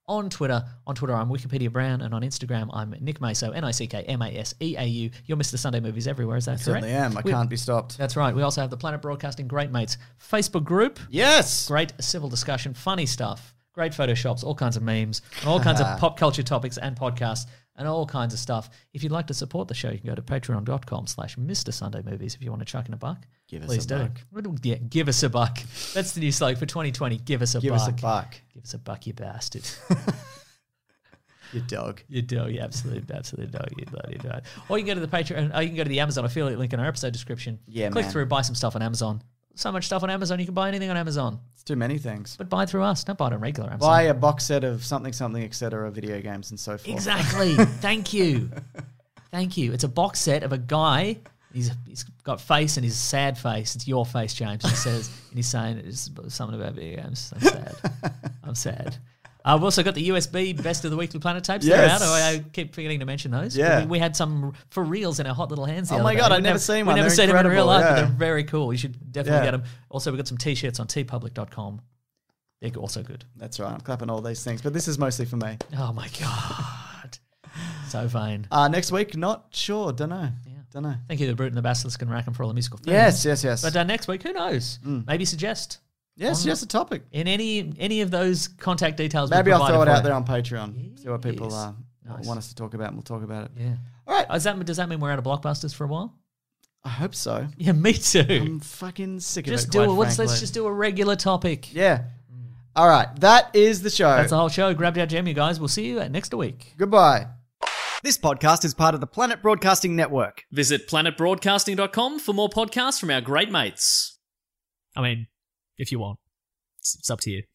on Twitter. On Twitter, I'm Wikipedia Brown, and on Instagram, I'm Nick Maso, N I C K M A S E A U. You're Mister Sunday Movies everywhere, is that I correct? certainly am. I We- can't be stopped. That's right. We also have the Planet Broadcasting Great Mates Facebook group. Yes. Great civil discussion, funny stuff, great photoshops, all kinds of memes, and all kinds of pop culture topics and podcasts, and all kinds of stuff. If you'd like to support the show, you can go to patreon.com slash Mr. Sunday Movies if you want to chuck in a buck. Give us Please a do. buck. Yeah, give us a buck. That's the new slogan for twenty twenty. Give us a Give buck. us a buck. Give us a buck, you bastard. You dog. You dog, you absolute, absolute dog, you bloody dog. Or you can go to the Patreon, or you can go to the Amazon affiliate link in our episode description. Yeah, Click man. through, buy some stuff on Amazon. So much stuff on Amazon, you can buy anything on Amazon. It's too many things. But buy through us, don't buy it on regular Amazon. Buy a box set of something, something, et cetera, video games and so forth. Exactly. Thank you. Thank you. It's a box set of a guy. He's he's got face and his sad face. It's your face, James. He says, and he's saying it's something about video games. I'm sad. I'm sad. Uh, we've also got the U S B Best of the Weekly Planet tapes. Yes. They're out. I, I keep forgetting to mention those. Yeah. We, we had some for reals in our hot little hands the Oh other my day. God, We I've never seen one. We never They're seen them in real incredible, life, but yeah. they're very cool. You should definitely Yeah. get them. Also, we've got some T-shirts on t public dot com. They're also good. That's right. I'm clapping all these things, but this is mostly for me. Oh my God. So vain. Uh, next week, not sure. Don't know. Yeah. Don't know. Thank you to Brute and the Basilisk and Rackham for all the musical themes. Yes, yes, yes. But uh, next week, who knows? Maybe suggest. Yes, on- yes, a topic. In any any of those contact details we Maybe I'll throw it provided out for there you. on Patreon. See what people Yes. uh, Nice. want us to talk about, and we'll talk about it. Yeah. All right. Does that, does that mean we're out of blockbusters for a while? I hope so. Yeah, me too. I'm fucking sick just of it. do quite it. Let's, let's frankly. just do a regular topic. Yeah. All right. That is the show. That's the whole show. Grab your jam, you guys. We'll see you uh, next week. Goodbye. This podcast is part of the Planet Broadcasting Network. Visit planet broadcasting dot com for more podcasts from our great mates. I mean, if you want, it's, it's up to you.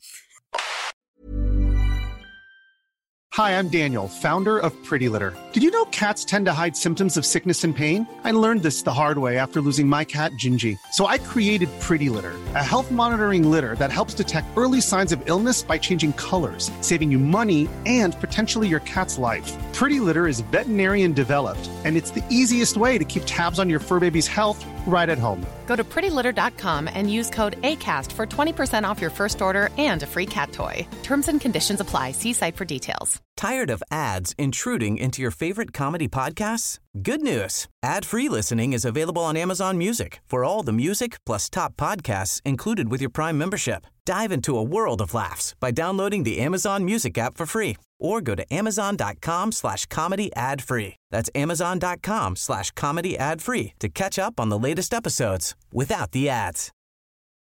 Hi, I'm Daniel, founder of Pretty Litter. Did you know cats tend to hide symptoms of sickness and pain? I learned this the hard way after losing my cat, Gingy. So I created Pretty Litter, a health monitoring litter that helps detect early signs of illness by changing colors, saving you money and potentially your cat's life. Pretty Litter is veterinarian developed, and it's the easiest way to keep tabs on your fur baby's health right at home. Go to pretty litter dot com and use code ACAST for twenty percent off your first order and a free cat toy. Terms and conditions apply. See site for details. Tired of ads intruding into your favorite comedy podcasts? Good news. Ad-free listening is available on Amazon Music for all the music plus top podcasts included with your Prime membership. Dive into a world of laughs by downloading the Amazon Music app for free or go to amazon.com slash comedy ad free. That's amazon.com slash comedy ad free to catch up on the latest episodes without the ads.